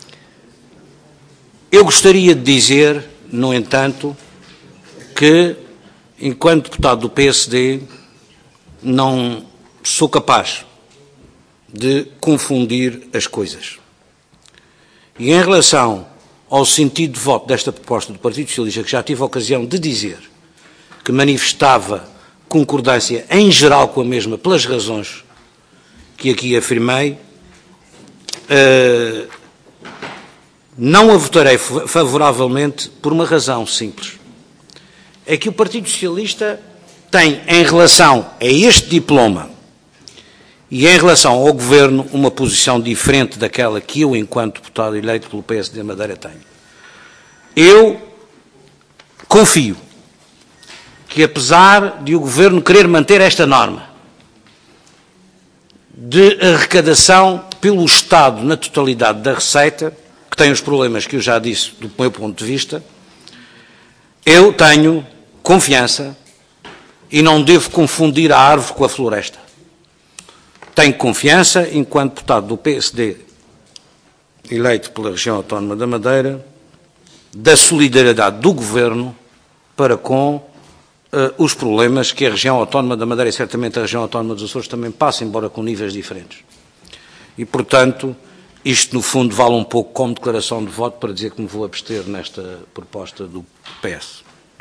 Eu gostaria de dizer, no entanto, que, enquanto deputado do P S D, não sou capaz de confundir as coisas. E em relação ao sentido de voto desta proposta do Partido Socialista, que já tive a ocasião de dizer que manifestava concordância em geral com a mesma, pelas razões que aqui afirmei, uh, não a votarei favoravelmente por uma razão simples. É que o Partido Socialista tem, em relação a este diploma e, em relação ao Governo, uma posição diferente daquela que eu, enquanto deputado eleito pelo P S D Madeira, tenho. Eu confio que, apesar de o Governo querer manter esta norma de arrecadação pelo Estado na totalidade da receita, que tem os problemas que eu já disse do meu ponto de vista, eu tenho confiança e não devo confundir a árvore com a floresta. Tenho confiança, enquanto deputado do P S D, eleito pela região autónoma da Madeira, da solidariedade do Governo para com uh, os problemas que a região autónoma da Madeira e certamente a região autónoma dos Açores também passa, embora com níveis diferentes. E, portanto, isto no fundo vale um pouco como declaração de voto para dizer que me vou abster nesta proposta do P S.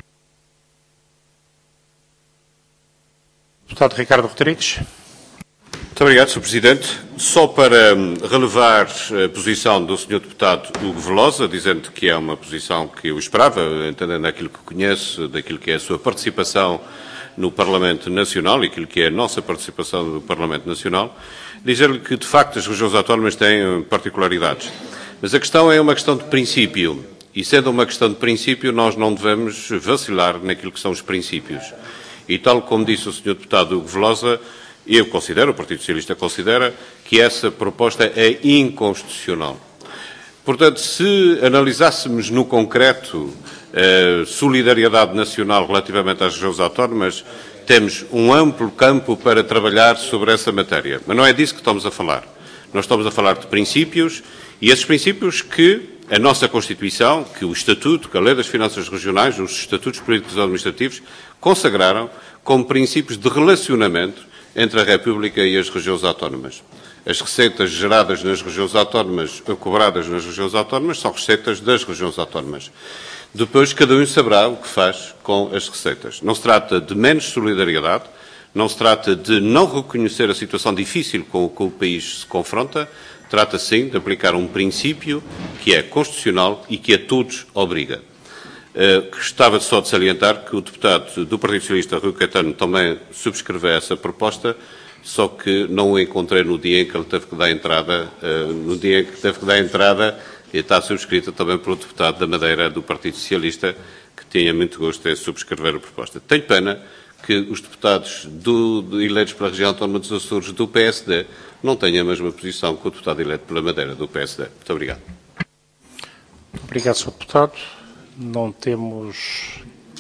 Deputado Ricardo Rodrigues. Muito obrigado, senhor Presidente. Só para relevar a posição do senhor Deputado Hugo Velosa, dizendo que é uma posição que eu esperava, entendendo aquilo que conheço, daquilo que é a sua participação no Parlamento Nacional e aquilo que é a nossa participação no Parlamento Nacional, dizer-lhe que, de facto, as regiões autónomas têm particularidades. Mas a questão é uma questão de princípio. E, sendo uma questão de princípio, nós não devemos vacilar naquilo que são os princípios. E, tal como disse o senhor Deputado Hugo Velosa, eu considero, o Partido Socialista considera, que essa proposta é inconstitucional. Portanto, se analisássemos no concreto a solidariedade nacional relativamente às regiões autónomas, temos um amplo campo para trabalhar sobre essa matéria. Mas não é disso que estamos a falar. Nós estamos a falar de princípios, e esses princípios que a nossa Constituição, que o Estatuto, que a Lei das Finanças Regionais, os Estatutos Políticos e Administrativos, consagraram como princípios de relacionamento entre a República e as regiões autónomas. As receitas geradas nas regiões autónomas ou cobradas nas regiões autónomas são receitas das regiões autónomas. Depois, cada um saberá o que faz com as receitas. Não se trata de menos solidariedade, não se trata de não reconhecer a situação difícil com que o país se confronta, trata, sim, de aplicar um princípio que é constitucional e que a todos obriga. Uh, gostava só de salientar que o deputado do Partido Socialista, Rui Caetano, também subscreveu essa proposta, só que não o encontrei no dia em que ele teve que dar entrada, uh, no dia em que teve que dar entrada, e está subscrita também pelo deputado da Madeira do Partido Socialista, que tinha muito gosto em subscrever a proposta. Tenho pena que os deputados do, do, eleitos pela região autónoma dos Açores do P S D não tenham a mesma posição que o deputado eleito pela Madeira do P S D. Muito obrigado. Obrigado, senhor Deputado. Não temos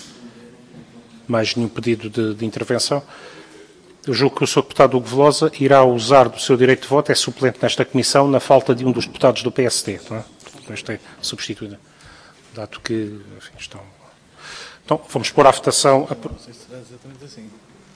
mais nenhum pedido de, de intervenção. Eu julgo que o senhor Deputado Hugo Velosa irá usar do seu direito de voto, é suplente nesta comissão, na falta de um dos deputados do P S D. Não é? Este é substituído, dado que enfim, estão... Então, vamos pôr à votação... A... Não sei se será exatamente assim.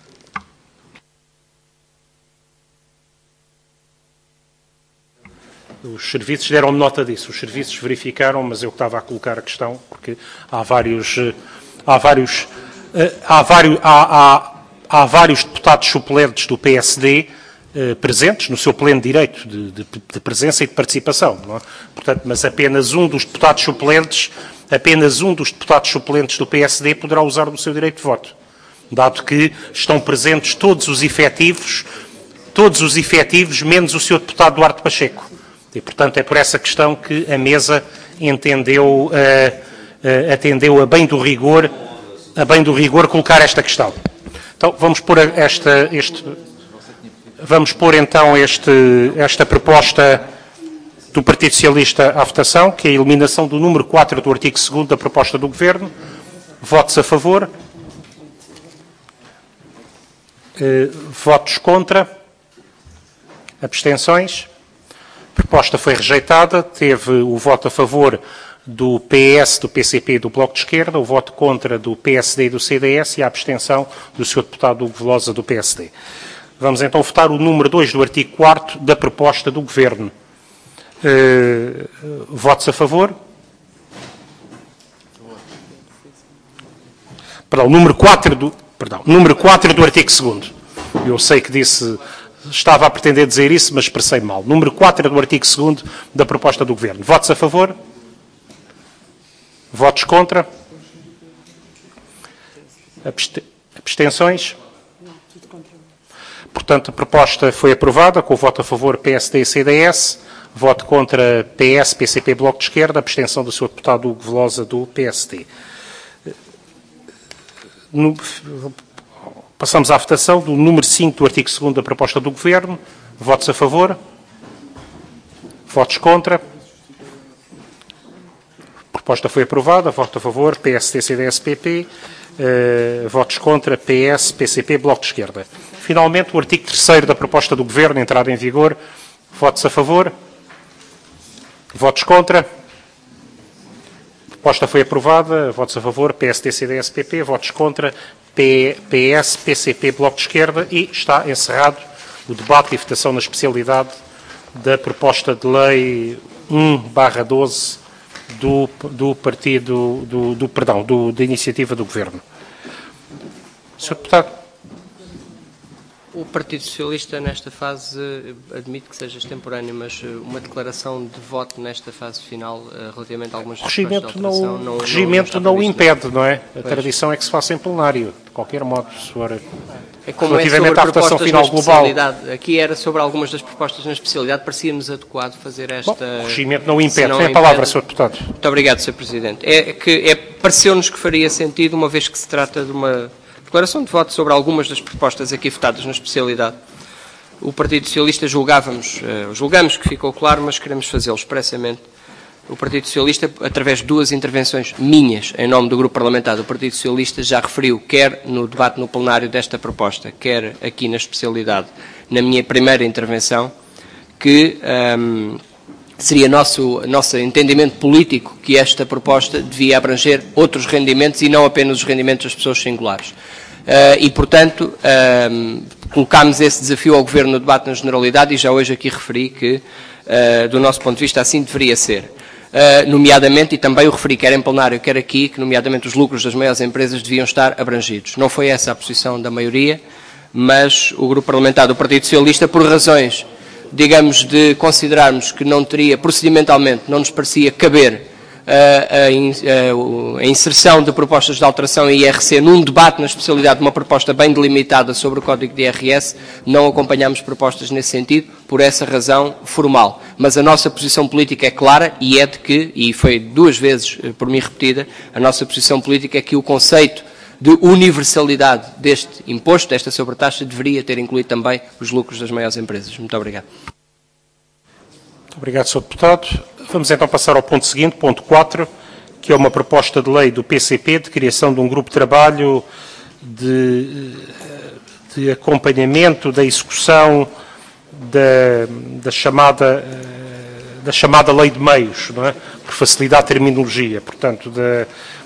Os serviços deram-me nota disso, os serviços verificaram, mas eu estava a colocar a questão, porque há vários, há vários, há vários, há, há, há vários deputados suplentes do P S D eh, presentes no seu pleno direito de, de, de presença e de participação, não é? Portanto, mas apenas um dos deputados suplentes, apenas um dos deputados suplentes do P S D poderá usar o seu direito de voto, dado que estão presentes todos os efetivos, todos os efetivos, menos o senhor deputado Duarte Pacheco. E, portanto, é por essa questão que a mesa entendeu, uh, uh, atendeu a bem do rigor, a bem do rigor colocar esta questão. Então, vamos pôr esta, este, vamos pôr então este, esta proposta do Partido Socialista à votação, que é a eliminação do número quatro do artigo segundo da proposta do Governo. Votos a favor. Uh, votos contra. Abstenções. A proposta foi rejeitada, teve o voto a favor do P S, do P C P e do Bloco de Esquerda, o voto contra do P S D e do C D S e a abstenção do senhor deputado Hugo Velosa do P S D. Vamos então votar o número dois do artigo quarto da proposta do Governo. Uh, votos a favor? Perdão, número quatro do, perdão, número quatro do artigo segundo. Eu sei que disse... Estava a pretender dizer isso, mas expressei mal. Número quatro do artigo segundo da proposta do Governo. Votos a favor? Votos contra? Abste... Abstenções? Portanto, Portanto, a proposta foi aprovada, com o voto a favor P S D e C D S, voto contra P S, P C P, Bloco de Esquerda, abstenção do senhor deputado Hugo Velosa, do P S D. No, passamos à votação do número cinco do artigo segundo da proposta do Governo. Votos a favor? Votos contra? A proposta foi aprovada. Voto a favor, P S D, C D S, P P. Uh, votos contra, P S, P C P, Bloco de Esquerda. Finalmente, o artigo terceiro da proposta do Governo, entrada em vigor. Votos a favor? Votos contra? A proposta foi aprovada. Votos a favor, P S D, C D S, P P. Votos contra, P S, P C P, Bloco de Esquerda. E está encerrado o debate e votação na especialidade da proposta de lei um barra doze do, do partido, do, do perdão, do, da iniciativa do Governo. senhor Deputado. O Partido Socialista, nesta fase, admite que seja extemporâneo, mas uma declaração de voto nesta fase final, relativamente a algumas O regimento de alteração, não, não, regimento não, não o impede, não é? A Pois. tradição é que se faça em plenário, de qualquer modo, senhora. É como é sobre Relativamente à votação propostas final na global. especialidade. Aqui era sobre algumas das propostas na especialidade, parecia-nos adequado fazer esta... Bom, o regimento não o impede. Se não Tem a impede- palavra, senhor Deputado. Muito obrigado, senhor Presidente. É que é, pareceu-nos que faria sentido, uma vez que se trata de uma declaração de voto sobre algumas das propostas aqui votadas na especialidade. O Partido Socialista julgávamos, uh, julgamos que ficou claro, mas queremos fazê-lo expressamente. O Partido Socialista, através de duas intervenções minhas, em nome do Grupo Parlamentar do Partido Socialista, já referiu, quer no debate no plenário desta proposta, quer aqui na especialidade, na minha primeira intervenção, que um, seria nosso, nosso entendimento político que esta proposta devia abranger outros rendimentos e não apenas os rendimentos das pessoas singulares. Uh, e, portanto, um, colocámos esse desafio ao Governo no debate na generalidade e já hoje aqui referi que, uh, do nosso ponto de vista, assim deveria ser. Uh, nomeadamente, e também o referi quer em plenário, quer aqui, que nomeadamente os lucros das maiores empresas deviam estar abrangidos. Não foi essa a posição da maioria, mas o Grupo Parlamentar do Partido Socialista, por razões, digamos, de considerarmos que não teria, procedimentalmente, não nos parecia caber A, a, a inserção de propostas de alteração em I R C num debate na especialidade de uma proposta bem delimitada sobre o Código de I R S, não acompanhamos propostas nesse sentido, por essa razão formal. Mas a nossa posição política é clara e é de que, e foi duas vezes por mim repetida, a nossa posição política é que o conceito de universalidade deste imposto, desta sobretaxa, deveria ter incluído também os lucros das maiores empresas. Muito obrigado. Muito obrigado, senhor Deputado. Vamos então passar ao ponto seguinte, ponto quatro, que é uma proposta de lei do P C P de criação de um grupo de trabalho de, de acompanhamento da execução da, da, chamada, da chamada lei de meios, não é? Por facilitar a terminologia, portanto, da,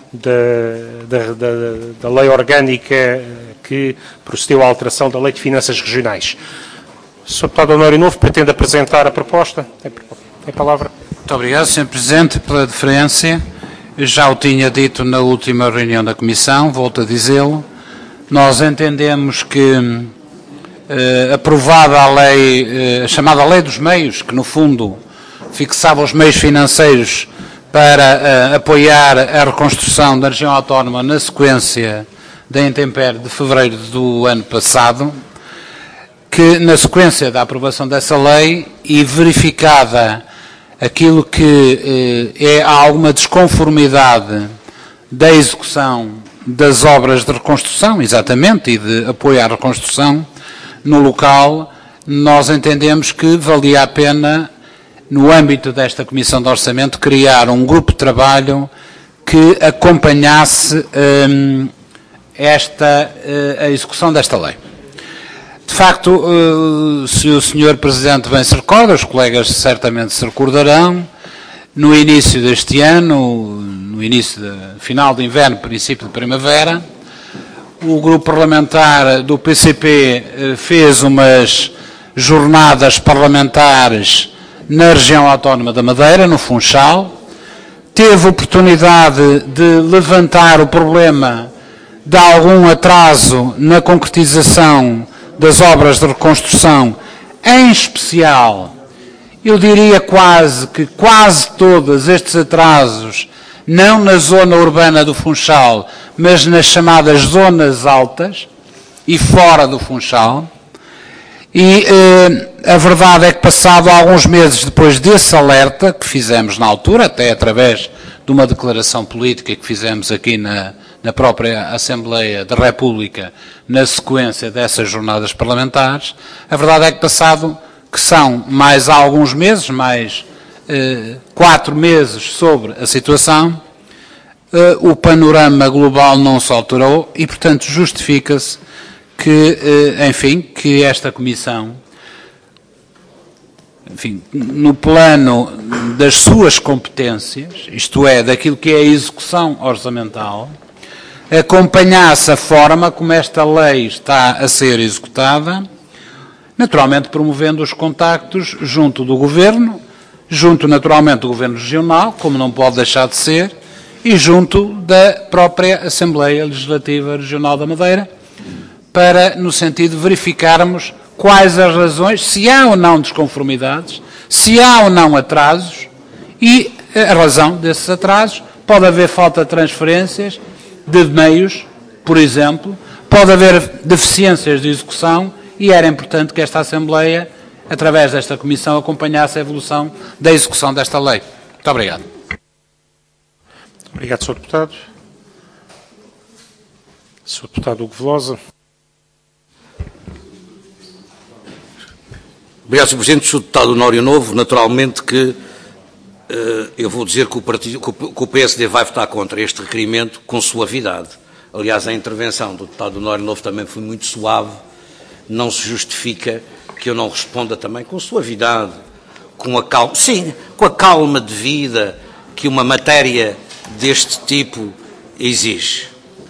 da, da, da, da lei orgânica que procedeu à alteração da lei de finanças regionais. O senhor Deputado Honório Novo pretende apresentar a proposta? Tem a palavra. Muito obrigado, senhor Presidente, pela deferência. Eu já o tinha dito na última reunião da Comissão, volto a dizê-lo. Nós entendemos que, eh, aprovada a lei, eh, a chamada Lei dos Meios, que no fundo fixava os meios financeiros para eh, apoiar a reconstrução da região autónoma na sequência da intempérie de fevereiro do ano passado, que na sequência da aprovação dessa lei e verificada aquilo que eh, é alguma desconformidade da execução das obras de reconstrução, exatamente, e de apoio à reconstrução no local, nós entendemos que valia a pena, no âmbito desta Comissão de Orçamento, criar um grupo de trabalho que acompanhasse eh, esta, eh, a execução desta lei. De facto, se o senhor Presidente bem se recorda, os colegas certamente se recordarão, no início deste ano, no início, de, final de inverno, princípio de primavera, o grupo parlamentar do P C P fez umas jornadas parlamentares na região autónoma da Madeira, no Funchal, teve oportunidade de levantar o problema de algum atraso na concretização das obras de reconstrução, em especial, eu diria quase que quase todos estes atrasos, não na zona urbana do Funchal, mas nas chamadas zonas altas e fora do Funchal, E eh, a verdade é que, passado alguns meses depois desse alerta que fizemos na altura, até através de uma declaração política que fizemos aqui na, na própria Assembleia da República, na sequência dessas jornadas parlamentares, a verdade é que, passado que são mais alguns meses, mais eh, quatro meses sobre a situação, eh, o panorama global não se alterou e, portanto, justifica-se que, eh, enfim, que esta Comissão, enfim, no plano das suas competências, isto é, daquilo que é a execução orçamental, acompanhasse a forma como esta lei está a ser executada, naturalmente promovendo os contactos junto do Governo, junto naturalmente do Governo Regional, como não pode deixar de ser, e junto da própria Assembleia Legislativa Regional da Madeira, para, no sentido de verificarmos quais as razões, se há ou não desconformidades, se há ou não atrasos, e a razão desses atrasos, pode haver falta de transferências de meios, por exemplo, pode haver deficiências de execução, e era importante que esta Assembleia, através desta Comissão, acompanhasse a evolução da execução desta lei. Muito obrigado. Obrigado, senhor Deputado. senhor Deputado Hugo Velosa. Obrigado, senhor Presidente. senhor Deputado Honório Novo, naturalmente que uh, eu vou dizer que o, partido, que o P S D vai votar contra este requerimento com suavidade. Aliás, a intervenção do Deputado Honório Novo também foi muito suave. Não se justifica que eu não responda também com suavidade, com a calma, sim, com a calma devida que uma matéria deste tipo exige.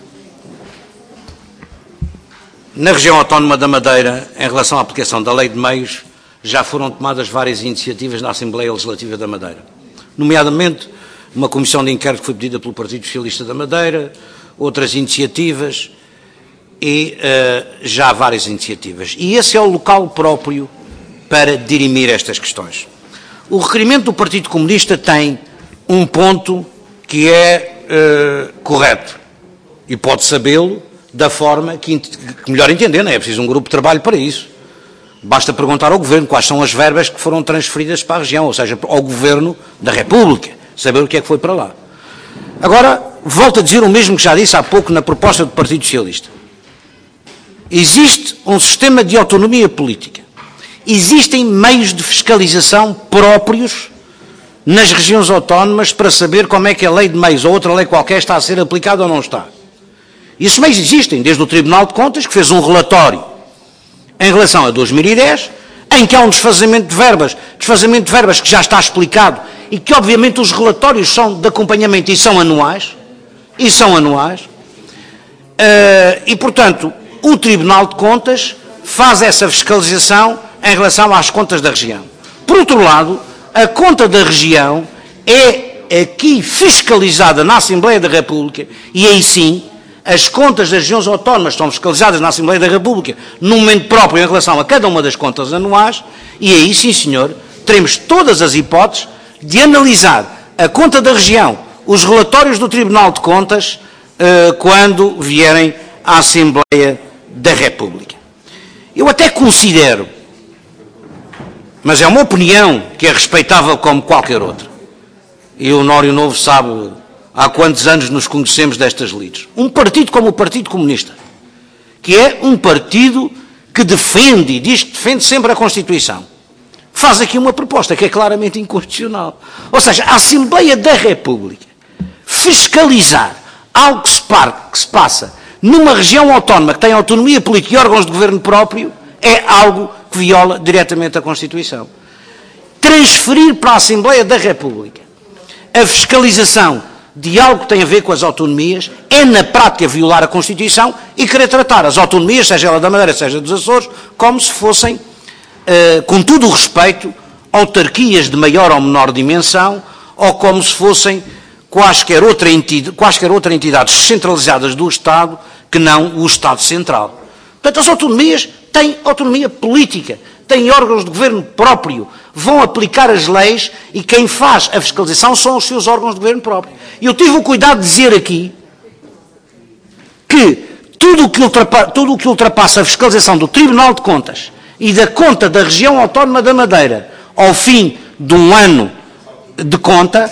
Na região autónoma da Madeira, em relação à aplicação da Lei de Meios, já foram tomadas várias iniciativas na Assembleia Legislativa da Madeira, nomeadamente uma comissão de inquérito que foi pedida pelo Partido Socialista da Madeira, outras iniciativas e uh, já várias iniciativas. E esse é o local próprio para dirimir estas questões. O requerimento do Partido Comunista tem um ponto que é uh, correto e pode sabê-lo da forma que, que melhor entender, não é? É preciso um grupo de trabalho para isso. Basta perguntar ao Governo quais são as verbas que foram transferidas para a região, ou seja, ao Governo da República, saber o que é que foi para lá. Agora, volto a dizer o mesmo que já disse há pouco na proposta do Partido Socialista. Existe um sistema de autonomia política. Existem meios de fiscalização próprios nas regiões autónomas para saber como é que a lei de meios ou outra lei qualquer está a ser aplicada ou não está. E esses meios existem, desde o Tribunal de Contas, que fez um relatório em relação a dois mil e dez, em que há um desfazamento de verbas, desfazamento de verbas que já está explicado e que, obviamente, os relatórios são de acompanhamento e são anuais, e são anuais, uh, e, portanto, o Tribunal de Contas faz essa fiscalização em relação às contas da região. Por outro lado, a conta da região é aqui fiscalizada na Assembleia da República e aí sim as contas das regiões autónomas são fiscalizadas na Assembleia da República no momento próprio em relação a cada uma das contas anuais e aí sim, senhor, teremos todas as hipóteses de analisar a conta da região, os relatórios do Tribunal de Contas, uh, quando vierem à Assembleia da República. Eu até considero, mas é uma opinião que é respeitável como qualquer outra, e o Honório Novo sabe há quantos anos nos conhecemos destas lides, um partido como o Partido Comunista, que é um partido que defende, e diz que defende sempre a Constituição, faz aqui uma proposta que é claramente inconstitucional. Ou seja, a Assembleia da República fiscalizar algo que se, par, que se passa numa região autónoma que tem autonomia política e órgãos de governo próprio é algo que viola diretamente a Constituição. Transferir para a Assembleia da República a fiscalização de algo que tem a ver com as autonomias é, na prática, violar a Constituição e querer tratar as autonomias, seja ela da Madeira, seja dos Açores, como se fossem, uh, com todo o respeito, autarquias de maior ou menor dimensão ou como se fossem quaisquer outra entidade, quaisquer outra entidades centralizadas do Estado que não o Estado Central. Portanto, as autonomias têm autonomia política, têm órgãos de governo próprio, vão aplicar as leis e quem faz a fiscalização são os seus órgãos de governo próprio. E eu tive o cuidado de dizer aqui que tudo o que ultrapassa, tudo o que ultrapassa a fiscalização do Tribunal de Contas e da conta da região autónoma da Madeira ao fim de um ano de conta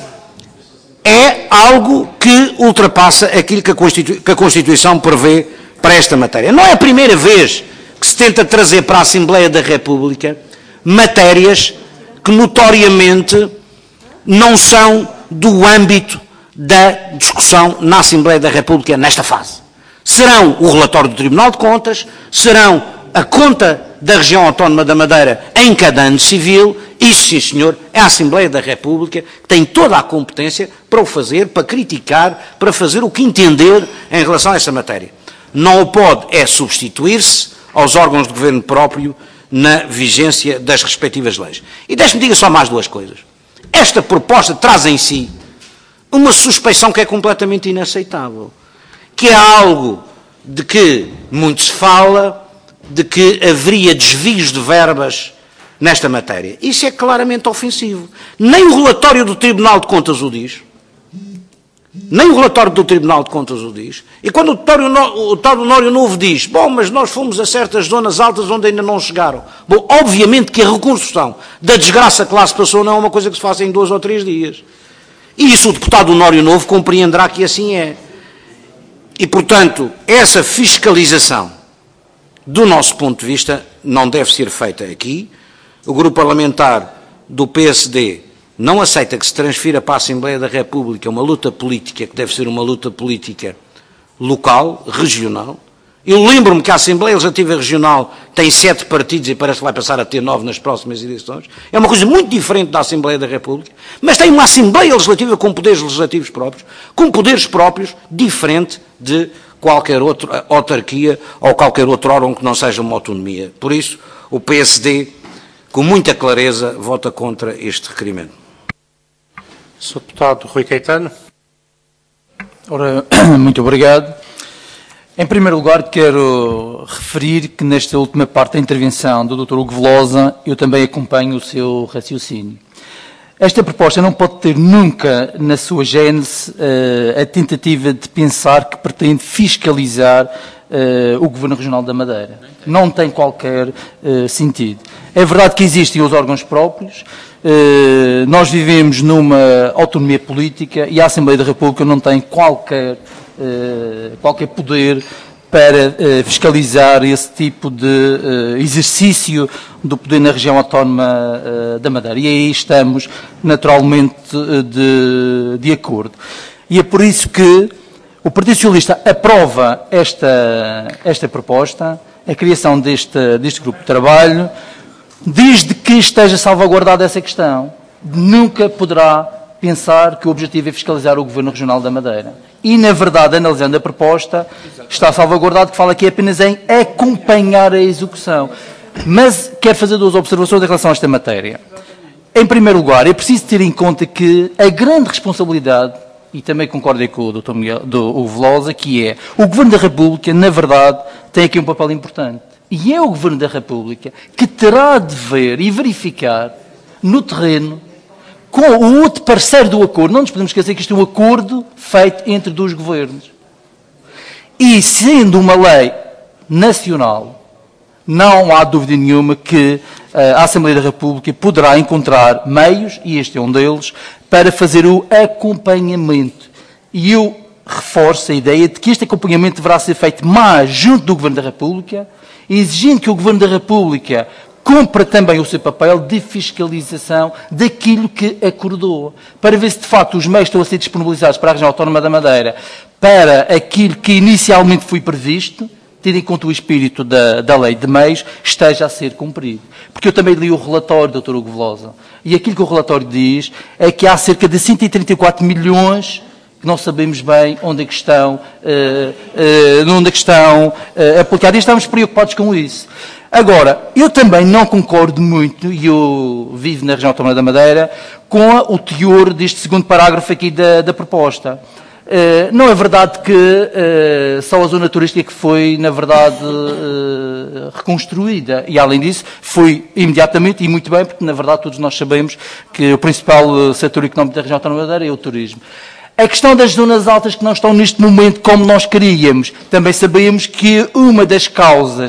é algo que ultrapassa aquilo que a, Constitu- que a Constituição prevê para esta matéria. Não é a primeira vez que se tenta trazer para a Assembleia da República matérias que notoriamente não são do âmbito da discussão na Assembleia da República nesta fase. Serão o relatório do Tribunal de Contas, serão a conta da região autónoma da Madeira em cada ano civil. Isso, sim senhor, é a Assembleia da República que tem toda a competência para o fazer, para criticar, para fazer o que entender em relação a essa matéria. Não o pode é substituir-se aos órgãos de governo próprio na vigência das respectivas leis. E deixe-me dizer só mais duas coisas. Esta proposta traz em si uma suspeição que é completamente inaceitável, que é algo de que muito se fala, de que haveria desvios de verbas nesta matéria. Isso é claramente ofensivo. Nem o relatório do Tribunal de Contas o diz, nem o relatório do Tribunal de Contas o diz, e quando o deputado Honório Novo diz, bom, mas nós fomos a certas zonas altas onde ainda não chegaram. Bom, obviamente que a reconstrução da desgraça que lá se passou não é uma coisa que se faça em dois ou três dias. E isso o deputado Honório Novo compreenderá que assim é. E, portanto, essa fiscalização, do nosso ponto de vista, não deve ser feita aqui. O grupo parlamentar do P S D não aceita que se transfira para a Assembleia da República uma luta política que deve ser uma luta política local, regional. Eu lembro-me que a Assembleia Legislativa Regional tem sete partidos e parece que vai passar a ter nove nas próximas eleições. É uma coisa muito diferente da Assembleia da República, mas tem uma Assembleia Legislativa com poderes legislativos próprios, com poderes próprios, diferente de qualquer outra autarquia ou qualquer outro órgão que não seja uma autonomia. Por isso, o P S D, com muita clareza, vota contra este requerimento. senhor Deputado Rui Caetano. Ora, muito obrigado. Em primeiro lugar, quero referir que nesta última parte da intervenção do doutor Hugo Velosa, eu também acompanho o seu raciocínio. Esta proposta não pode ter nunca, na sua gênese, a tentativa de pensar que pretende fiscalizar o Governo Regional da Madeira. Não tem qualquer sentido. É verdade que existem os órgãos próprios, nós vivemos numa autonomia política e a Assembleia da República não tem qualquer, qualquer poder para fiscalizar esse tipo de exercício do poder na região autónoma da Madeira. E aí estamos naturalmente de, de acordo. E é por isso que o Partido Socialista aprova esta, esta proposta, a criação deste, deste grupo de trabalho, desde que esteja salvaguardada essa questão. Nunca poderá pensar que o objetivo é fiscalizar o Governo Regional da Madeira. E, na verdade, analisando a proposta, está salvaguardado que fala aqui apenas em acompanhar a execução. Mas quero fazer duas observações em relação a esta matéria. Em primeiro lugar, é preciso ter em conta que a grande responsabilidade, e também concordo com o doutor Miguel, do, o Velosa, que é o Governo da República, na verdade, tem aqui um papel importante. E é o Governo da República que terá de ver e verificar no terreno com o outro parceiro do acordo. Não nos podemos esquecer que isto é um acordo feito entre dois governos. E sendo uma lei nacional, não há dúvida nenhuma que a Assembleia da República poderá encontrar meios, e este é um deles, para fazer o acompanhamento. E eu reforço a ideia de que este acompanhamento deverá ser feito mais junto do Governo da República, exigindo que o Governo da República cumpra também o seu papel de fiscalização daquilo que acordou, para ver se de facto os meios estão a ser disponibilizados para a região autónoma da Madeira para aquilo que inicialmente foi previsto, tendo em conta o espírito da, da lei de meios, esteja a ser cumprido. Porque eu também li o relatório do doutor Hugo Velosa, e aquilo que o relatório diz é que há cerca de cento e trinta e quatro milhões que não sabemos bem onde é que estão, uh, uh, onde é que estão uh, aplicados, e estamos preocupados com isso. Agora, eu também não concordo muito, e eu vivo na região autónoma da Madeira, com a, o teor deste segundo parágrafo aqui da, da proposta. Uh, não é verdade que uh, só a zona turística que foi, na verdade, uh, reconstruída. E, além disso, foi imediatamente, e muito bem, porque, na verdade, todos nós sabemos que o principal uh, setor económico da região autónoma da Madeira é o turismo. A questão das zonas altas que não estão neste momento como nós queríamos. Também sabemos que uma das causas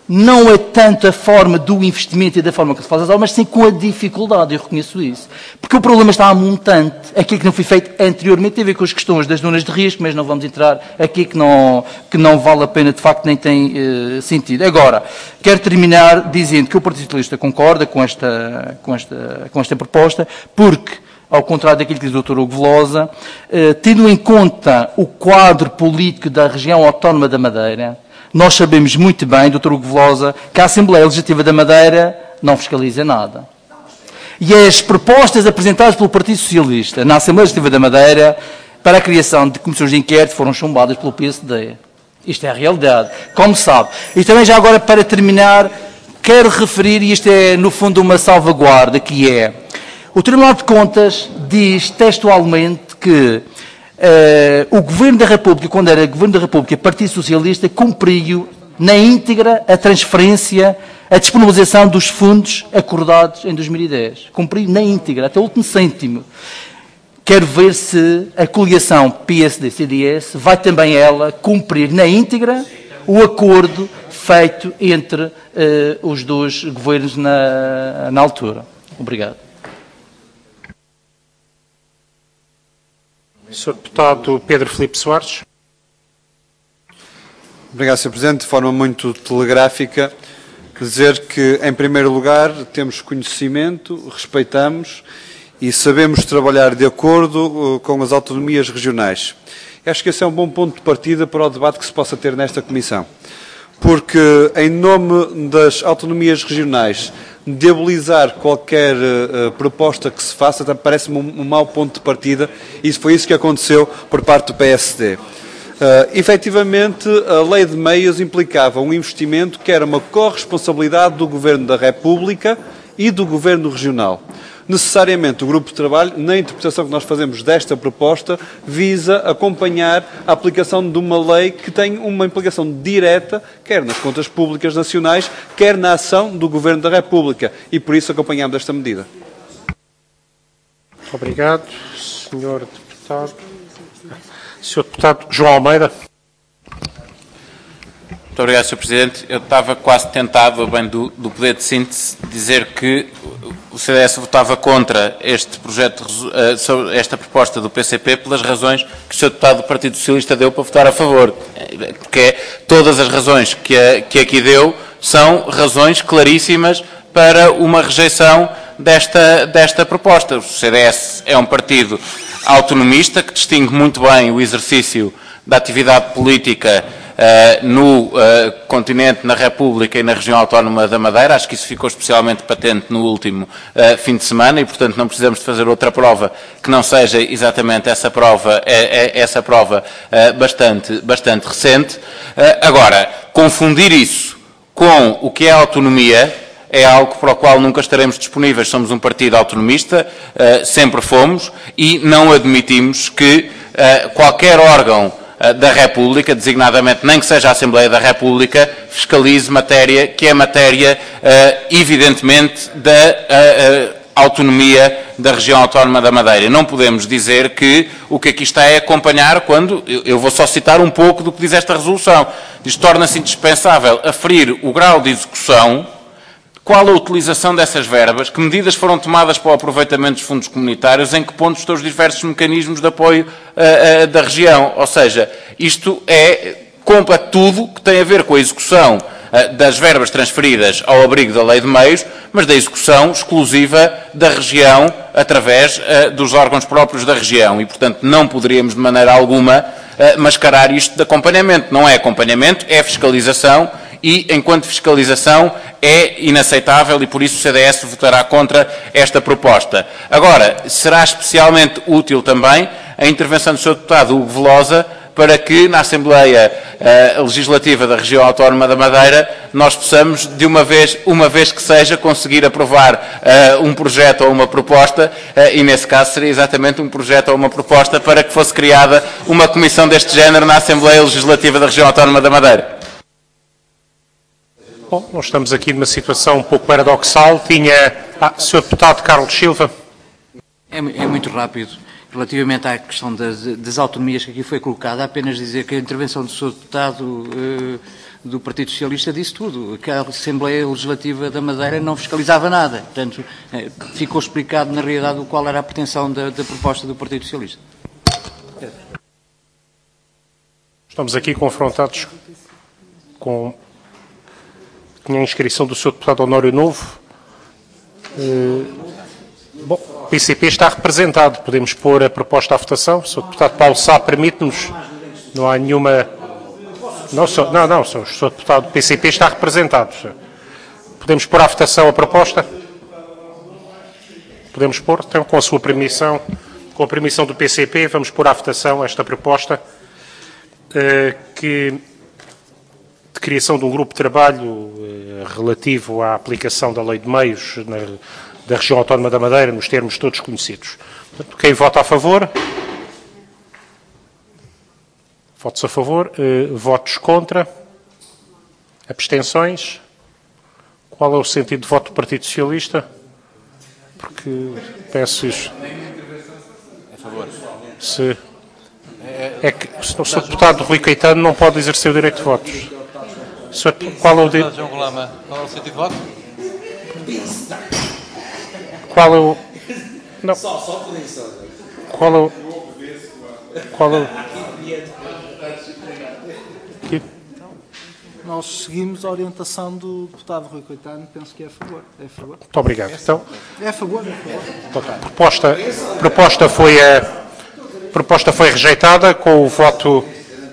não é tanto a forma do investimento e da forma que se faz as obras, mas sim com a dificuldade, eu reconheço isso. Porque o problema está a montante. Aquilo que não foi feito anteriormente tem a ver com as questões das zonas de risco, mas não vamos entrar aqui que não, que não vale a pena, de facto, nem tem uh, sentido. Agora, quero terminar dizendo que o Partido Socialista concorda com esta, com esta, com esta proposta, porque, ao contrário daquilo que diz o doutor Hugo Velosa, uh, tendo em conta o quadro político da região autónoma da Madeira, nós sabemos muito bem, doutor Hugo Velosa, que a Assembleia Legislativa da Madeira não fiscaliza nada. E as propostas apresentadas pelo Partido Socialista na Assembleia Legislativa da Madeira para a criação de comissões de inquérito foram chumbadas pelo P S D. Isto é a realidade, como sabe. E também já agora, para terminar, quero referir, e isto é no fundo uma salvaguarda, que é, o Tribunal de Contas diz textualmente que Uh, o Governo da República, quando era Governo da República, Partido Socialista, cumpriu na íntegra a transferência, a disponibilização dos fundos acordados em dois mil e dez. Cumpriu na íntegra, até o último cêntimo. Quero ver se a coligação P S D C D S vai também ela cumprir na íntegra o acordo feito entre uh, os dois governos na, na altura. Obrigado. senhor Deputado Pedro Filipe Soares. Obrigado, senhor Presidente. De forma muito telegráfica, dizer que, em primeiro lugar, temos conhecimento, respeitamos e sabemos trabalhar de acordo uh, com as autonomias regionais. Acho que esse é um bom ponto de partida para o debate que se possa ter nesta Comissão. Porque, em nome das autonomias regionais, debilizar qualquer uh, proposta que se faça parece-me um, um mau ponto de partida, e foi isso que aconteceu por parte do P S D. Uh, efetivamente, a lei de meios implicava um investimento que era uma corresponsabilidade do Governo da República e do Governo Regional. Necessariamente, o Grupo de Trabalho, na interpretação que nós fazemos desta proposta, visa acompanhar a aplicação de uma lei que tem uma implicação direta, quer nas contas públicas nacionais, quer na ação do Governo da República. E por isso acompanhamos esta medida. Obrigado, senhor Deputado. senhor Deputado João Almeida. Muito obrigado, senhor Presidente. Eu estava quase tentado, bem do, do poder de síntese, dizer que o C D S votava contra este projeto, esta proposta do P C P, pelas razões que o senhor Deputado do Partido Socialista deu para votar a favor. Porque todas as razões que, a, que aqui deu são razões claríssimas para uma rejeição desta, desta proposta. O C D S é um partido autonomista que distingue muito bem o exercício da atividade política Uh, no uh, continente, na República e na região autónoma da Madeira. Acho que isso ficou especialmente patente no último uh, fim de semana e, portanto, não precisamos de fazer outra prova que não seja exatamente essa prova, é, é, essa prova uh, bastante, bastante recente. Uh, agora, confundir isso com o que é autonomia é algo para o qual nunca estaremos disponíveis. Somos um partido autonomista, uh, sempre fomos, e não admitimos que uh, qualquer órgão da República, designadamente nem que seja a Assembleia da República, fiscalize matéria que é matéria, uh, evidentemente, da uh, uh, autonomia da região autónoma da Madeira. Não podemos dizer que o que aqui está é acompanhar quando, eu, eu vou só citar um pouco do que diz esta resolução, diz: torna-se indispensável aferir o grau de execução, qual a utilização dessas verbas, que medidas foram tomadas para o aproveitamento dos fundos comunitários, em que pontos estão os diversos mecanismos de apoio uh, uh, da região. Ou seja, isto é completo tudo que tem a ver com a execução uh, das verbas transferidas ao abrigo da lei de meios, mas da execução exclusiva da região através uh, dos órgãos próprios da região. E, portanto, não poderíamos de maneira alguma uh, mascarar isto de acompanhamento. Não é acompanhamento, é fiscalização. E, enquanto fiscalização, é inaceitável e, por isso, o C D S votará contra esta proposta. Agora, será especialmente útil também a intervenção do senhor Deputado Hugo Velosa para que, na Assembleia uh, Legislativa da Região Autónoma da Madeira, nós possamos, de uma vez, uma vez que seja, conseguir aprovar uh, um projeto ou uma proposta, uh, e, nesse caso, seria exatamente um projeto ou uma proposta para que fosse criada uma comissão deste género na Assembleia Legislativa da Região Autónoma da Madeira. Bom, nós estamos aqui numa situação um pouco paradoxal. Tinha... Ah, senhor Deputado Carlos Silva. É, é muito rápido. relativamente à questão das, das autonomias que aqui foi colocada, apenas dizer que a intervenção do senhor Deputado eh, do Partido Socialista disse tudo, que a Assembleia Legislativa da Madeira não fiscalizava nada. Portanto, eh, ficou explicado, na realidade, qual era a pretensão da, da proposta do Partido Socialista. Estamos aqui confrontados com a inscrição do senhor Deputado Honório Novo. Uh, bom, o P C P está representado. Podemos pôr a proposta à votação. O senhor Deputado Paulo Sá permite-nos. Não há nenhuma... Não, senhor, não, não, senhor, o senhor Deputado do P C P está representado. Senhor. Podemos pôr à votação a proposta? Podemos pôr? Então, com a sua permissão, com a permissão do P C P, vamos pôr à votação esta proposta uh, que... de criação de um grupo de trabalho eh, relativo à aplicação da Lei de Meios na, da Região Autónoma da Madeira, nos termos todos conhecidos. Portanto, quem vota a favor? Votos a favor. Eh, votos contra? Abstenções? Qual é o sentido de voto do Partido Socialista? Porque peço isso. A favor. Se, é que o senhor Deputado Rui Caetano não pode exercer o direito de votos. Senhor, qual é o de... João Golama, qual é o sentido de voto? Qual é o... Não. Qual é o... Qual é o... Que... Nós seguimos a orientação do deputado Rui Caetano, penso que é a favor. É a favor. Muito obrigado. Então, é a favor. É a favor. A proposta, proposta, foi, a proposta foi rejeitada com o voto...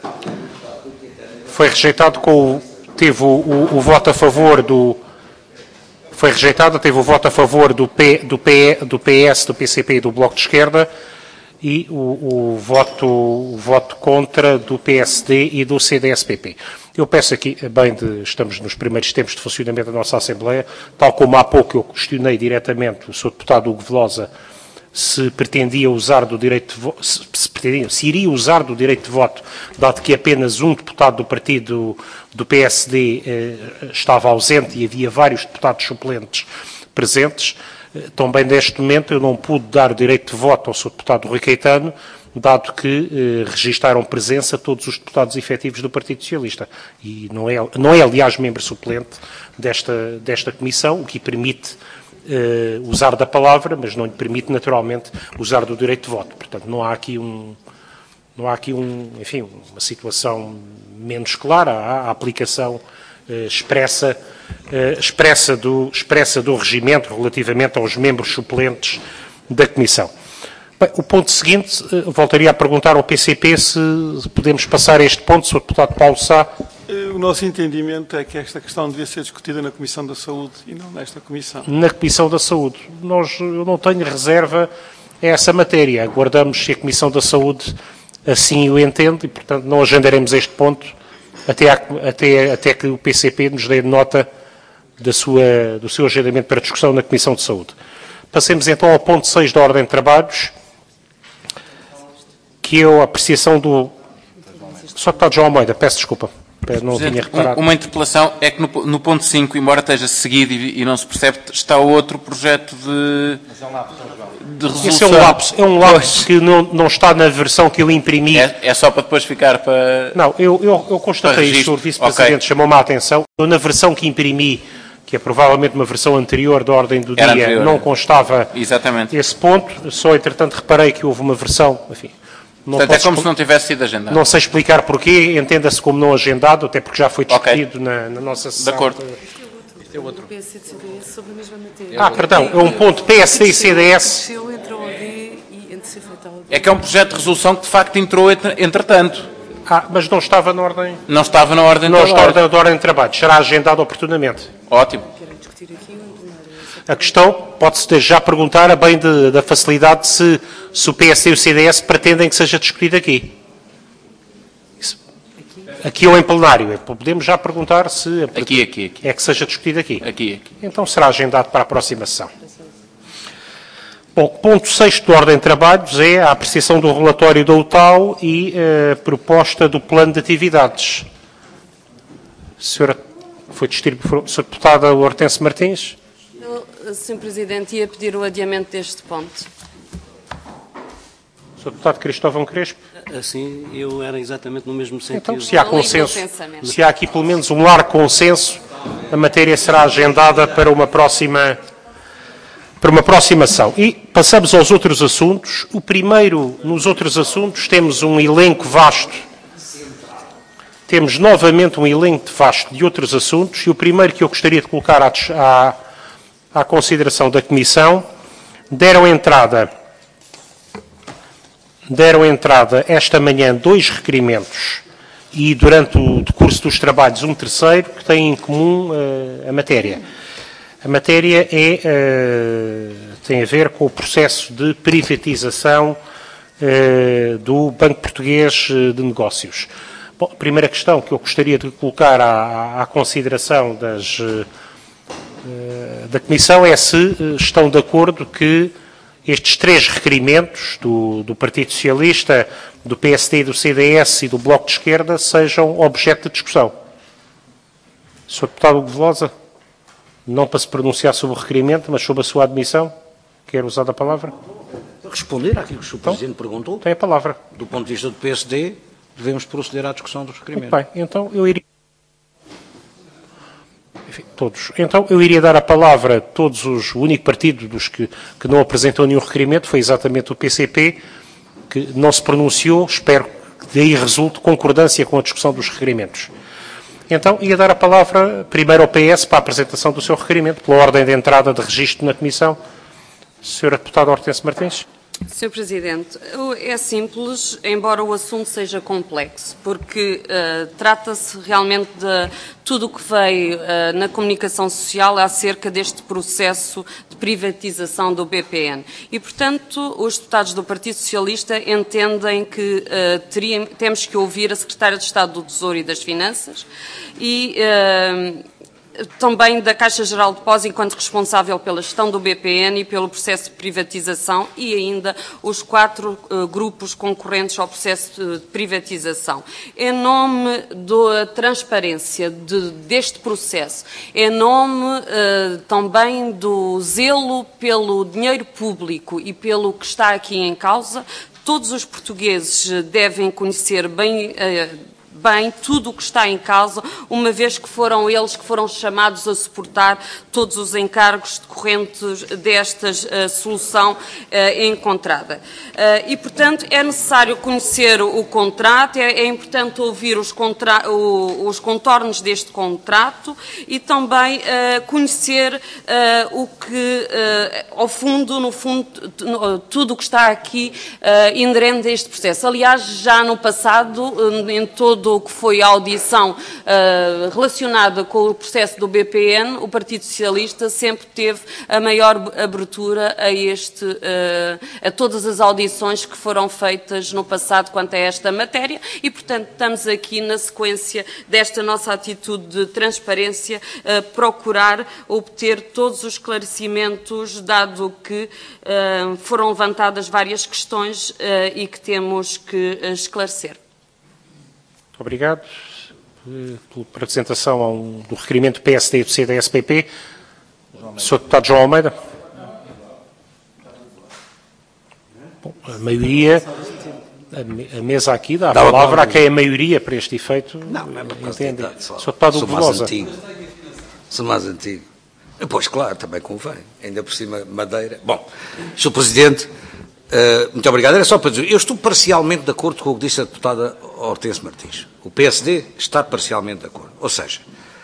Foi rejeitado com o... Teve o, o, o voto a favor do... Foi rejeitada, teve o voto a favor do, P, do, P, do P S, do P C P e do Bloco de Esquerda e o, o, voto, o voto contra do P S D e do C D S P P. Eu peço aqui, bem, de, estamos nos primeiros tempos de funcionamento da nossa Assembleia, tal como há pouco eu questionei diretamente o senhor Deputado Hugo Velosa se pretendia usar do direito de voto, se, se, pretendia, se iria usar do direito de voto, dado que apenas um deputado do partido do P S D eh, estava ausente e havia vários deputados suplentes presentes. Eh, também neste momento eu não pude dar o direito de voto ao senhor Deputado Rui Caetano, dado que eh, registaram presença todos os deputados efetivos do Partido Socialista. E não é, não é aliás, membro suplente desta, desta comissão, o que permite Uh, usar da palavra, mas não lhe permite naturalmente usar do direito de voto. Portanto, não há aqui um, não há aqui um, enfim, uma situação menos clara. Há a aplicação uh, expressa, uh, expressa, do, expressa do regimento relativamente aos membros suplentes da Comissão. Bem, o ponto seguinte, uh, voltaria a perguntar ao P C P se podemos passar a este ponto, senhor Deputado Paulo Sá. O nosso entendimento é que esta questão devia ser discutida na Comissão da Saúde e não nesta Comissão. Na Comissão da Saúde. Nós, eu não tenho reserva a essa matéria. Aguardamos se a Comissão da Saúde assim o entende e, portanto, não agendaremos este ponto até, a, até, até que o P C P nos dê nota da sua, do seu agendamento para discussão na Comissão de Saúde. Passemos então ao ponto seis da Ordem de Trabalhos, que é a apreciação do... Só Deputado João Almeida, peço desculpa. Não tinha reparado. Uma interpelação é que no, no ponto cinco, embora esteja seguido e, e não se percebe, está outro projeto de, de resolução. Isso é um lapso, é um lapso que não, não está na versão que eu imprimi. É, é só para depois ficar para... Não, eu, eu, eu constatei isso, o senhor Vice-Presidente okay. chamou-me a atenção. Eu, na versão que imprimi, que é provavelmente uma versão anterior da ordem do Era dia, anterior, não constava Exatamente. esse ponto. Só, entretanto, reparei que houve uma versão, enfim... Não Portanto, é como se não tivesse sido agendado. Não sei explicar porquê, entenda-se como não agendado, até porque já foi discutido okay. na, na nossa sessão. De acordo. Este é outro. Ah, perdão, é um ponto P S D e C D S. É que é um projeto de resolução que de facto entrou entretanto. Ah, mas não estava na ordem... Não estava na ordem de trabalho. Não está na ordem de trabalho, será agendado oportunamente. Ótimo. A questão pode-se já perguntar, a bem de, da facilidade, se, se o P S D e o C D S pretendem que seja discutido aqui. Isso. Aqui ou em plenário. Podemos já perguntar se aqui, aqui, aqui. é que seja discutido aqui. Aqui, aqui. Então será agendado para a próxima sessão. Bom, ponto sexto da Ordem de Trabalhos é a apreciação do relatório da U T A U e a proposta do plano de atividades. Senhora, foi distribuído, senhora Deputada Hortêncio Martins. senhor Presidente, ia pedir o adiamento deste ponto. senhor Deputado Cristóvão Crespo. Assim, eu era exatamente no mesmo sentido. Então, se há consenso, se há aqui pelo menos um largo consenso, a matéria será agendada para uma próxima, para uma próxima ação. E passamos aos outros assuntos. O primeiro, nos outros assuntos, temos um elenco vasto. Temos novamente um elenco vasto de outros assuntos. E o primeiro que eu gostaria de colocar à, à, à consideração da Comissão, deram entrada... Deram entrada esta manhã dois requerimentos e, durante o decurso dos trabalhos, um terceiro, que tem em comum uh, a matéria. A matéria é, uh, tem a ver com o processo de privatização uh, do Banco Português de Negócios. Bom, a primeira questão que eu gostaria de colocar à, à consideração das, uh, da Comissão é se uh, estão de acordo que estes três requerimentos do, do Partido Socialista, do P S D, do C D S e do Bloco de Esquerda sejam objeto de discussão. senhor Deputado Hugo Velosa, não para se pronunciar sobre o requerimento, mas sobre a sua admissão, quer usar a palavra? Responder àquilo que o senhor Então, Presidente perguntou. Tem a palavra. Do ponto de vista do P S D, devemos proceder à discussão dos requerimentos. Muito bem, então eu iria... Enfim, todos. Então, eu iria dar a palavra a todos os... O único partido dos que, que não apresentou nenhum requerimento foi exatamente o P C P, que não se pronunciou. Espero que daí resulte concordância com a discussão dos requerimentos. Então, ia dar a palavra primeiro ao P S para a apresentação do seu requerimento, pela ordem de entrada de registro na Comissão. senhora Deputada Hortêncio Martins. senhor Presidente, é simples, embora o assunto seja complexo, porque uh, trata-se realmente de tudo o que veio uh, na comunicação social acerca deste processo de privatização do B P N. E, portanto, os deputados do Partido Socialista entendem que uh, teríamos, temos que ouvir a Secretária de Estado do Tesouro e das Finanças e... Uh, também da Caixa Geral de Depósitos, enquanto responsável pela gestão do B P N e pelo processo de privatização, e ainda os quatro uh, grupos concorrentes ao processo de privatização. Em nome da transparência de, deste processo, em nome uh, também do zelo pelo dinheiro público e pelo que está aqui em causa, todos os portugueses devem conhecer bem... Uh, bem tudo o que está em causa, uma vez que foram eles que foram chamados a suportar todos os encargos decorrentes desta uh, solução uh, encontrada. Uh, e, portanto, é necessário conhecer o contrato, é, é importante ouvir os, contra o, os contornos deste contrato e também uh, conhecer uh, o que, uh, ao fundo, no fundo, tudo o que está aqui uh, inerente a este processo. Aliás, já no passado, uh, em todo o que foi a audição uh, relacionada com o processo do B P N, o Partido Socialista sempre teve a maior abertura a, este, uh, a todas as audições que foram feitas no passado quanto a esta matéria e, portanto, estamos aqui na sequência desta nossa atitude de transparência, uh, procurar obter todos os esclarecimentos, dado que uh, foram levantadas várias questões uh, e que temos que uh, esclarecer. Obrigado pela apresentação ao, do requerimento do P S D e do C D S P P. senhor Deputado João Almeida. Bom, a maioria, a, a mesa aqui dá a Dá palavra a quem é a maioria para este efeito. Não, não é uma entende. senhor Deputado Sou mais Velosa. antigo. Sou mais antigo. Pois, claro, também convém. Ainda por cima, Madeira. Bom, senhor Presidente, uh, muito obrigado. Era só para dizer, eu estou parcialmente de acordo com o que disse a deputada Hortêncio Martins. O P S D está parcialmente de acordo. Ou seja,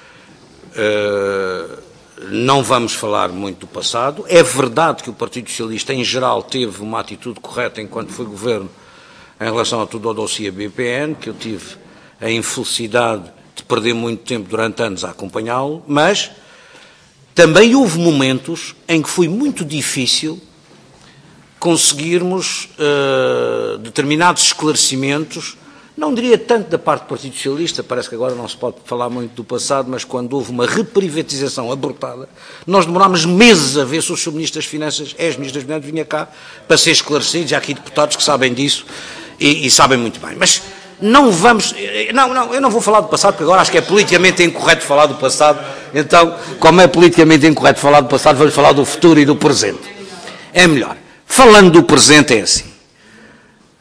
uh, não vamos falar muito do passado. É verdade que o Partido Socialista, em geral, teve uma atitude correta enquanto foi governo em relação a tudo ao dossiê B P N, que eu tive a infelicidade de perder muito tempo durante anos a acompanhá-lo, mas também houve momentos em que foi muito difícil conseguirmos uh, determinados esclarecimentos, não diria tanto da parte do Partido Socialista, parece que agora não se pode falar muito do passado, mas quando houve uma reprivatização abortada, nós demorámos meses a ver se o senhor Ministro das Finanças, ex-Ministro das Finanças, vinha cá para ser esclarecido, já há aqui deputados que sabem disso e, e sabem muito bem. Mas não vamos... Não, não, eu não vou falar do passado, porque agora acho que é politicamente incorreto falar do passado, então, como é politicamente incorreto falar do passado, vamos falar do futuro e do presente. É melhor. Falando do presente é assim.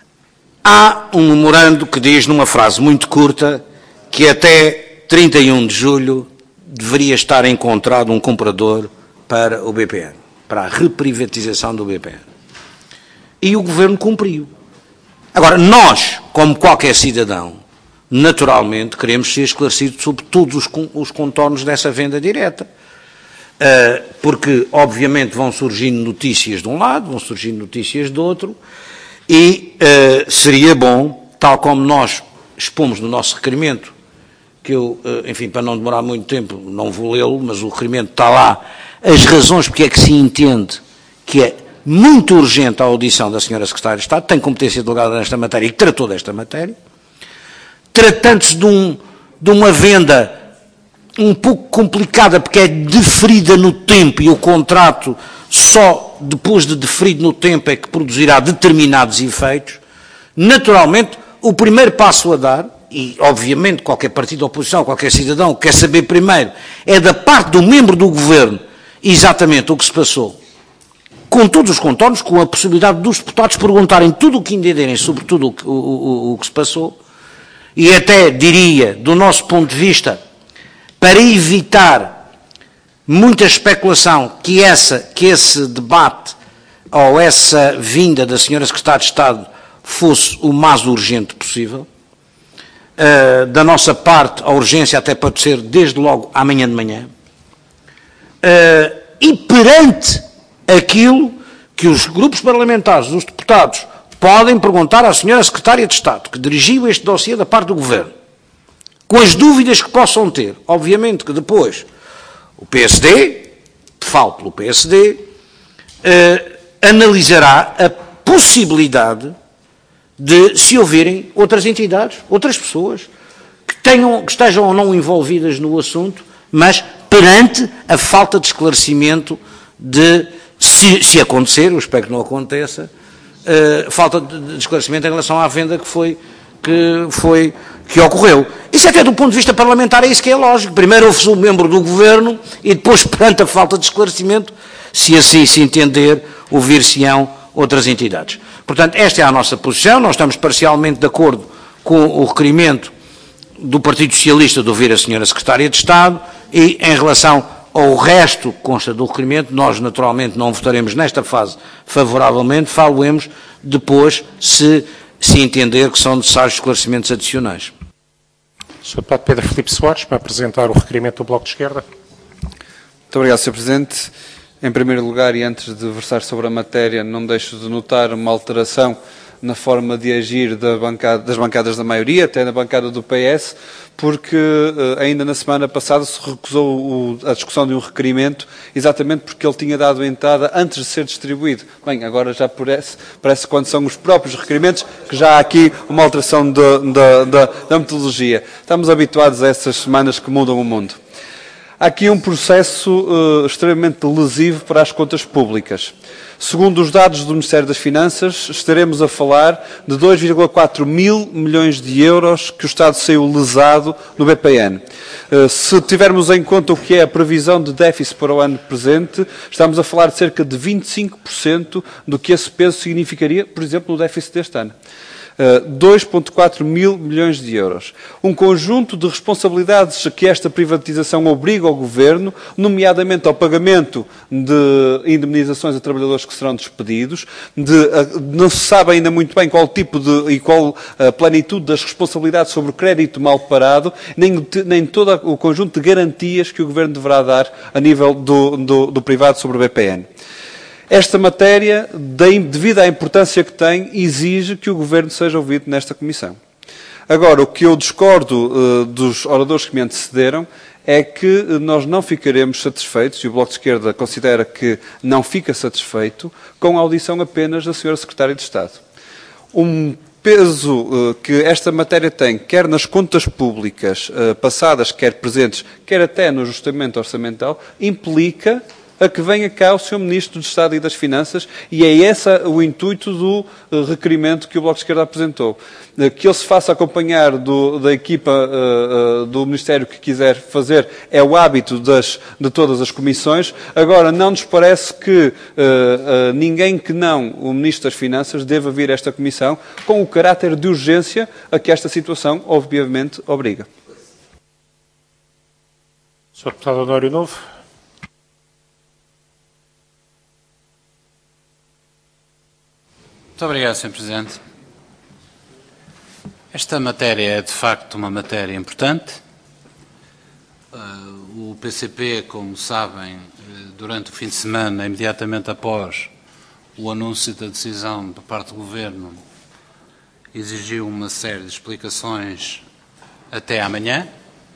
há um memorando que diz, numa frase muito curta, que até trinta e um de julho deveria estar encontrado um comprador para o B P N, para a reprivatização do B P N. E o Governo cumpriu. Agora, nós, como qualquer cidadão, naturalmente queremos ser esclarecidos sobre todos os, os contornos dessa venda direta. Uh, porque, obviamente, vão surgindo notícias de um lado, vão surgindo notícias do outro, e uh, seria bom, tal como nós expomos no nosso requerimento, que eu, uh, enfim, para não demorar muito tempo, não vou lê-lo, mas o requerimento está lá, as razões porque é que se entende que é muito urgente a audição da senhora Secretária de Estado, tem competência delegada nesta matéria e tratou desta matéria, tratando-se de, um, de uma venda um pouco complicada, porque é deferida no tempo e o contrato só depois de deferido no tempo é que produzirá determinados efeitos. Naturalmente, o primeiro passo a dar, e obviamente qualquer partido de oposição, qualquer cidadão quer saber primeiro, é da parte do membro do Governo exatamente o que se passou, com todos os contornos, com a possibilidade dos deputados perguntarem tudo o que entenderem sobre tudo o que, o, o, o que se passou, e até diria, do nosso ponto de vista, para evitar muita especulação, que, essa, que esse debate ou essa vinda da senhora Secretária de Estado fosse o mais urgente possível. Uh, da nossa parte, a urgência até pode ser desde logo amanhã de manhã. Uh, e perante aquilo que os grupos parlamentares, os deputados, podem perguntar à senhora Secretária de Estado, que dirigiu este dossiê da parte do Governo, com as dúvidas que possam ter. Obviamente que depois o P S D, falo pelo P S D, eh, analisará a possibilidade de se ouvirem outras entidades, outras pessoas, que, tenham, que estejam ou não envolvidas no assunto, mas perante a falta de esclarecimento de, se, se acontecer, eu espero que não aconteça, eh, falta de esclarecimento em relação à venda que foi, que foi que ocorreu. Isso até do ponto de vista parlamentar é isso que é lógico. Primeiro ouve-se um membro do Governo e depois, perante a falta de esclarecimento, se assim se entender, ouvir-se-ão outras entidades. Portanto, esta é a nossa posição. Nós estamos parcialmente de acordo com o requerimento do Partido Socialista de ouvir a senhora Secretária de Estado e, em relação ao resto que consta do requerimento, nós naturalmente não votaremos nesta fase favoravelmente, falo-emos depois se se entender que são necessários esclarecimentos adicionais. senhor Deputado Pedro Filipe Soares, para apresentar o requerimento do Bloco de Esquerda. Muito obrigado, senhor Presidente. Em primeiro lugar, e antes de versar sobre a matéria, não deixo de notar uma alteração na forma de agir da bancada, das bancadas da maioria, até na bancada do P S, porque ainda na semana passada se recusou o, a discussão de um requerimento, exatamente porque ele tinha dado entrada antes de ser distribuído. Bem, agora já parece, parece quando são os próprios requerimentos, que já há aqui uma alteração de, de, de, da metodologia. Estamos habituados a essas semanas que mudam o mundo. Há aqui um processo uh, extremamente lesivo para as contas públicas. Segundo os dados do Ministério das Finanças, estaremos a falar de dois vírgula quatro mil milhões de euros que o Estado saiu lesado no B P N. Uh, se tivermos em conta o que é a previsão de déficit para o ano presente, estamos a falar de cerca de vinte e cinco por cento do que esse peso significaria, por exemplo, no déficit deste ano. dois vírgula quatro mil milhões de euros. Um conjunto de responsabilidades que esta privatização obriga ao Governo, nomeadamente ao pagamento de indemnizações a trabalhadores que serão despedidos, de, não se sabe ainda muito bem qual tipo de e qual a plenitude das responsabilidades sobre o crédito mal parado, nem, nem todo o conjunto de garantias que o Governo deverá dar a nível do, do, do privado sobre o B P N. Esta matéria, devido à importância que tem, exige que o Governo seja ouvido nesta Comissão. Agora, o que eu discordo uh, dos oradores que me antecederam é que nós não ficaremos satisfeitos, e o Bloco de Esquerda considera que não fica satisfeito, com a audição apenas da senhora Secretária de Estado. Um peso uh, que esta matéria tem, quer nas contas públicas uh, passadas, quer presentes, quer até no ajustamento orçamental, implica a que venha cá o senhor Ministro do Estado e das Finanças, e é esse o intuito do uh, requerimento que o Bloco de Esquerda apresentou. Uh, que ele se faça acompanhar do, da equipa uh, uh, do Ministério que quiser fazer, é o hábito das, de todas as comissões. Agora, não nos parece que uh, uh, ninguém que não o Ministro das Finanças deva vir a esta comissão com o caráter de urgência a que esta situação, obviamente, obriga. senhor Deputado Honório Novo. Muito obrigado, senhor Presidente. Esta matéria é, de facto, uma matéria importante. Uh, o P C P, como sabem, durante o fim de semana, imediatamente após o anúncio da decisão por parte do Governo, exigiu uma série de explicações até amanhã.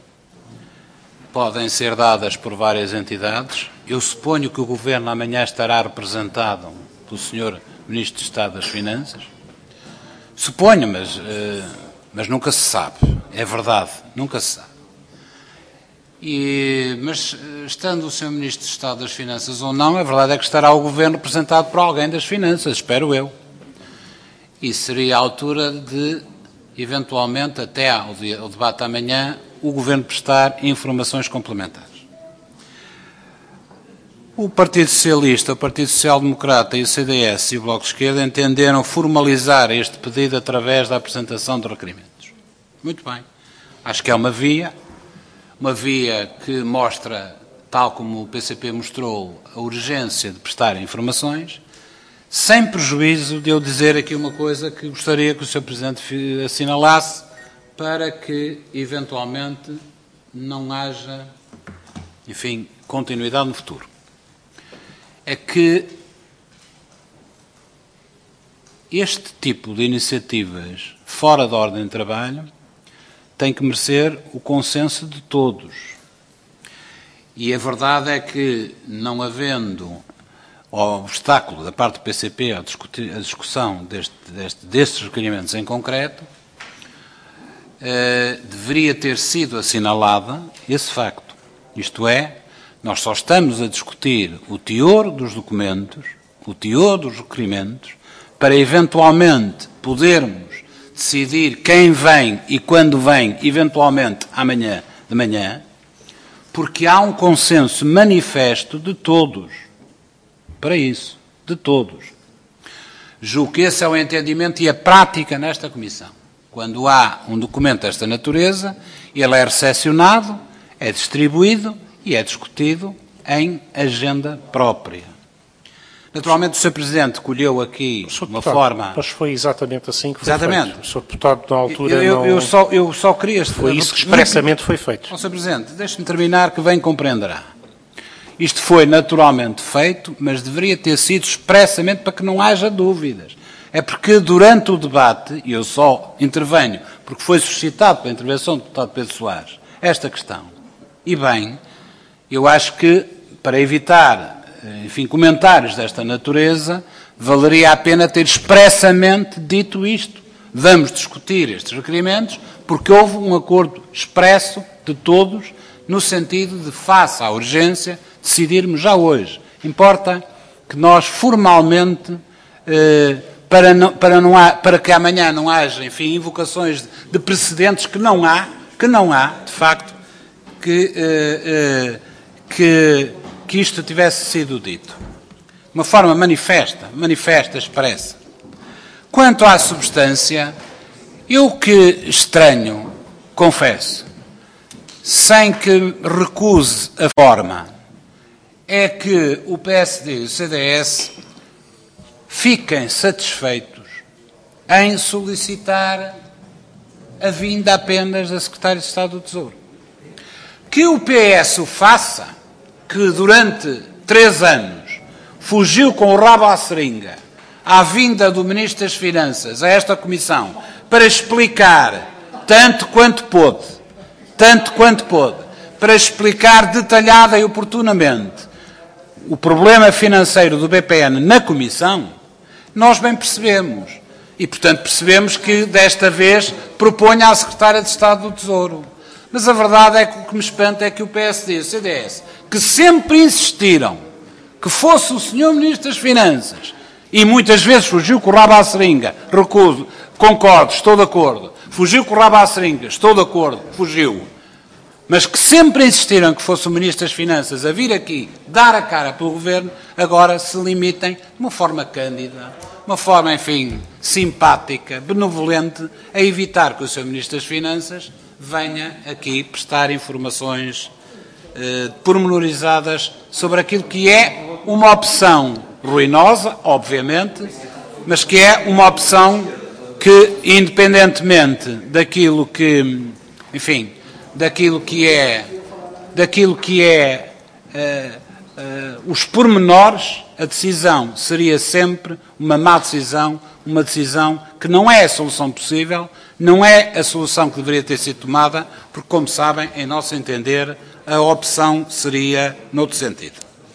Podem ser dadas por várias entidades. Eu suponho que o Governo amanhã estará representado pelo senhor Ministro de Estado das Finanças. Suponho, mas, uh, mas nunca se sabe. É verdade, nunca se sabe. E, mas, estando o senhor Ministro de Estado das Finanças ou não, a verdade é que estará o Governo representado por alguém das Finanças, espero eu. E seria a altura de, eventualmente, até ao, dia, ao debate amanhã, o Governo prestar informações complementares. O Partido Socialista, o Partido Social Democrata e o C D S e o Bloco de Esquerda entenderam formalizar este pedido através da apresentação de requerimentos. Muito bem. Acho que é uma via, uma via que mostra, tal como o P C P mostrou, a urgência de prestar informações, sem prejuízo de eu dizer aqui uma coisa que gostaria que o senhor Presidente assinalasse para que, eventualmente, não haja, enfim, continuidade no futuro. É que este tipo de iniciativas fora da ordem de trabalho tem que merecer o consenso de todos. E a verdade é que, não havendo obstáculo da parte do P C P à discussão deste, deste, destes requerimentos em concreto, eh, deveria ter sido assinalada esse facto. Isto é, nós só estamos a discutir o teor dos documentos, o teor dos requerimentos, para eventualmente podermos decidir quem vem e quando vem, eventualmente amanhã de manhã, porque há um consenso manifesto de todos, para isso, de todos. Julgo que esse é o entendimento e a prática nesta Comissão. Quando há um documento desta natureza, ele é recepcionado, é distribuído e é discutido em agenda própria. Naturalmente, o senhor Presidente colheu aqui uma forma... Mas foi exatamente assim que foi exatamente. feito. O senhor Deputado, na altura, eu, eu, não... eu, só, eu só queria... Foi isso que expressamente foi feito. Ó, senhor Presidente, deixe-me terminar que bem compreenderá. Isto foi naturalmente feito, mas deveria ter sido expressamente para que não haja dúvidas. É porque durante o debate, e eu só intervenho porque foi suscitado pela intervenção do deputado Pedro Soares, esta questão. E bem, eu acho que, para evitar, enfim, comentários desta natureza, valeria a pena ter expressamente dito isto. Vamos discutir estes requerimentos porque houve um acordo expresso de todos no sentido de, face à urgência, decidirmos já hoje. Importa que nós formalmente, eh, para, não, para, não há, para que amanhã não haja, enfim, invocações de, de precedentes que não há, que não há, de facto, que, eh, eh, que, que isto tivesse sido dito. De uma forma manifesta, manifesta, expressa. Quanto à substância, eu que estranho, confesso, sem que recuse a forma, é que o P S D e o C D S fiquem satisfeitos em solicitar a vinda apenas da Secretária de Estado do Tesouro. Que o P S o faça, que durante três anos fugiu com o rabo à seringa à vinda do Ministro das Finanças a esta Comissão para explicar, tanto quanto pôde, tanto quanto pôde, para explicar detalhada e oportunamente o problema financeiro do B P N na Comissão, nós bem percebemos. E, portanto, percebemos que, desta vez, proponha à Secretária de Estado do Tesouro. Mas a verdade é que o que me espanta é que o P S D e o C D S, que sempre insistiram que fosse o senhor Ministro das Finanças, e muitas vezes fugiu com o rabo à seringa, recuso, concordo, estou de acordo, fugiu com o rabo à seringa, estou de acordo, fugiu, mas que sempre insistiram que fosse o Ministro das Finanças a vir aqui dar a cara pelo Governo, agora se limitem de uma forma cândida, uma forma, enfim, simpática, benevolente, a evitar que o senhor Ministro das Finanças venha aqui prestar informações eh, pormenorizadas sobre aquilo que é uma opção ruinosa, obviamente, mas que é uma opção que, independentemente daquilo que, enfim, daquilo que é, daquilo que é uh, uh, os pormenores, a decisão seria sempre uma má decisão, uma decisão que não é a solução possível, não é a solução que deveria ter sido tomada, porque, como sabem, em nosso entender, a opção seria noutro sentido.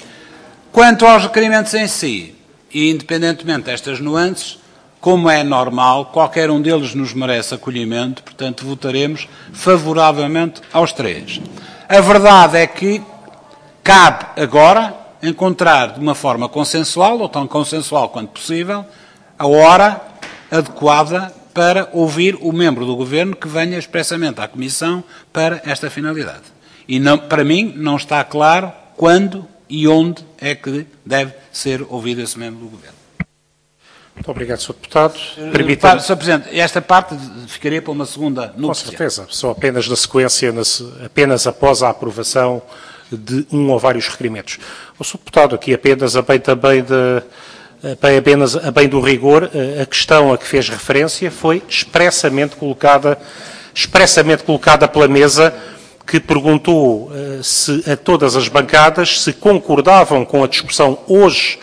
Quanto aos requerimentos em si, e independentemente destas nuances, como é normal, qualquer um deles nos merece acolhimento, portanto, votaremos favoravelmente aos três. A verdade é que cabe agora encontrar de uma forma consensual, ou tão consensual quanto possível, a hora adequada para ouvir o membro do Governo que venha expressamente à Comissão para esta finalidade. E não, para mim não está claro quando e onde é que deve ser ouvido esse membro do Governo. Muito obrigado, senhor Deputado. Permita-me... senhor Presidente, esta parte ficaria para uma segunda núpcia. Com certeza, só apenas na sequência, apenas após a aprovação de um ou vários requerimentos. O senhor Deputado, aqui apenas a bem também de... apenas a bem do rigor, a questão a que fez referência foi expressamente colocada, expressamente colocada pela mesa, que perguntou uh, se a todas as bancadas se concordavam com a discussão hoje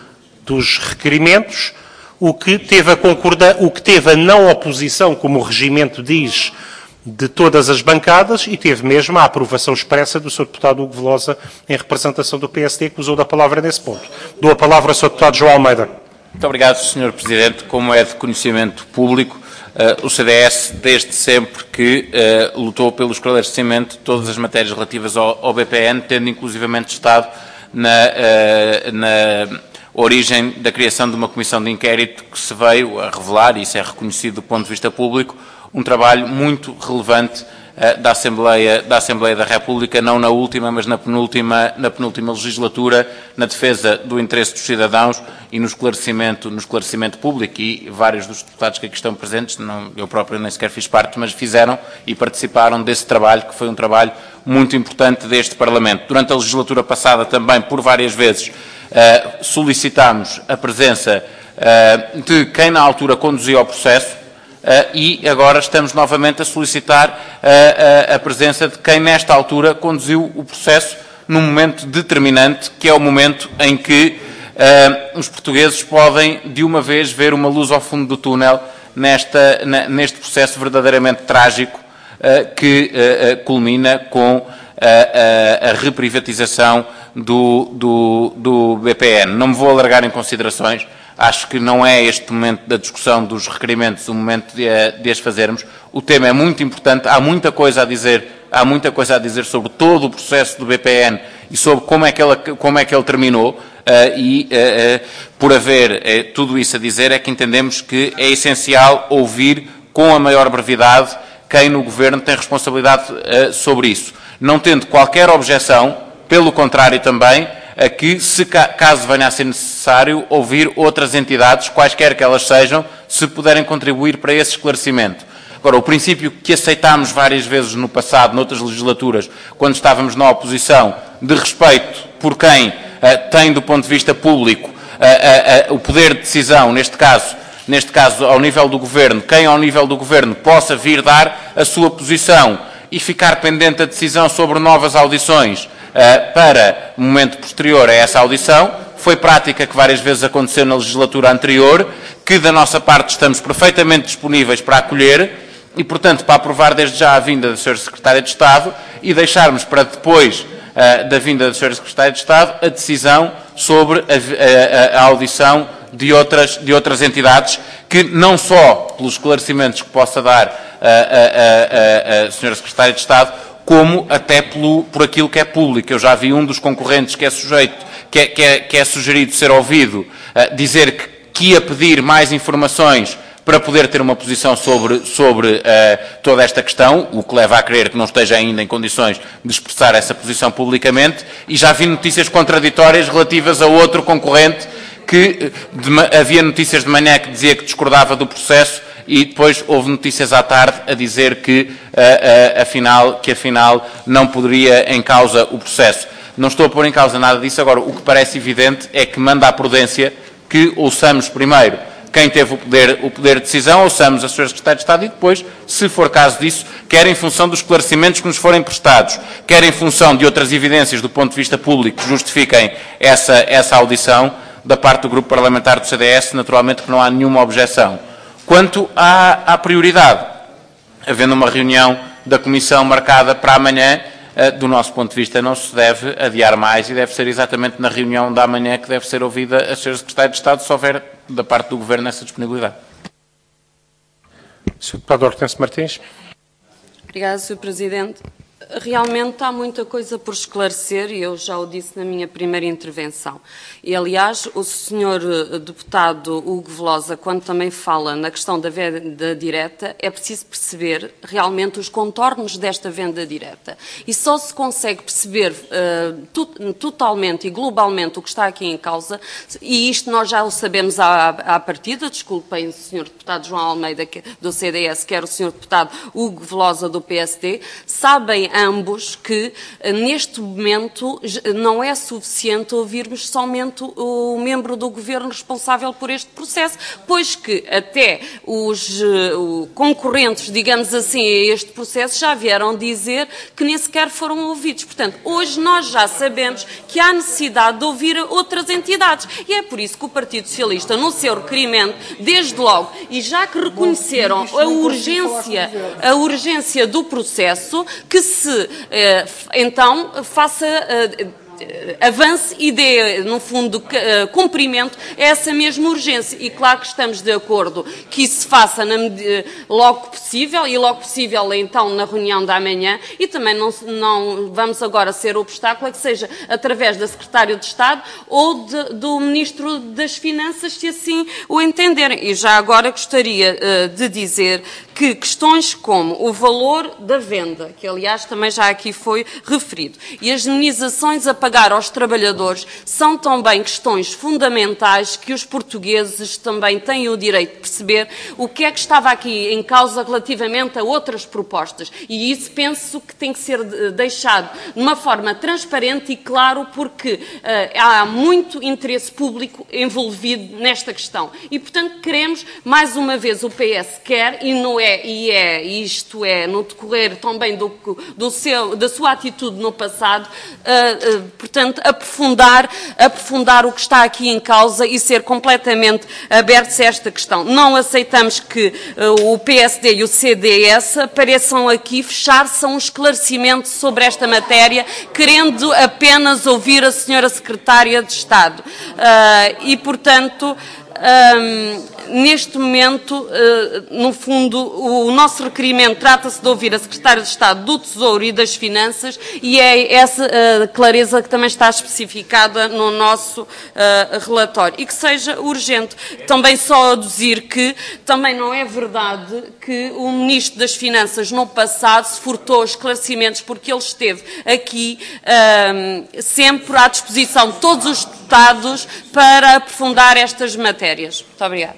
dos requerimentos, o que teve a concordar, o que teve a não oposição, como o regimento diz, de todas as bancadas, e teve mesmo a aprovação expressa do senhor Deputado Hugo Velosa em representação do P S D, que usou da palavra nesse ponto. Dou a palavra ao senhor Deputado João Almeida. Muito obrigado, senhor Presidente. Como é de conhecimento público, uh, o C D S, desde sempre que uh, lutou pelo esclarecimento de todas as matérias relativas ao, ao B P N, tendo inclusivamente estado na, uh, na origem da criação de uma comissão de inquérito que se veio a revelar, e isso é reconhecido do ponto de vista público, um trabalho muito relevante uh, da, Assembleia, da Assembleia da República, não na última, mas na penúltima, na penúltima legislatura, na defesa do interesse dos cidadãos e no esclarecimento, no esclarecimento público, e vários dos deputados que aqui estão presentes, não, eu próprio nem sequer fiz parte, mas fizeram e participaram desse trabalho, que foi um trabalho muito importante deste Parlamento. Durante a legislatura passada também, por várias vezes, uh, solicitámos a presença uh, de quem na altura conduzia o processo, Uh, e agora estamos novamente a solicitar uh, uh, a presença de quem nesta altura conduziu o processo num momento determinante, que é o momento em que uh, os portugueses podem de uma vez ver uma luz ao fundo do túnel nesta, na, neste processo verdadeiramente trágico uh, que uh, uh, culmina com uh, uh, a reprivatização do, do, do B P N. Não me vou alargar em considerações. Acho que não é este momento da discussão dos requerimentos o momento de, de as fazermos. O tema é muito importante, há muita coisa a dizer, há muita coisa a dizer sobre todo o processo do B P N e sobre como é que ele, como é que ele terminou, uh, e uh, uh, por haver uh, tudo isso a dizer é que entendemos que é essencial ouvir com a maior brevidade quem no Governo tem responsabilidade uh, sobre isso. Não tendo qualquer objeção, pelo contrário também, a que, se caso venha a ser necessário, ouvir outras entidades, quaisquer que elas sejam, se puderem contribuir para esse esclarecimento. Agora, o princípio que aceitámos várias vezes no passado, noutras legislaturas, quando estávamos na oposição, de respeito por quem uh, tem, do ponto de vista público, uh, uh, uh, o poder de decisão, neste caso, neste caso, ao nível do Governo, quem ao nível do Governo possa vir dar a sua posição e ficar pendente a decisão sobre novas audições, Uh, para o momento posterior a essa audição, foi prática que várias vezes aconteceu na legislatura anterior, que da nossa parte estamos perfeitamente disponíveis para acolher e, portanto, para aprovar desde já a vinda do senhor Secretário de Estado e deixarmos para depois uh, da vinda do senhor Secretário de Estado a decisão sobre a, a, a audição de outras, de outras entidades que, não só pelos esclarecimentos que possa dar a, a, a, a, a senhora Secretária de Estado, como até pelo, por aquilo que é público. Eu já vi um dos concorrentes que é sujeito, que é, que é, que é sugerido ser ouvido, uh, dizer que, que ia pedir mais informações para poder ter uma posição sobre, sobre uh, toda esta questão, o que leva a crer que não esteja ainda em condições de expressar essa posição publicamente, e já vi notícias contraditórias relativas a outro concorrente que de, havia notícias de manhã que dizia que discordava do processo e depois houve notícias à tarde a dizer que, uh, uh, afinal, que afinal não poderia em causa o processo. Não estou a pôr em causa nada disso. Agora, o que parece evidente é que manda a prudência que ouçamos primeiro quem teve o poder, o poder de decisão, ouçamos a senhora Secretária de Estado e depois, se for caso disso, quer em função dos esclarecimentos que nos forem prestados, quer em função de outras evidências do ponto de vista público que justifiquem essa, essa audição, da parte do Grupo Parlamentar do C D S, naturalmente que não há nenhuma objeção. Quanto à, à prioridade, havendo uma reunião da Comissão marcada para amanhã, do nosso ponto de vista não se deve adiar mais e deve ser exatamente na reunião da manhã que deve ser ouvida a senhora Secretária de Estado, se houver da parte do Governo essa disponibilidade. senhor Deputado Hortêncio Martins. Obrigada, senhor Presidente. Realmente há muita coisa por esclarecer e eu já o disse na minha primeira intervenção. E, aliás, o senhor deputado Hugo Velosa, quando também fala na questão da venda direta, é preciso perceber realmente os contornos desta venda direta. E só se consegue perceber uh, tu, totalmente e globalmente o que está aqui em causa, e isto nós já o sabemos à, à partida, desculpem o senhor deputado João Almeida que, do C D S, quer o senhor deputado Hugo Velosa do P S D, sabem ambos que, neste momento, não é suficiente ouvirmos somente o membro do Governo responsável por este processo, pois que até os uh, concorrentes, digamos assim, a este processo já vieram dizer que nem sequer foram ouvidos. Portanto, hoje nós já sabemos que há necessidade de ouvir outras entidades. E é por isso que o Partido Socialista, no seu requerimento, desde logo, e já que reconheceram a urgência, a urgência do processo, que se então faça avance e dê, no fundo, cumprimento a essa mesma urgência. E claro que estamos de acordo que isso se faça na, logo possível, e logo possível então na reunião da manhã, e também não, não vamos agora ser obstáculo a que seja através da Secretária de Estado ou de, do Ministro das Finanças, se assim o entenderem. E já agora gostaria uh, de dizer que questões como o valor da venda, que aliás também já aqui foi referido, e as indenizações a pagar aos trabalhadores são também questões fundamentais que os portugueses também têm o direito de perceber o que é que estava aqui em causa relativamente a outras propostas. E isso penso que tem que ser deixado de uma forma transparente e claro, porque uh, há muito interesse público envolvido nesta questão. E, portanto, queremos, mais uma vez, o P S quer, e não é, e é, isto é, no decorrer também do, do seu, da sua atitude no passado, uh, uh, portanto, aprofundar, aprofundar o que está aqui em causa e ser completamente abertos a esta questão. Não aceitamos que uh, o P S D e o C D S apareçam aqui, fechar-se a um esclarecimento sobre esta matéria, querendo apenas ouvir a senhora Secretária de Estado. Uh, e, portanto, um, neste momento, uh, no fundo, o nosso requerimento trata-se de ouvir a Secretária de Estado do Tesouro e das Finanças, e é essa uh, clareza que também está especificada no nosso uh, relatório. E que seja urgente. Também só aduzir que também não é verdade que o Ministro das Finanças, no passado, se furtou esclarecimentos, porque ele esteve aqui uh, sempre à disposição de todos os deputados para aprofundar estas matérias. Muito obrigada.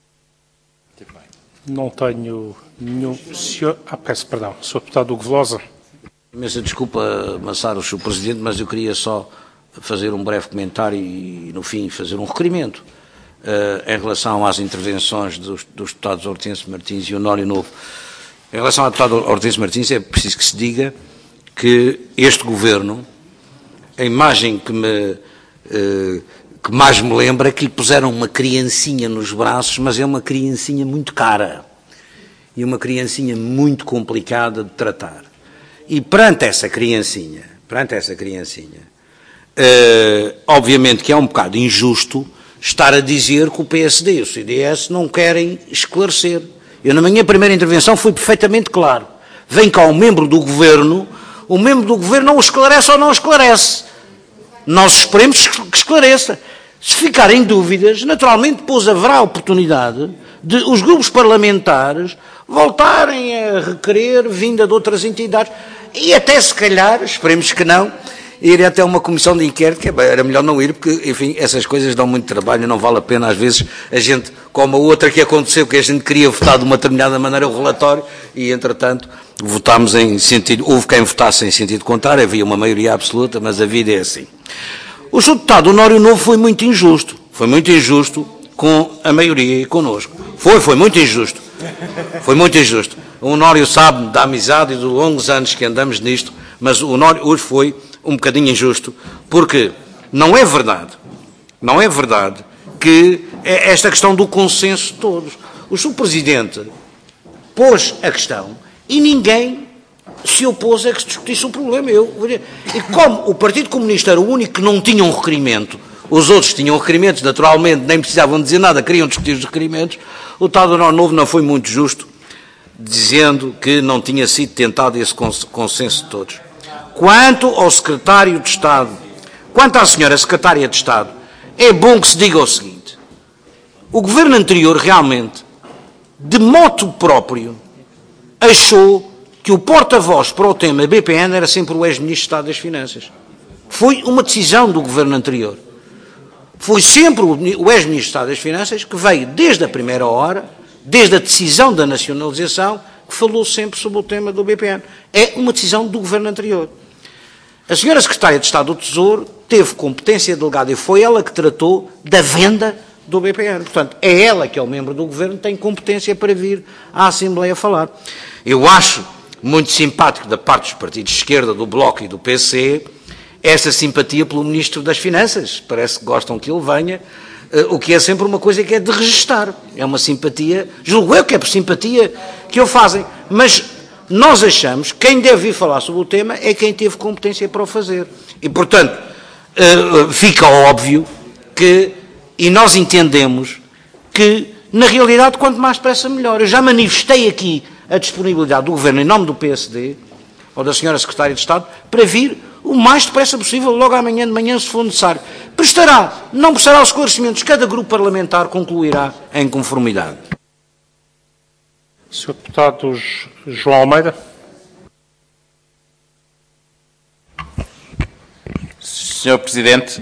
Não tenho nenhum... Senhor... Ah, peço perdão. senhor Deputado Hugo Velosa. Imensa desculpa amassar o senhor Presidente, mas eu queria só fazer um breve comentário e, no fim, fazer um requerimento uh, em relação às intervenções dos, dos deputados Hortêncio Martins e Honório Novo. Em relação ao deputado Hortêncio Martins, é preciso que se diga que este Governo, a imagem que me... Uh, que mais me lembra é que lhe puseram uma criancinha nos braços, mas é uma criancinha muito cara e uma criancinha muito complicada de tratar. E perante essa criancinha, perante essa criancinha, uh, obviamente que é um bocado injusto estar a dizer que o P S D e o C D S não querem esclarecer. Eu, na minha primeira intervenção, fui perfeitamente claro. Vem cá um membro do Governo o membro do Governo ou esclarece ou não esclarece. Nós esperemos que esclareça. Se ficarem dúvidas, naturalmente, depois haverá oportunidade de os grupos parlamentares voltarem a requerer vinda de outras entidades e até, se calhar, esperemos que não, ir até uma comissão de inquérito, que era melhor não ir, porque, enfim, essas coisas dão muito trabalho, não vale a pena, às vezes, a gente, como a outra que aconteceu, que a gente queria votar de uma determinada maneira o relatório, e, entretanto, votámos em sentido, houve quem votasse em sentido contrário, havia uma maioria absoluta, mas a vida é assim. O senhor deputado Honório Novo foi muito injusto, foi muito injusto com a maioria e connosco. Foi, foi muito injusto, foi muito injusto. O Honório sabe da amizade e dos longos anos que andamos nisto, mas o Honório hoje foi um bocadinho injusto, porque não é verdade, não é verdade que é esta questão do consenso de todos. O senhor Presidente pôs a questão e ninguém se opôs a que se discutisse o problema. Eu, e como o Partido Comunista era o único que não tinha um requerimento, os outros tinham requerimentos, naturalmente, nem precisavam dizer nada, queriam discutir os requerimentos, o tal Honório Novo não foi muito justo, dizendo que não tinha sido tentado esse consenso de todos. Quanto ao Secretário de Estado, quanto à Senhora Secretária de Estado, é bom que se diga o seguinte: o Governo anterior realmente, de moto próprio, achou que o porta-voz para o tema B P N era sempre o ex-Ministro de Estado das Finanças. Foi uma decisão do Governo anterior. Foi sempre o ex-Ministro de Estado das Finanças que veio desde a primeira hora, desde a decisão da nacionalização, que falou sempre sobre o tema do B P N. É uma decisão do Governo anterior. A senhora Secretária de Estado do Tesouro teve competência delegada e foi ela que tratou da venda do B P N. Portanto, é ela que é o membro do Governo, tem competência para vir à Assembleia falar. Eu acho muito simpático da parte dos partidos de esquerda, do Bloco e do P C, essa simpatia pelo Ministro das Finanças. Parece que gostam que ele venha, o que é sempre uma coisa que é de registar. É uma simpatia, julgo eu que é por simpatia que o fazem. Mas nós achamos que quem deve vir falar sobre o tema é quem teve competência para o fazer. E, portanto, fica óbvio que, e nós entendemos que, na realidade, quanto mais depressa melhor. Eu já manifestei aqui a disponibilidade do Governo, em nome do P S D, ou da senhora Secretária de Estado, para vir o mais depressa possível, logo amanhã de manhã, se for necessário. Prestará, não prestará os esclarecimentos, cada grupo parlamentar concluirá em conformidade. senhor Deputado João Almeida. senhor Presidente,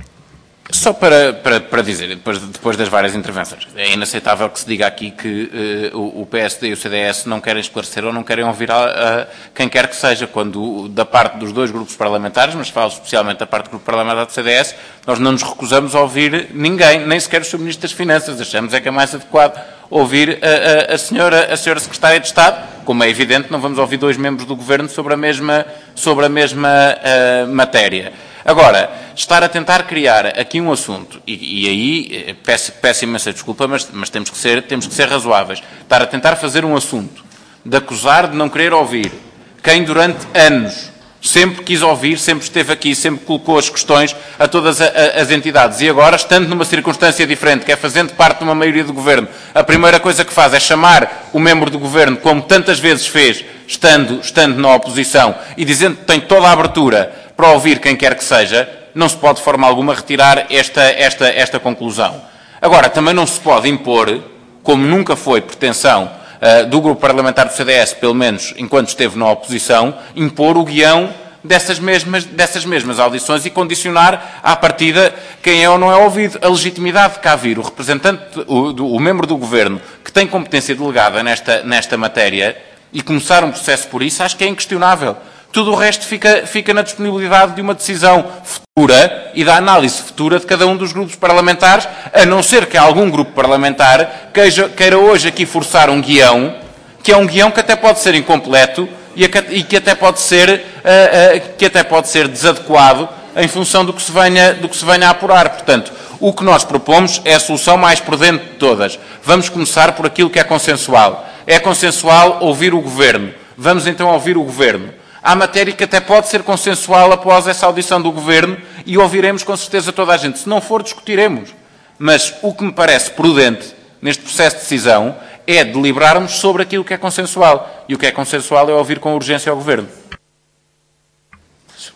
só para, para, para dizer, depois, depois das várias intervenções, é inaceitável que se diga aqui que uh, o, o P S D e o C D S não querem esclarecer ou não querem ouvir a, a quem quer que seja, quando da parte dos dois grupos parlamentares, mas falo especialmente da parte do grupo parlamentar do C D S, nós não nos recusamos a ouvir ninguém, nem sequer o senhor Ministro das Finanças. Achamos é que é mais adequado ouvir a, a, a, senhora, a senhora Secretária de Estado. Como é evidente, não vamos ouvir dois membros do Governo sobre a mesma, sobre a mesma uh, matéria. Agora, estar a tentar criar aqui um assunto, e, e aí peço, peço imensa desculpa, mas, mas temos, que ser, temos que ser razoáveis, estar a tentar fazer um assunto de acusar de não querer ouvir quem durante anos sempre quis ouvir, sempre esteve aqui, sempre colocou as questões a todas a, a, as entidades, e agora, estando numa circunstância diferente, que é fazendo parte de uma maioria do Governo, a primeira coisa que faz é chamar o membro do Governo, como tantas vezes fez, estando, estando na oposição, e dizendo que tem toda a abertura para ouvir quem quer que seja, não se pode de forma alguma retirar esta, esta, esta conclusão. Agora, também não se pode impor, como nunca foi pretensão uh, do grupo parlamentar do C D S, pelo menos enquanto esteve na oposição, impor o guião dessas mesmas, dessas mesmas audições e condicionar à partida quem é ou não é ouvido. A legitimidade de cá vir o representante, o, do, o membro do Governo, que tem competência delegada nesta, nesta matéria, e começar um processo por isso, acho que é inquestionável. Tudo o resto fica, fica na disponibilidade de uma decisão futura e da análise futura de cada um dos grupos parlamentares, a não ser que algum grupo parlamentar queira, queira hoje aqui forçar um guião, que é um guião que até pode ser incompleto e, a, e que, até pode ser, uh, uh, que até pode ser desadequado em função do que, se venha, do que se venha a apurar. Portanto, o que nós propomos é a solução mais prudente de todas. Vamos começar por aquilo que é consensual. É consensual ouvir o Governo. Vamos então ouvir o Governo. Há matéria que até pode ser consensual após essa audição do Governo e ouviremos com certeza toda a gente. Se não for, discutiremos. Mas o que me parece prudente neste processo de decisão é deliberarmos sobre aquilo que é consensual. E o que é consensual é ouvir com urgência ao Governo.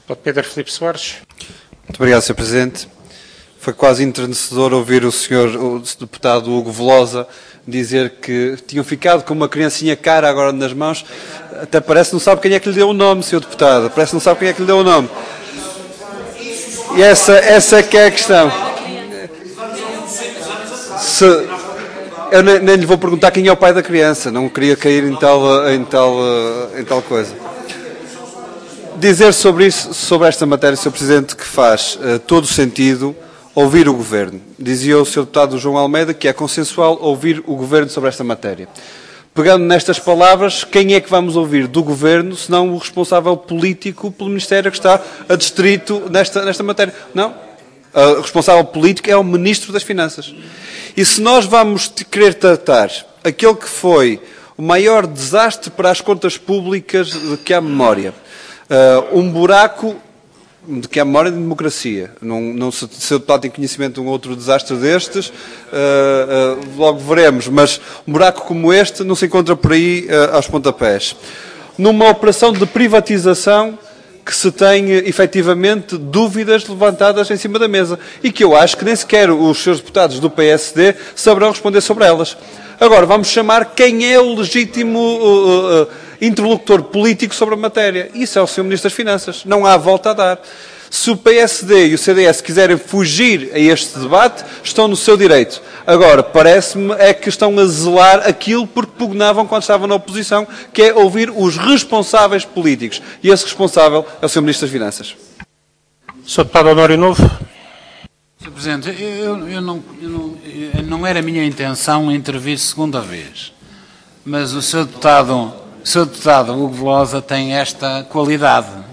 doutor Pedro Filipe Soares. Muito obrigado, senhor Presidente. Foi quase enternecedor ouvir o senhor o deputado Hugo Velosa dizer que tinham ficado com uma criancinha cara agora nas mãos. Até parece que não sabe quem é que lhe deu o nome, senhor deputado. Parece que não sabe quem é que lhe deu o nome. E essa, essa é que é a questão. Se, eu nem, nem lhe vou perguntar quem é o pai da criança. Não queria cair em tal, em tal, em tal coisa. Dizer sobre isso, sobre esta matéria, senhor Presidente, que faz uh, todo o sentido ouvir o Governo. Dizia o senhor deputado João Almeida que é consensual ouvir o Governo sobre esta matéria. Pegando nestas palavras, quem é que vamos ouvir do Governo, senão o responsável político pelo Ministério que está adstrito nesta, nesta matéria? Não. O responsável político é o Ministro das Finanças. E se nós vamos querer tratar aquele que foi o maior desastre para as contas públicas de que há memória, uh, um buraco de que há memória de democracia. Não, não se, se o deputado tem conhecimento de um outro desastre destes, uh, uh, logo veremos, mas um buraco como este não se encontra por aí uh, aos pontapés. Numa operação de privatização que se tem efetivamente dúvidas levantadas em cima da mesa e que eu acho que nem sequer os seus deputados do P S D saberão responder sobre elas. Agora, vamos chamar quem é o legítimo uh, uh, interlocutor político sobre a matéria. Isso é o senhor Ministro das Finanças. Não há volta a dar. Se o P S D e o C D S quiserem fugir a este debate, estão no seu direito. Agora, parece-me é que estão a zelar aquilo porque pugnavam quando estavam na oposição, que é ouvir os responsáveis políticos. E esse responsável é o senhor Ministro das Finanças. senhor Deputado Honório Novo. senhor Presidente, eu, eu, não, eu não, eu não era a minha intenção intervir segunda vez, mas o senhor Deputado, o senhor Deputado Hugo Velosa tem esta qualidade.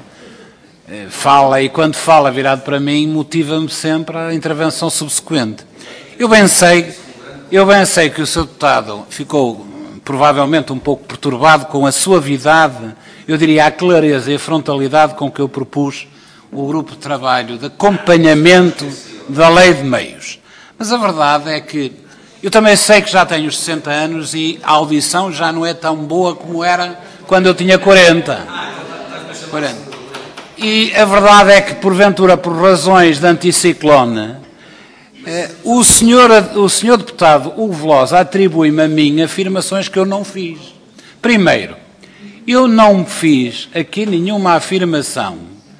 Fala, e quando fala virado para mim, motiva-me sempre a intervenção subsequente. Eu bem sei, eu bem sei que o senhor Deputado ficou provavelmente um pouco perturbado com a suavidade, eu diria a clareza e a frontalidade com que eu propus o grupo de trabalho de acompanhamento da Lei de Meios. Mas a verdade é que eu também sei que já tenho os sessenta anos e a audição já não é tão boa como era quando eu tinha quarenta. quarenta. E a verdade é que, porventura, por razões de anticiclone, eh, o, senhor, o senhor deputado Hugo Velosa atribui-me a mim afirmações que eu não fiz. Primeiro, eu não fiz aqui nenhuma afirmação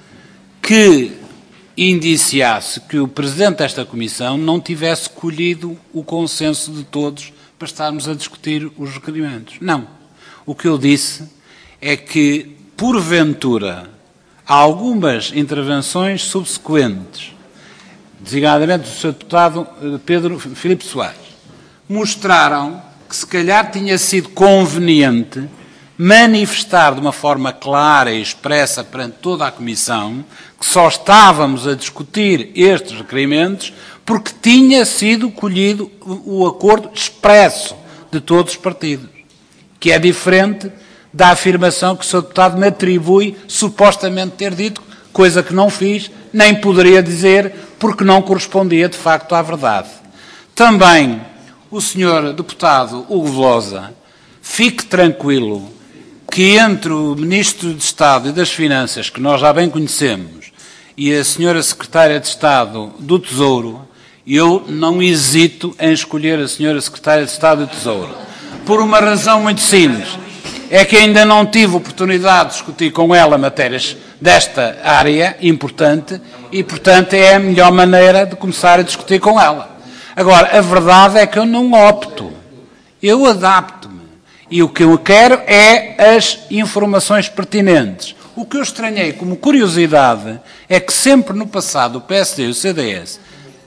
que indiciasse que o Presidente desta Comissão não tivesse colhido o consenso de todos para estarmos a discutir os requerimentos. Não. O que eu disse é que, porventura, algumas intervenções subsequentes, designadamente do senhor deputado Pedro Filipe Soares, mostraram que se calhar tinha sido conveniente manifestar de uma forma clara e expressa perante toda a Comissão que só estávamos a discutir estes requerimentos porque tinha sido colhido o acordo expresso de todos os partidos, que é diferente da afirmação que o senhor deputado me atribui supostamente ter dito, coisa que não fiz, nem poderia dizer, porque não correspondia de facto à verdade. Também o senhor deputado Hugo Velosa, fique tranquilo que entre o Ministro de Estado e das Finanças, que nós já bem conhecemos, e a senhora Secretária de Estado do Tesouro, eu não hesito em escolher a senhora Secretária de Estado do Tesouro, por uma razão muito simples. É que ainda não tive oportunidade de discutir com ela matérias desta área importante e, portanto, é a melhor maneira de começar a discutir com ela. Agora, a verdade é que eu não opto. Eu adapto-me. E o que eu quero é as informações pertinentes. O que eu estranhei como curiosidade é que sempre no passado o P S D e o C D S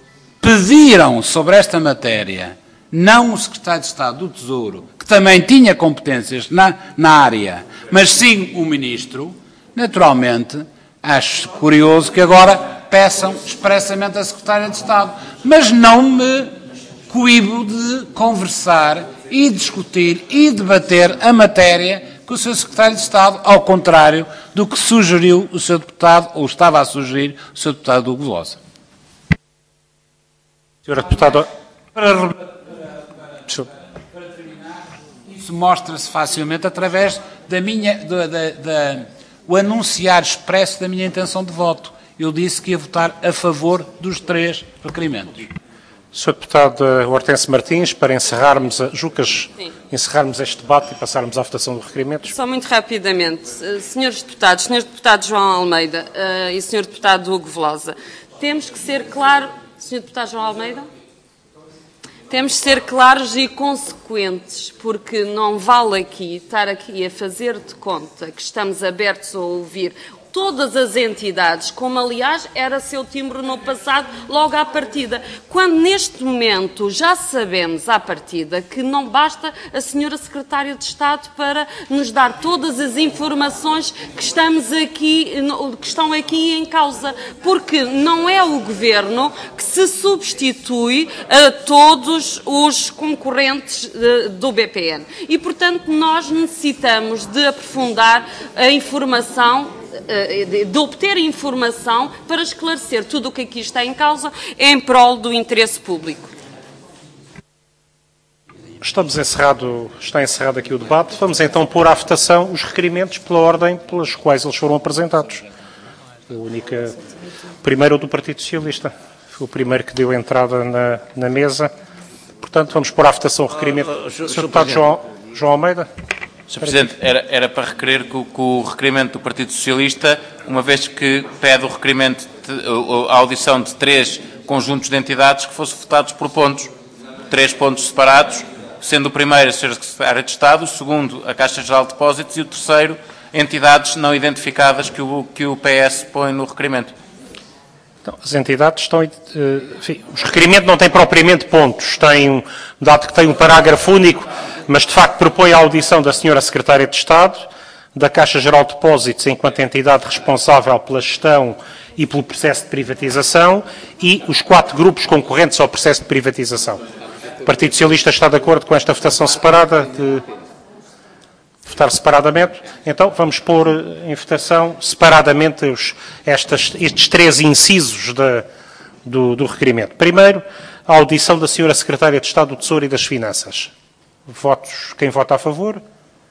pediram sobre esta matéria não o Secretário de Estado do Tesouro, que também tinha competências na, na área, mas sim o Ministro, naturalmente, acho curioso que agora peçam expressamente a Secretária de Estado. Mas não me coíbo de conversar e discutir e debater a matéria com o seu Secretário de Estado, ao contrário do que sugeriu o seu deputado, ou estava a sugerir o seu deputado Hugo Velosa. senhor Deputado... Para... Para terminar, isso mostra-se facilmente através da minha, da, da, da, o anunciar expresso da minha intenção de voto. Eu disse que ia votar a favor dos três requerimentos. senhor Deputado Hortêncio Martins, para encerrarmos, a, Jucas, encerrarmos este debate e passarmos à votação dos requerimentos. Só muito rapidamente. Senhores Deputados, senhor Deputado João Almeida uh, e senhor Deputado Hugo Velosa, temos que ser claros... senhor Deputado João Almeida? Temos de ser claros e consequentes, porque não vale aqui estar aqui a fazer de conta que estamos abertos a ouvir todas as entidades, como aliás era seu timbre no passado, logo à partida, quando neste momento já sabemos à partida que não basta a senhora Secretária de Estado para nos dar todas as informações que estamos aqui, que estão aqui em causa, porque não é o Governo que se substitui a todos os concorrentes do B P N. E, portanto, nós necessitamos de aprofundar a informação, de obter informação para esclarecer tudo o que aqui está em causa em prol do interesse público. Estamos encerrado, está encerrado aqui o debate. Vamos então pôr à votação os requerimentos pela ordem pelas quais eles foram apresentados. A única, primeiro o do Partido Socialista. Foi o primeiro que deu entrada na, na mesa. Portanto, vamos pôr à votação o requerimento. Uh, uh, senhor Deputado João, João Almeida. senhor Presidente, era, era para requerer que, que o requerimento do Partido Socialista, uma vez que pede o requerimento, de, a audição de três conjuntos de entidades, que fossem votados por pontos, três pontos separados, sendo o primeiro a senhora Secretária de Estado, o segundo a Caixa Geral de Depósitos e o terceiro entidades não identificadas que o, que o P S põe no requerimento. Então, as entidades estão... Enfim, os requerimentos não têm propriamente pontos, têm um, dado que tem um parágrafo único, mas de facto propõe a audição da senhora Secretária de Estado, da Caixa Geral de Depósitos enquanto entidade responsável pela gestão e pelo processo de privatização e os quatro grupos concorrentes ao processo de privatização. O Partido Socialista está de acordo com esta votação separada, de votar separadamente. Então vamos pôr em votação separadamente os, estas, estes três incisos de, do, do requerimento. Primeiro, a audição da senhora Secretária de Estado do Tesouro e das Finanças. Votos, quem vota a favor?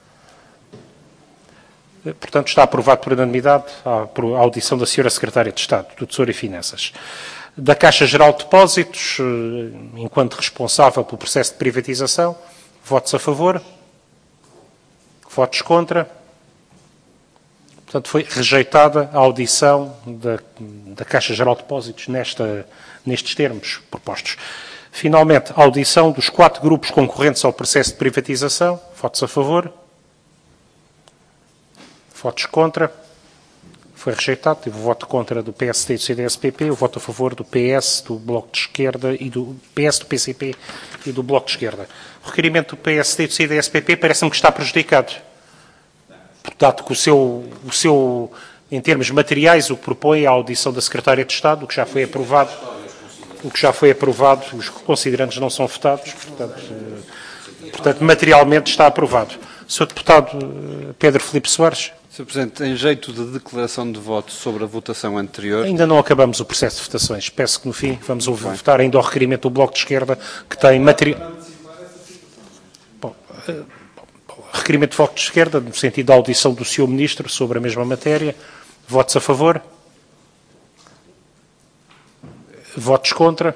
Portanto, está aprovado por unanimidade a audição da senhora Secretária de Estado do Tesouro e Finanças. Da Caixa Geral de Depósitos, enquanto responsável pelo processo de privatização, votos a favor? Votos contra? Portanto, foi rejeitada a audição da, da Caixa Geral de Depósitos nesta, nestes termos propostos. Finalmente, a audição dos quatro grupos concorrentes ao processo de privatização. Votos a favor? Votos contra? Foi rejeitado. Teve o voto contra do P S D e do C D S P P, o voto a favor do P S, do Bloco de Esquerda e do P S, do P C P e do Bloco de Esquerda. O requerimento do P S D e do C D S P P parece-me que está prejudicado. Portanto, que o seu, o seu, em termos materiais, o que propõe é a audição da Secretária de Estado, o que já foi aprovado, o que já foi aprovado, os considerandos não são votados, portanto, portanto materialmente está aprovado. senhor Deputado Pedro Filipe Soares. senhor Presidente, em jeito de declaração de voto sobre a votação anterior... Ainda não acabamos o processo de votações. Peço que no fim vamos ouvir, votar ainda o requerimento do Bloco de Esquerda, que tem material... Bom, requerimento do Bloco de Esquerda, no sentido da audição do senhor Ministro sobre a mesma matéria. Votos a favor? Votos contra?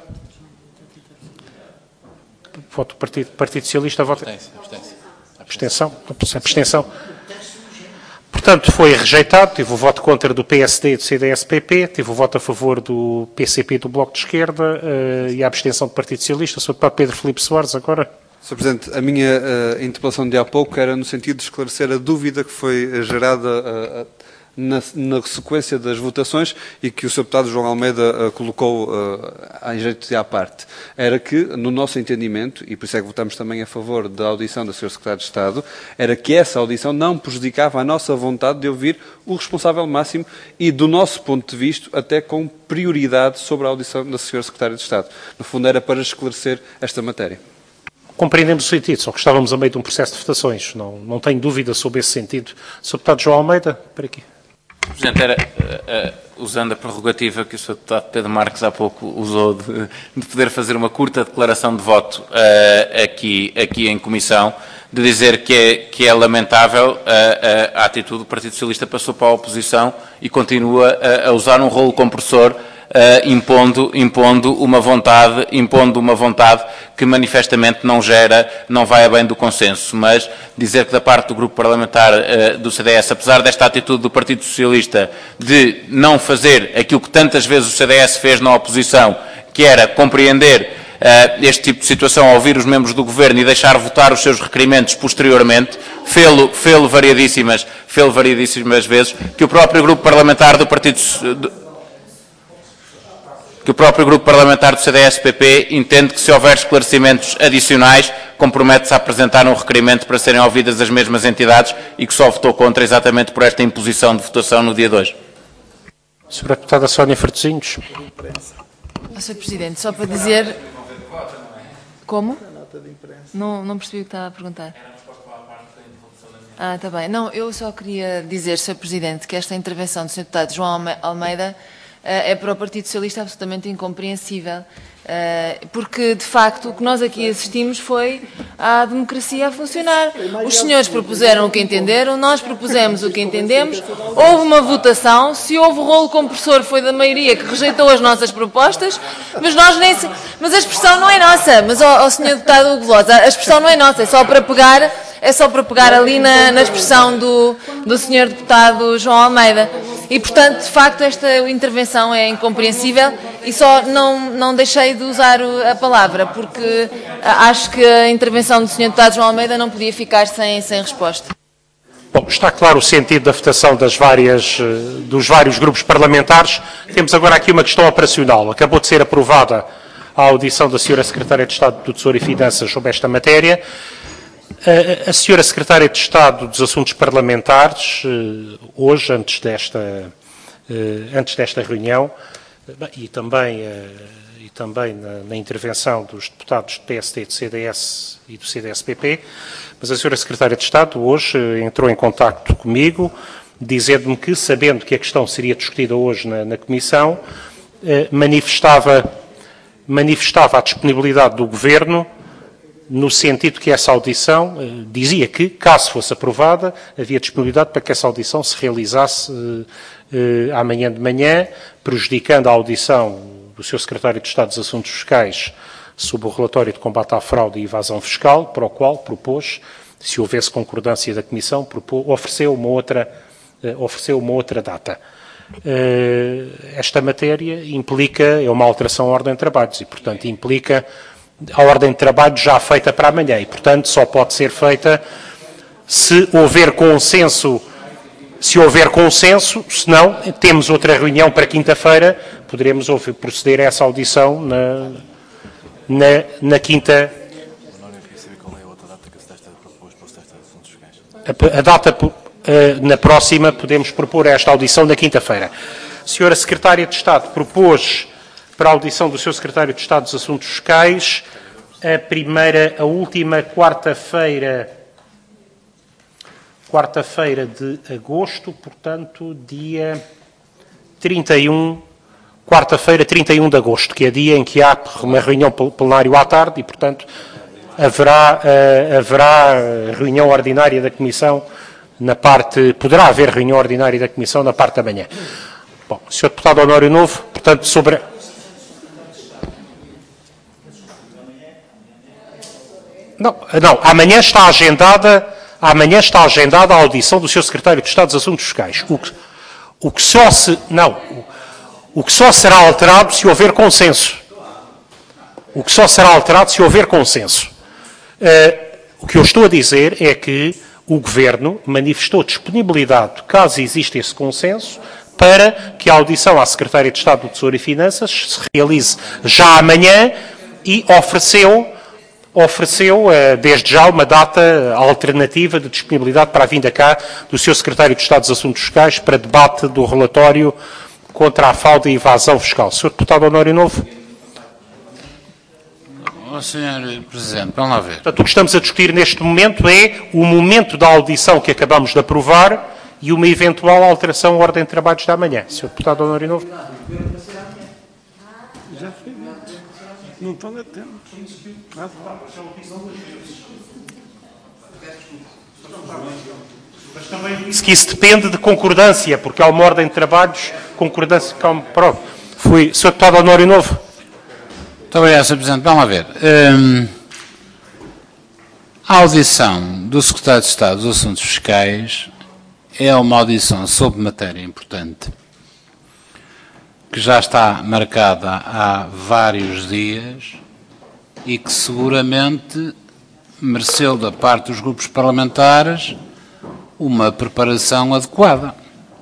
Voto do Partido, Partido Socialista, voto... Abstenção. Abstenção. Portanto, foi rejeitado. Tive o voto contra do P S D e do C D S P P, tive o voto a favor do P C P e do Bloco de Esquerda uh, e a abstenção do Partido Socialista. senhor Deputado Pedro Filipe Soares, agora... senhor Presidente, a minha uh, interpelação de há pouco era no sentido de esclarecer a dúvida que foi gerada uh, uh, na, na sequência das votações e que o senhor Deputado João Almeida uh, colocou uh, em jeito de à parte. Era que, no nosso entendimento, e por isso é que votamos também a favor da audição da senhora Secretária de Estado, era que essa audição não prejudicava a nossa vontade de ouvir o responsável máximo e, do nosso ponto de vista, até com prioridade sobre a audição da senhora Secretária de Estado. No fundo, era para esclarecer esta matéria. Compreendemos o sentido, só que estávamos a meio de um processo de votações. Não, não tenho dúvida sobre esse sentido. senhor Deputado João Almeida, para aqui. Presidente, era, uh, uh, usando a prerrogativa que o senhor Deputado Pedro Marques há pouco usou de, de poder fazer uma curta declaração de voto uh, aqui, aqui em comissão, de dizer que é, que é lamentável a, a, a atitude do Partido Socialista, passou para a oposição e continua a, a usar um rolo compressor, uh, impondo, impondo uma vontade, impondo uma vontade que manifestamente não gera, não vai a bem do consenso. Mas dizer que da parte do grupo parlamentar uh, do C D S, apesar desta atitude do Partido Socialista de não fazer aquilo que tantas vezes o C D S fez na oposição, que era compreender Uh, este tipo de situação ao ouvir os membros do Governo e deixar votar os seus requerimentos posteriormente, fê-lo fê-lo variadíssimas, fê-lo variadíssimas vezes, que o próprio grupo parlamentar do Partido do, que o próprio grupo parlamentar do C D S P P entende que, se houver esclarecimentos adicionais, compromete-se a apresentar um requerimento para serem ouvidas as mesmas entidades e que só votou contra exatamente por esta imposição de votação no dia de hoje. Senhora Deputada Sónia Fertezinhos. senhor Presidente, só para dizer... Como? Não, não percebi o que estava a perguntar. Ah, está bem. Não, eu só queria dizer, senhor Presidente, que esta intervenção do senhor Deputado João Almeida uh, é para o Partido Socialista absolutamente incompreensível, uh, porque, de facto, o que nós aqui assistimos foi à democracia a funcionar. Os senhores propuseram o que entenderam, nós propusemos o que entendemos, houve uma votação, se houve o rolo compressor foi da maioria que rejeitou as nossas propostas, mas nós nem se... Mas a expressão não é nossa, mas, ó, ó senhor Deputado Gulosa, a expressão não é nossa, é só para pegar... É só para pegar ali na, na expressão do, do senhor Deputado João Almeida. E, portanto, de facto, esta intervenção é incompreensível e só não, não deixei de usar a palavra, porque acho que a intervenção do senhor Deputado João Almeida não podia ficar sem, sem resposta. Bom, está claro o sentido da votação das várias, dos vários grupos parlamentares. Temos agora aqui uma questão operacional. Acabou de ser aprovada a audição da senhora Secretária de Estado do Tesouro e Finanças sobre esta matéria. A senhora Secretária de Estado dos Assuntos Parlamentares, hoje, antes desta, antes desta reunião, e também, e também na, na intervenção dos deputados do P S D, do C D S e do C D S P P, mas a senhora Secretária de Estado hoje entrou em contacto comigo, dizendo-me que, sabendo que a questão seria discutida hoje na, na Comissão, manifestava, manifestava a disponibilidade do Governo no sentido que essa audição, eh, dizia que, caso fosse aprovada, havia disponibilidade para que essa audição se realizasse eh, eh, amanhã de manhã, prejudicando a audição do seu Secretário de Estado dos Assuntos Fiscais sobre o relatório de combate à fraude e evasão fiscal, para o qual propôs, se houvesse concordância da Comissão, propôs, ofereceu, uma outra, eh, ofereceu uma outra data. Eh, esta matéria implica, é uma alteração à ordem de trabalhos e, portanto, implica a ordem de trabalho já feita para amanhã e, portanto, só pode ser feita se houver consenso, se houver consenso, se não, temos outra reunião para quinta-feira, poderemos proceder a essa audição na, na, na quinta. A, a data, na próxima, podemos propor esta audição na quinta-feira. A senhora Secretária de Estado propôs para a audição do seu Secretário de Estado dos Assuntos Fiscais, a primeira, a última quarta-feira, quarta-feira de agosto, portanto, dia trinta e um, quarta-feira, trinta e um de agosto, que é dia em que há uma reunião plenário à tarde e, portanto, haverá, uh, haverá reunião ordinária da Comissão na parte, poderá haver reunião ordinária da Comissão na parte da manhã. Bom, senhor Deputado Honório Novo, portanto, sobre... Não, não, amanhã está agendada, amanhã está agendada a audição do seu Secretário de Estado dos Assuntos Fiscais. O que, o que só se, não, o, o que só será alterado se houver consenso. O que só será alterado se houver consenso. Uh, o que eu estou a dizer é que o Governo manifestou disponibilidade, caso exista esse consenso, para que a audição à Secretária de Estado do Tesouro e Finanças se realize já amanhã e ofereceu ofereceu, desde já, uma data alternativa de disponibilidade para a vinda cá do seu Secretário de Estado dos Assuntos Fiscais para debate do relatório contra a fraude e evasão fiscal. senhor Deputado Honório Novo. Oh, senhor Presidente, vamos lá ver. Portanto, o que estamos a discutir neste momento é o momento da audição que acabamos de aprovar e uma eventual alteração à ordem de trabalhos da manhã. senhor Deputado Honório Novo. Já foi. Não estão a tempo. Disse que isso depende de concordância, porque há uma ordem de trabalhos, concordância, calma, pronto. Fui, senhor Deputado Honório Novo. Muito obrigado, senhor Presidente. Vamos lá ver. Hum, a audição do Secretário de Estado dos Assuntos Fiscais é uma audição sobre matéria importante, que já está marcada há vários dias e que seguramente mereceu da parte dos grupos parlamentares uma preparação adequada.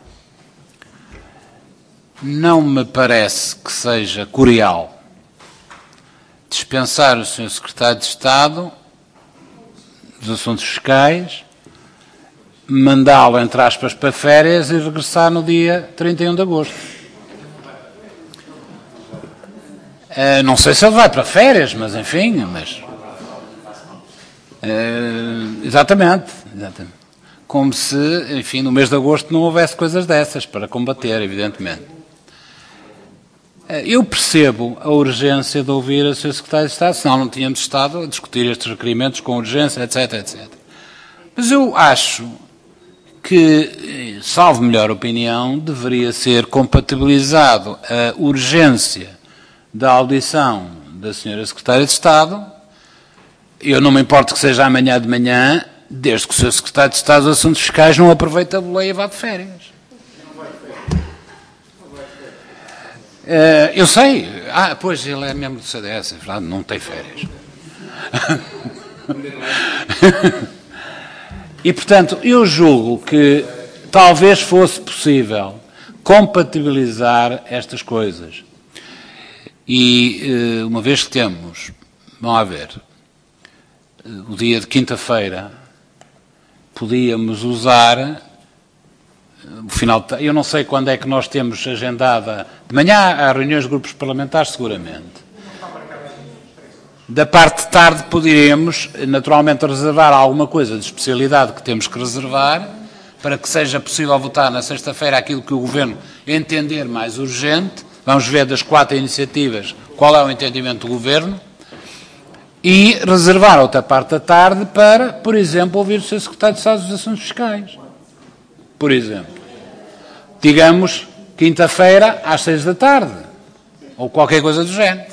Não me parece que seja curial dispensar o senhor Secretário de Estado dos Assuntos Fiscais, mandá-lo, entre aspas, para férias e regressar no dia trinta e um de agosto. Uh, não sei se ele vai para férias, mas enfim, mas... Uh, exatamente, exatamente. Como se, enfim, no mês de agosto não houvesse coisas dessas para combater, evidentemente. Uh, eu percebo a urgência de ouvir o senhor Secretário de Estado, senão não tínhamos estado a discutir estes requerimentos com urgência, etc, etcétera. Mas eu acho que, salvo melhor opinião, deveria ser compatibilizado a urgência da audição da senhora Secretária de Estado. Eu não me importo que seja amanhã de manhã, desde que o senhor Secretário de Estado dos Assuntos Fiscais não aproveite a boleia e vá de férias. Uh, eu sei. Ah, pois, ele é membro do C D S, é verdade, não tem férias. E, portanto, eu julgo que talvez fosse possível compatibilizar estas coisas. E, uma vez que temos, vamos lá ver, o dia de quinta-feira, podíamos usar o final de... Eu não sei quando é que nós temos agendada... De manhã há reuniões de grupos parlamentares, seguramente. Da parte de tarde poderíamos, naturalmente, reservar alguma coisa de especialidade que temos que reservar para que seja possível votar na sexta-feira aquilo que o Governo entender mais urgente. Vamos ver das quatro iniciativas qual é o entendimento do Governo e reservar outra parte da tarde para, por exemplo, ouvir o senhor Secretário de Estado dos Assuntos Fiscais. Por exemplo, digamos, quinta-feira às seis da tarde, ou qualquer coisa do género.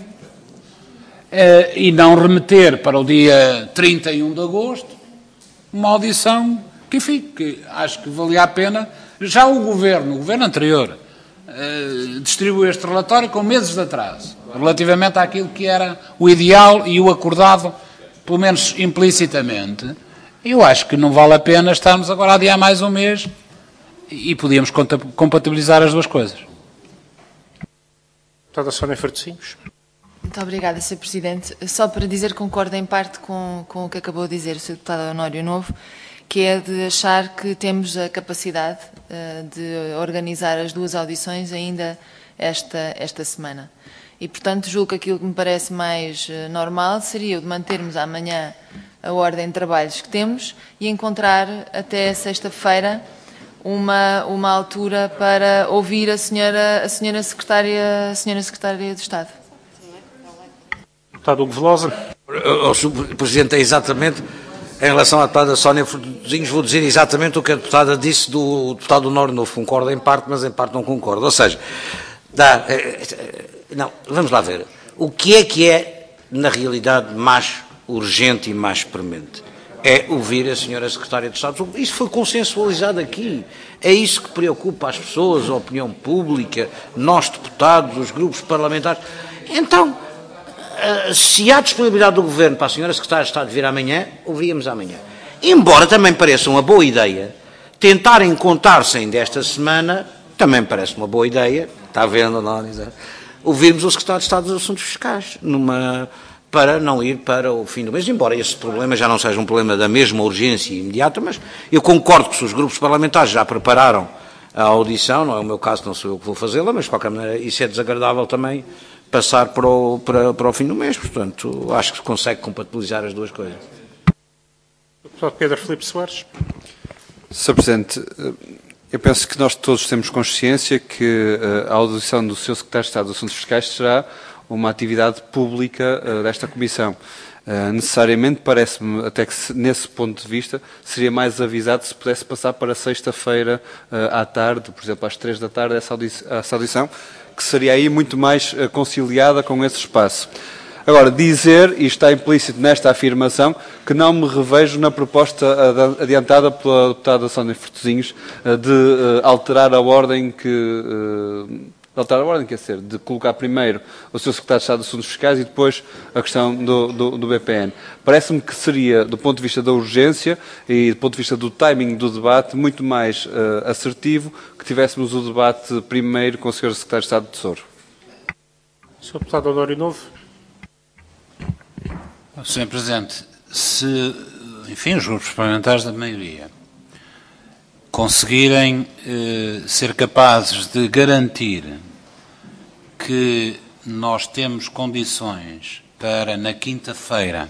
E não remeter para o dia trinta e um de agosto uma audição que, enfim, que acho que valia a pena. Já o Governo, o Governo anterior, distribuiu este relatório com meses de atraso, relativamente àquilo que era o ideal e o acordado, pelo menos implicitamente. Eu acho que não vale a pena estarmos agora a adiar mais um mês e podíamos compatibilizar as duas coisas. Deputada Sónia Fertocinhos. Muito obrigada, senhor Presidente. Só para dizer que concordo em parte com, com o que acabou de dizer o senhor Deputado Honório Novo, que é de achar que temos a capacidade uh, de organizar as duas audições ainda esta, esta semana. E, portanto, julgo que aquilo que me parece mais uh, normal seria o de mantermos amanhã a ordem de trabalhos que temos e encontrar até sexta-feira uma, uma altura para ouvir a senhora, a senhora Secretária, a senhora Secretária de Estado. Deputado Hugo Velosa. O senhor Presidente, é exatamente, em relação à deputada Sónia Fertocinhos, vou dizer exatamente o que a deputada disse do deputado Honório Novo. Concordo em parte, mas em parte não concordo. Ou seja, dá, não, vamos lá ver. O que é que é, na realidade, mais urgente e mais premente? É ouvir a senhora Secretária de Estado. Isso foi consensualizado aqui. É isso que preocupa as pessoas, a opinião pública, nós deputados, os grupos parlamentares. Então, se há disponibilidade do Governo para a senhora Secretária de Estado vir amanhã, ouvíamos amanhã. Embora também pareça uma boa ideia, tentarem contar-se ainda esta semana, também parece uma boa ideia, está vendo, não, ouvirmos o Secretário de Estado dos Assuntos Fiscais, numa, para não ir para o fim do mês, embora esse problema já não seja um problema da mesma urgência imediata, mas eu concordo que se os grupos parlamentares já prepararam a audição, não é o meu caso, não sou eu que vou fazê-la, mas de qualquer maneira isso é desagradável também, passar para o, para, para o fim do mês, portanto, acho que se consegue compatibilizar as duas coisas. Deputado Pedro Filipe Soares. senhor Presidente, eu penso que nós todos temos consciência que a audição do senhor Secretário de Estado dos Assuntos Fiscais será uma atividade pública uh, desta Comissão. Uh, necessariamente, parece-me, até que se, nesse ponto de vista, seria mais avisado se pudesse passar para sexta-feira uh, à tarde, por exemplo, às três da tarde, essa, audi essa audição, que seria aí muito mais uh, conciliada com esse espaço. Agora, dizer, e está implícito nesta afirmação, que não me revejo na proposta adiantada pela deputada Sónia Fortezinhos de uh, alterar a ordem que... Uh, alterar a ordem, quer dizer, de colocar primeiro o seu Secretário de Estado de Assuntos Fiscais e depois a questão do, do, do B P N. Parece-me que seria, do ponto de vista da urgência e do ponto de vista do timing do debate, muito mais uh, assertivo que tivéssemos o debate primeiro com o senhor Secretário de Estado do Tesouro. senhor Deputado Honório Novo. senhor Presidente, se, enfim, os grupos parlamentares da maioria conseguirem eh, ser capazes de garantir que nós temos condições para, na quinta-feira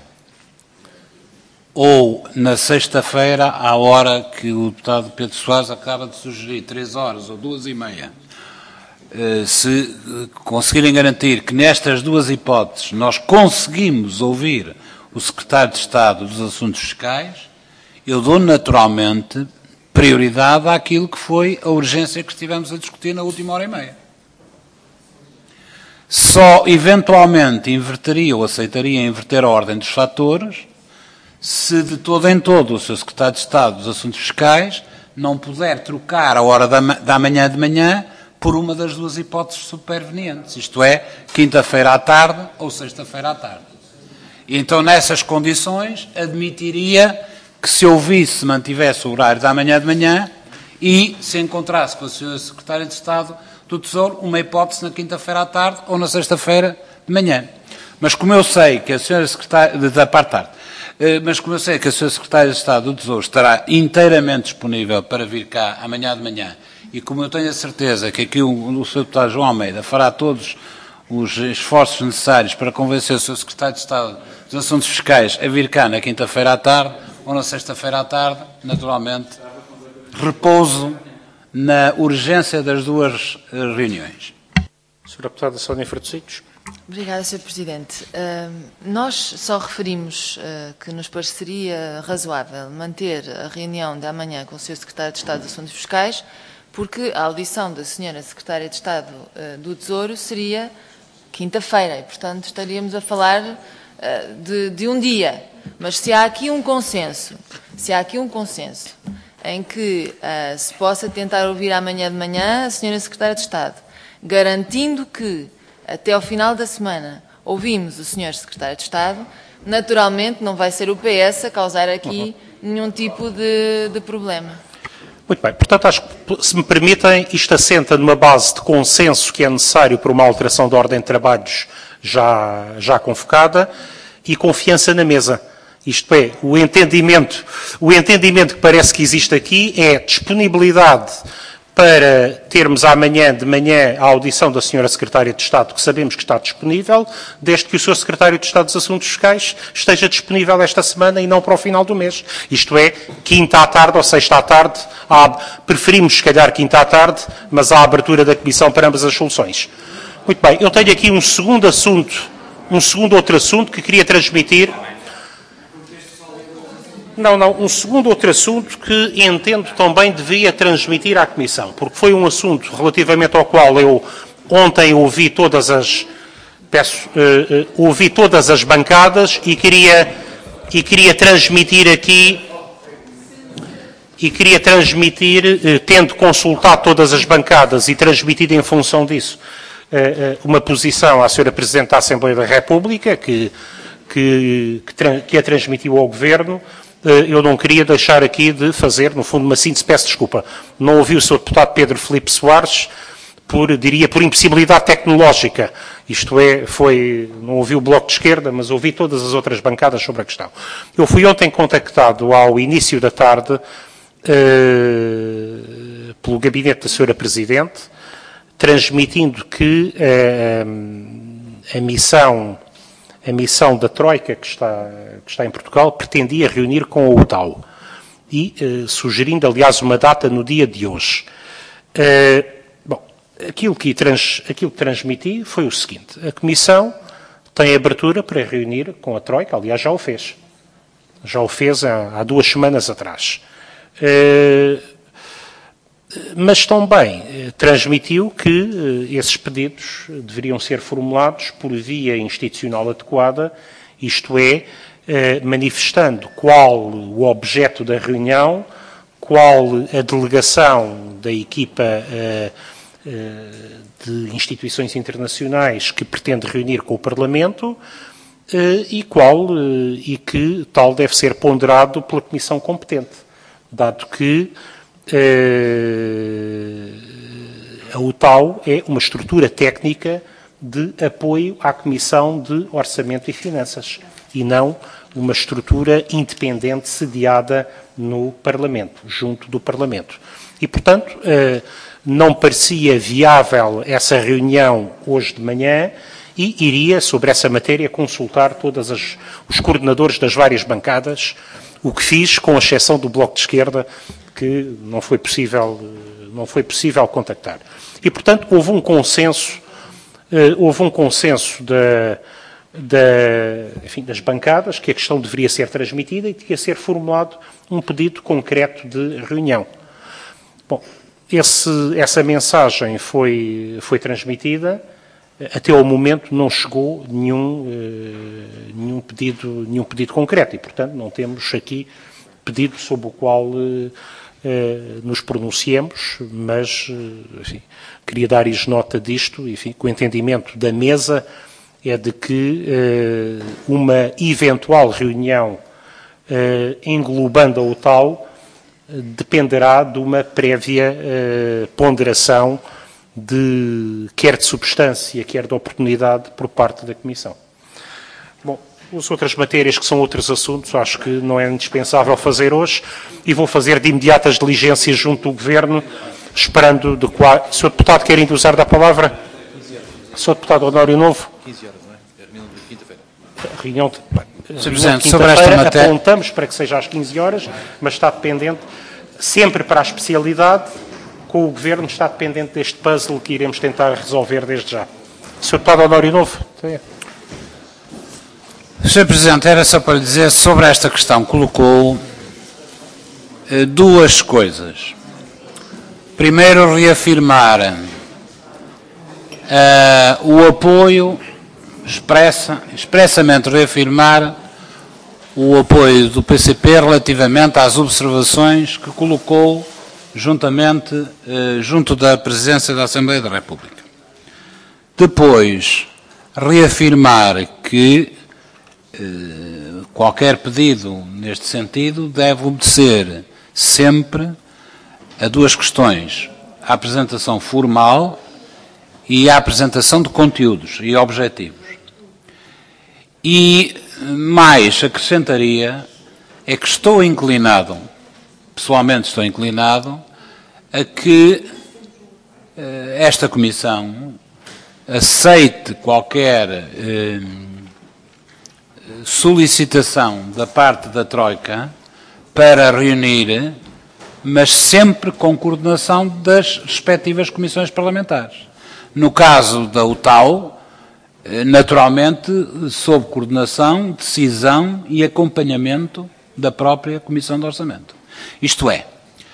ou na sexta-feira, à hora que o deputado Pedro Soares acaba de sugerir, três horas ou duas e meia, eh, se conseguirem garantir que nestas duas hipóteses nós conseguimos ouvir o Secretário de Estado dos Assuntos Fiscais, eu dou naturalmente prioridade àquilo que foi a urgência que estivemos a discutir na última hora e meia. Só eventualmente inverteria ou aceitaria inverter a ordem dos fatores se de todo em todo o seu Secretário de Estado dos Assuntos Fiscais não puder trocar a hora da, da manhã de manhã por uma das duas hipóteses supervenientes, isto é, quinta-feira à tarde ou sexta-feira à tarde. E então, nessas condições, admitiria que se ouvisse, mantivesse o horário da manhã de manhã e se encontrasse com a senhora Secretária de Estado do Tesouro uma hipótese na quinta-feira à tarde ou na sexta-feira de manhã. Mas como eu sei que a senhora Secretária, da parte tarde, mas como eu sei que a senhora Secretária de Estado do Tesouro estará inteiramente disponível para vir cá amanhã de manhã e como eu tenho a certeza que aqui o, o senhor Deputado João Almeida fará todos os esforços necessários para convencer o senhor Secretário de Estado dos Assuntos Fiscais a vir cá na quinta-feira à tarde ou na sexta-feira à tarde, naturalmente, repouso na urgência das duas reuniões. senhora Deputada Sónia Fortezinhos. Obrigada, senhor Presidente. Uh, nós só referimos uh, que nos pareceria razoável manter a reunião de amanhã com o senhor Secretário de Estado dos Assuntos Fiscais, porque a audição da senhora Secretária de Estado uh, do Tesouro seria quinta-feira e, portanto, estaríamos a falar uh, de, de um dia. Mas se há aqui um consenso, se há aqui um consenso em que uh, se possa tentar ouvir amanhã de manhã a senhora Secretária de Estado, garantindo que até ao final da semana ouvimos o senhor Secretário de Estado, naturalmente não vai ser o P S a causar aqui uhum. nenhum tipo de, de problema. Muito bem, portanto, acho que, se me permitem, isto assenta numa base de consenso que é necessário para uma alteração da ordem de trabalhos já, já convocada e confiança na mesa. Isto é, o entendimento, o entendimento que parece que existe aqui é disponibilidade para termos amanhã de manhã a audição da senhora Secretária de Estado, que sabemos que está disponível, desde que o senhor Secretário de Estado dos Assuntos Fiscais esteja disponível esta semana e não para o final do mês. Isto é, quinta à tarde ou sexta à tarde, há, preferimos se calhar quinta à tarde, mas há abertura da Comissão para ambas as soluções. Muito bem, eu tenho aqui um segundo assunto, um segundo outro assunto que queria transmitir. Não, não, um segundo outro assunto que entendo também devia transmitir à Comissão, porque foi um assunto relativamente ao qual eu ontem ouvi todas as, peço, uh, uh, ouvi todas as bancadas e queria, e queria transmitir aqui, e queria transmitir, uh, tendo consultado todas as bancadas e transmitido em função disso, uh, uh, uma posição à senhora Presidente da Assembleia da República, que, que, que, que a transmitiu ao Governo. Eu não queria deixar aqui de fazer, no fundo, uma síntese, peço desculpa. Não ouvi o senhor Deputado Pedro Filipe Soares, por, diria, por impossibilidade tecnológica. Isto é, foi, não ouvi o Bloco de Esquerda, mas ouvi todas as outras bancadas sobre a questão. Eu fui ontem contactado ao início da tarde eh, pelo gabinete da senhora Presidente, transmitindo que eh, a missão... A missão da Troika, que está, que está em Portugal, pretendia reunir com a O T A U e eh, sugerindo, aliás, uma data no dia de hoje. Eh, bom, aquilo que, trans, aquilo que transmiti foi o seguinte: a Comissão tem abertura para reunir com a Troika, aliás já o fez, já o fez há, há duas semanas atrás. Uh, mas também uh, transmitiu que uh, esses pedidos deveriam ser formulados por via institucional adequada, isto é, uh, manifestando qual o objeto da reunião, qual a delegação da equipa uh, uh, de instituições internacionais que pretende reunir com o Parlamento uh, e qual uh, e que tal deve ser ponderado pela Comissão competente, dado que uh, a U T A U é uma estrutura técnica de apoio à Comissão de Orçamento e Finanças e não uma estrutura independente sediada no Parlamento, junto do Parlamento. E, portanto, uh, não parecia viável essa reunião hoje de manhã e iria, sobre essa matéria, consultar todos os coordenadores das várias bancadas, o que fiz, com exceção do Bloco de Esquerda, que não foi possível, não foi possível contactar. E, portanto, houve um consenso, houve um consenso da, da, enfim, das bancadas que a questão deveria ser transmitida e devia ser formulado um pedido concreto de reunião. Bom, esse, essa mensagem foi, foi transmitida. Até ao momento não chegou nenhum, eh, nenhum, pedido, nenhum pedido concreto e, portanto, não temos aqui pedido sobre o qual eh, eh, nos pronunciemos, mas, enfim, queria dar-lhes nota disto, enfim, que o entendimento da mesa é de que eh, uma eventual reunião eh, englobando a U T A U dependerá de uma prévia eh, ponderação de, quer de substância, quer de oportunidade por parte da Comissão. Bom, as outras matérias que são outros assuntos, acho que não é indispensável fazer hoje e vou fazer de imediato as diligências junto do Governo, esperando de qual... senhor Deputado, quer induzar da palavra? senhor Deputado Honório Novo? quinze horas, não é? É reunião de quinta-feira. Reunião de... senhor Presidente, sobre esta matéria... apontamos para que seja às quinze horas, mas está dependente sempre para a especialidade. Com o Governo está dependente deste puzzle que iremos tentar resolver desde já. senhor Deputado Honório Novo. senhor Presidente, era só para lhe dizer, sobre esta questão, colocou eh, duas coisas. Primeiro, reafirmar eh, o apoio, expressa, expressamente reafirmar o apoio do P C P relativamente às observações que colocou juntamente, eh, junto da Presidência da Assembleia da República. Depois, reafirmar que eh, qualquer pedido neste sentido deve obedecer sempre a duas questões: a apresentação formal e a apresentação de conteúdos e objetivos. E mais acrescentaria é que estou inclinado, pessoalmente estou inclinado, a que eh, esta Comissão aceite qualquer eh, solicitação da parte da Troika para reunir, mas sempre com coordenação das respectivas comissões parlamentares. No caso da U T A U, eh, naturalmente, sob coordenação, decisão e acompanhamento da própria Comissão de Orçamento. Isto é,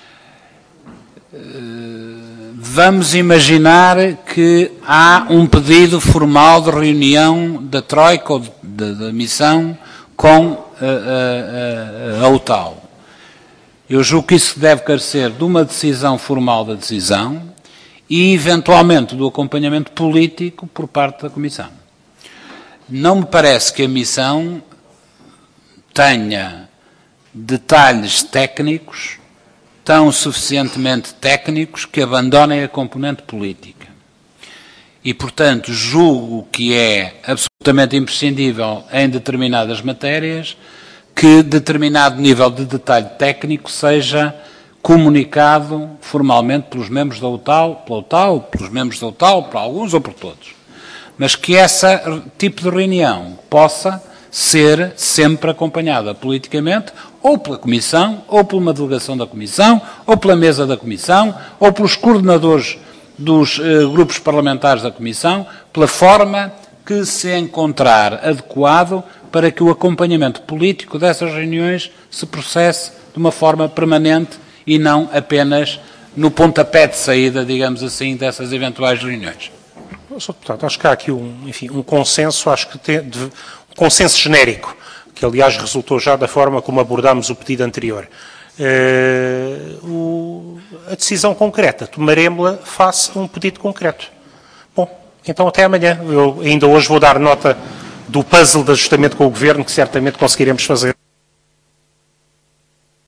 vamos imaginar que há um pedido formal de reunião da Troika ou da missão com a, a, a U T A U. Eu julgo que isso deve carecer de uma decisão formal da decisão e, eventualmente, do acompanhamento político por parte da Comissão. Não me parece que a missão tenha detalhes técnicos tão suficientemente técnicos que abandonem a componente política. E, portanto, julgo que é absolutamente imprescindível em determinadas matérias que determinado nível de detalhe técnico seja comunicado formalmente pelos membros da U T A U, pela U T A U, pelos membros da U T A U, por alguns ou por todos. Mas que esse tipo de reunião possa ser sempre acompanhada politicamente, ou pela Comissão, ou por uma delegação da Comissão, ou pela mesa da Comissão, ou pelos coordenadores dos eh, grupos parlamentares da Comissão, pela forma que se encontrar adequado para que o acompanhamento político dessas reuniões se processe de uma forma permanente e não apenas no pontapé de saída, digamos assim, dessas eventuais reuniões. senhor Deputado, acho que há aqui um, enfim, um consenso, acho que tem, de, um consenso genérico, que aliás resultou já da forma como abordámos o pedido anterior. Uh, o, a decisão concreta, tomaremos-la face a um pedido concreto. Bom, então até amanhã. Eu ainda hoje vou dar nota do puzzle de ajustamento com o Governo, que certamente conseguiremos fazer.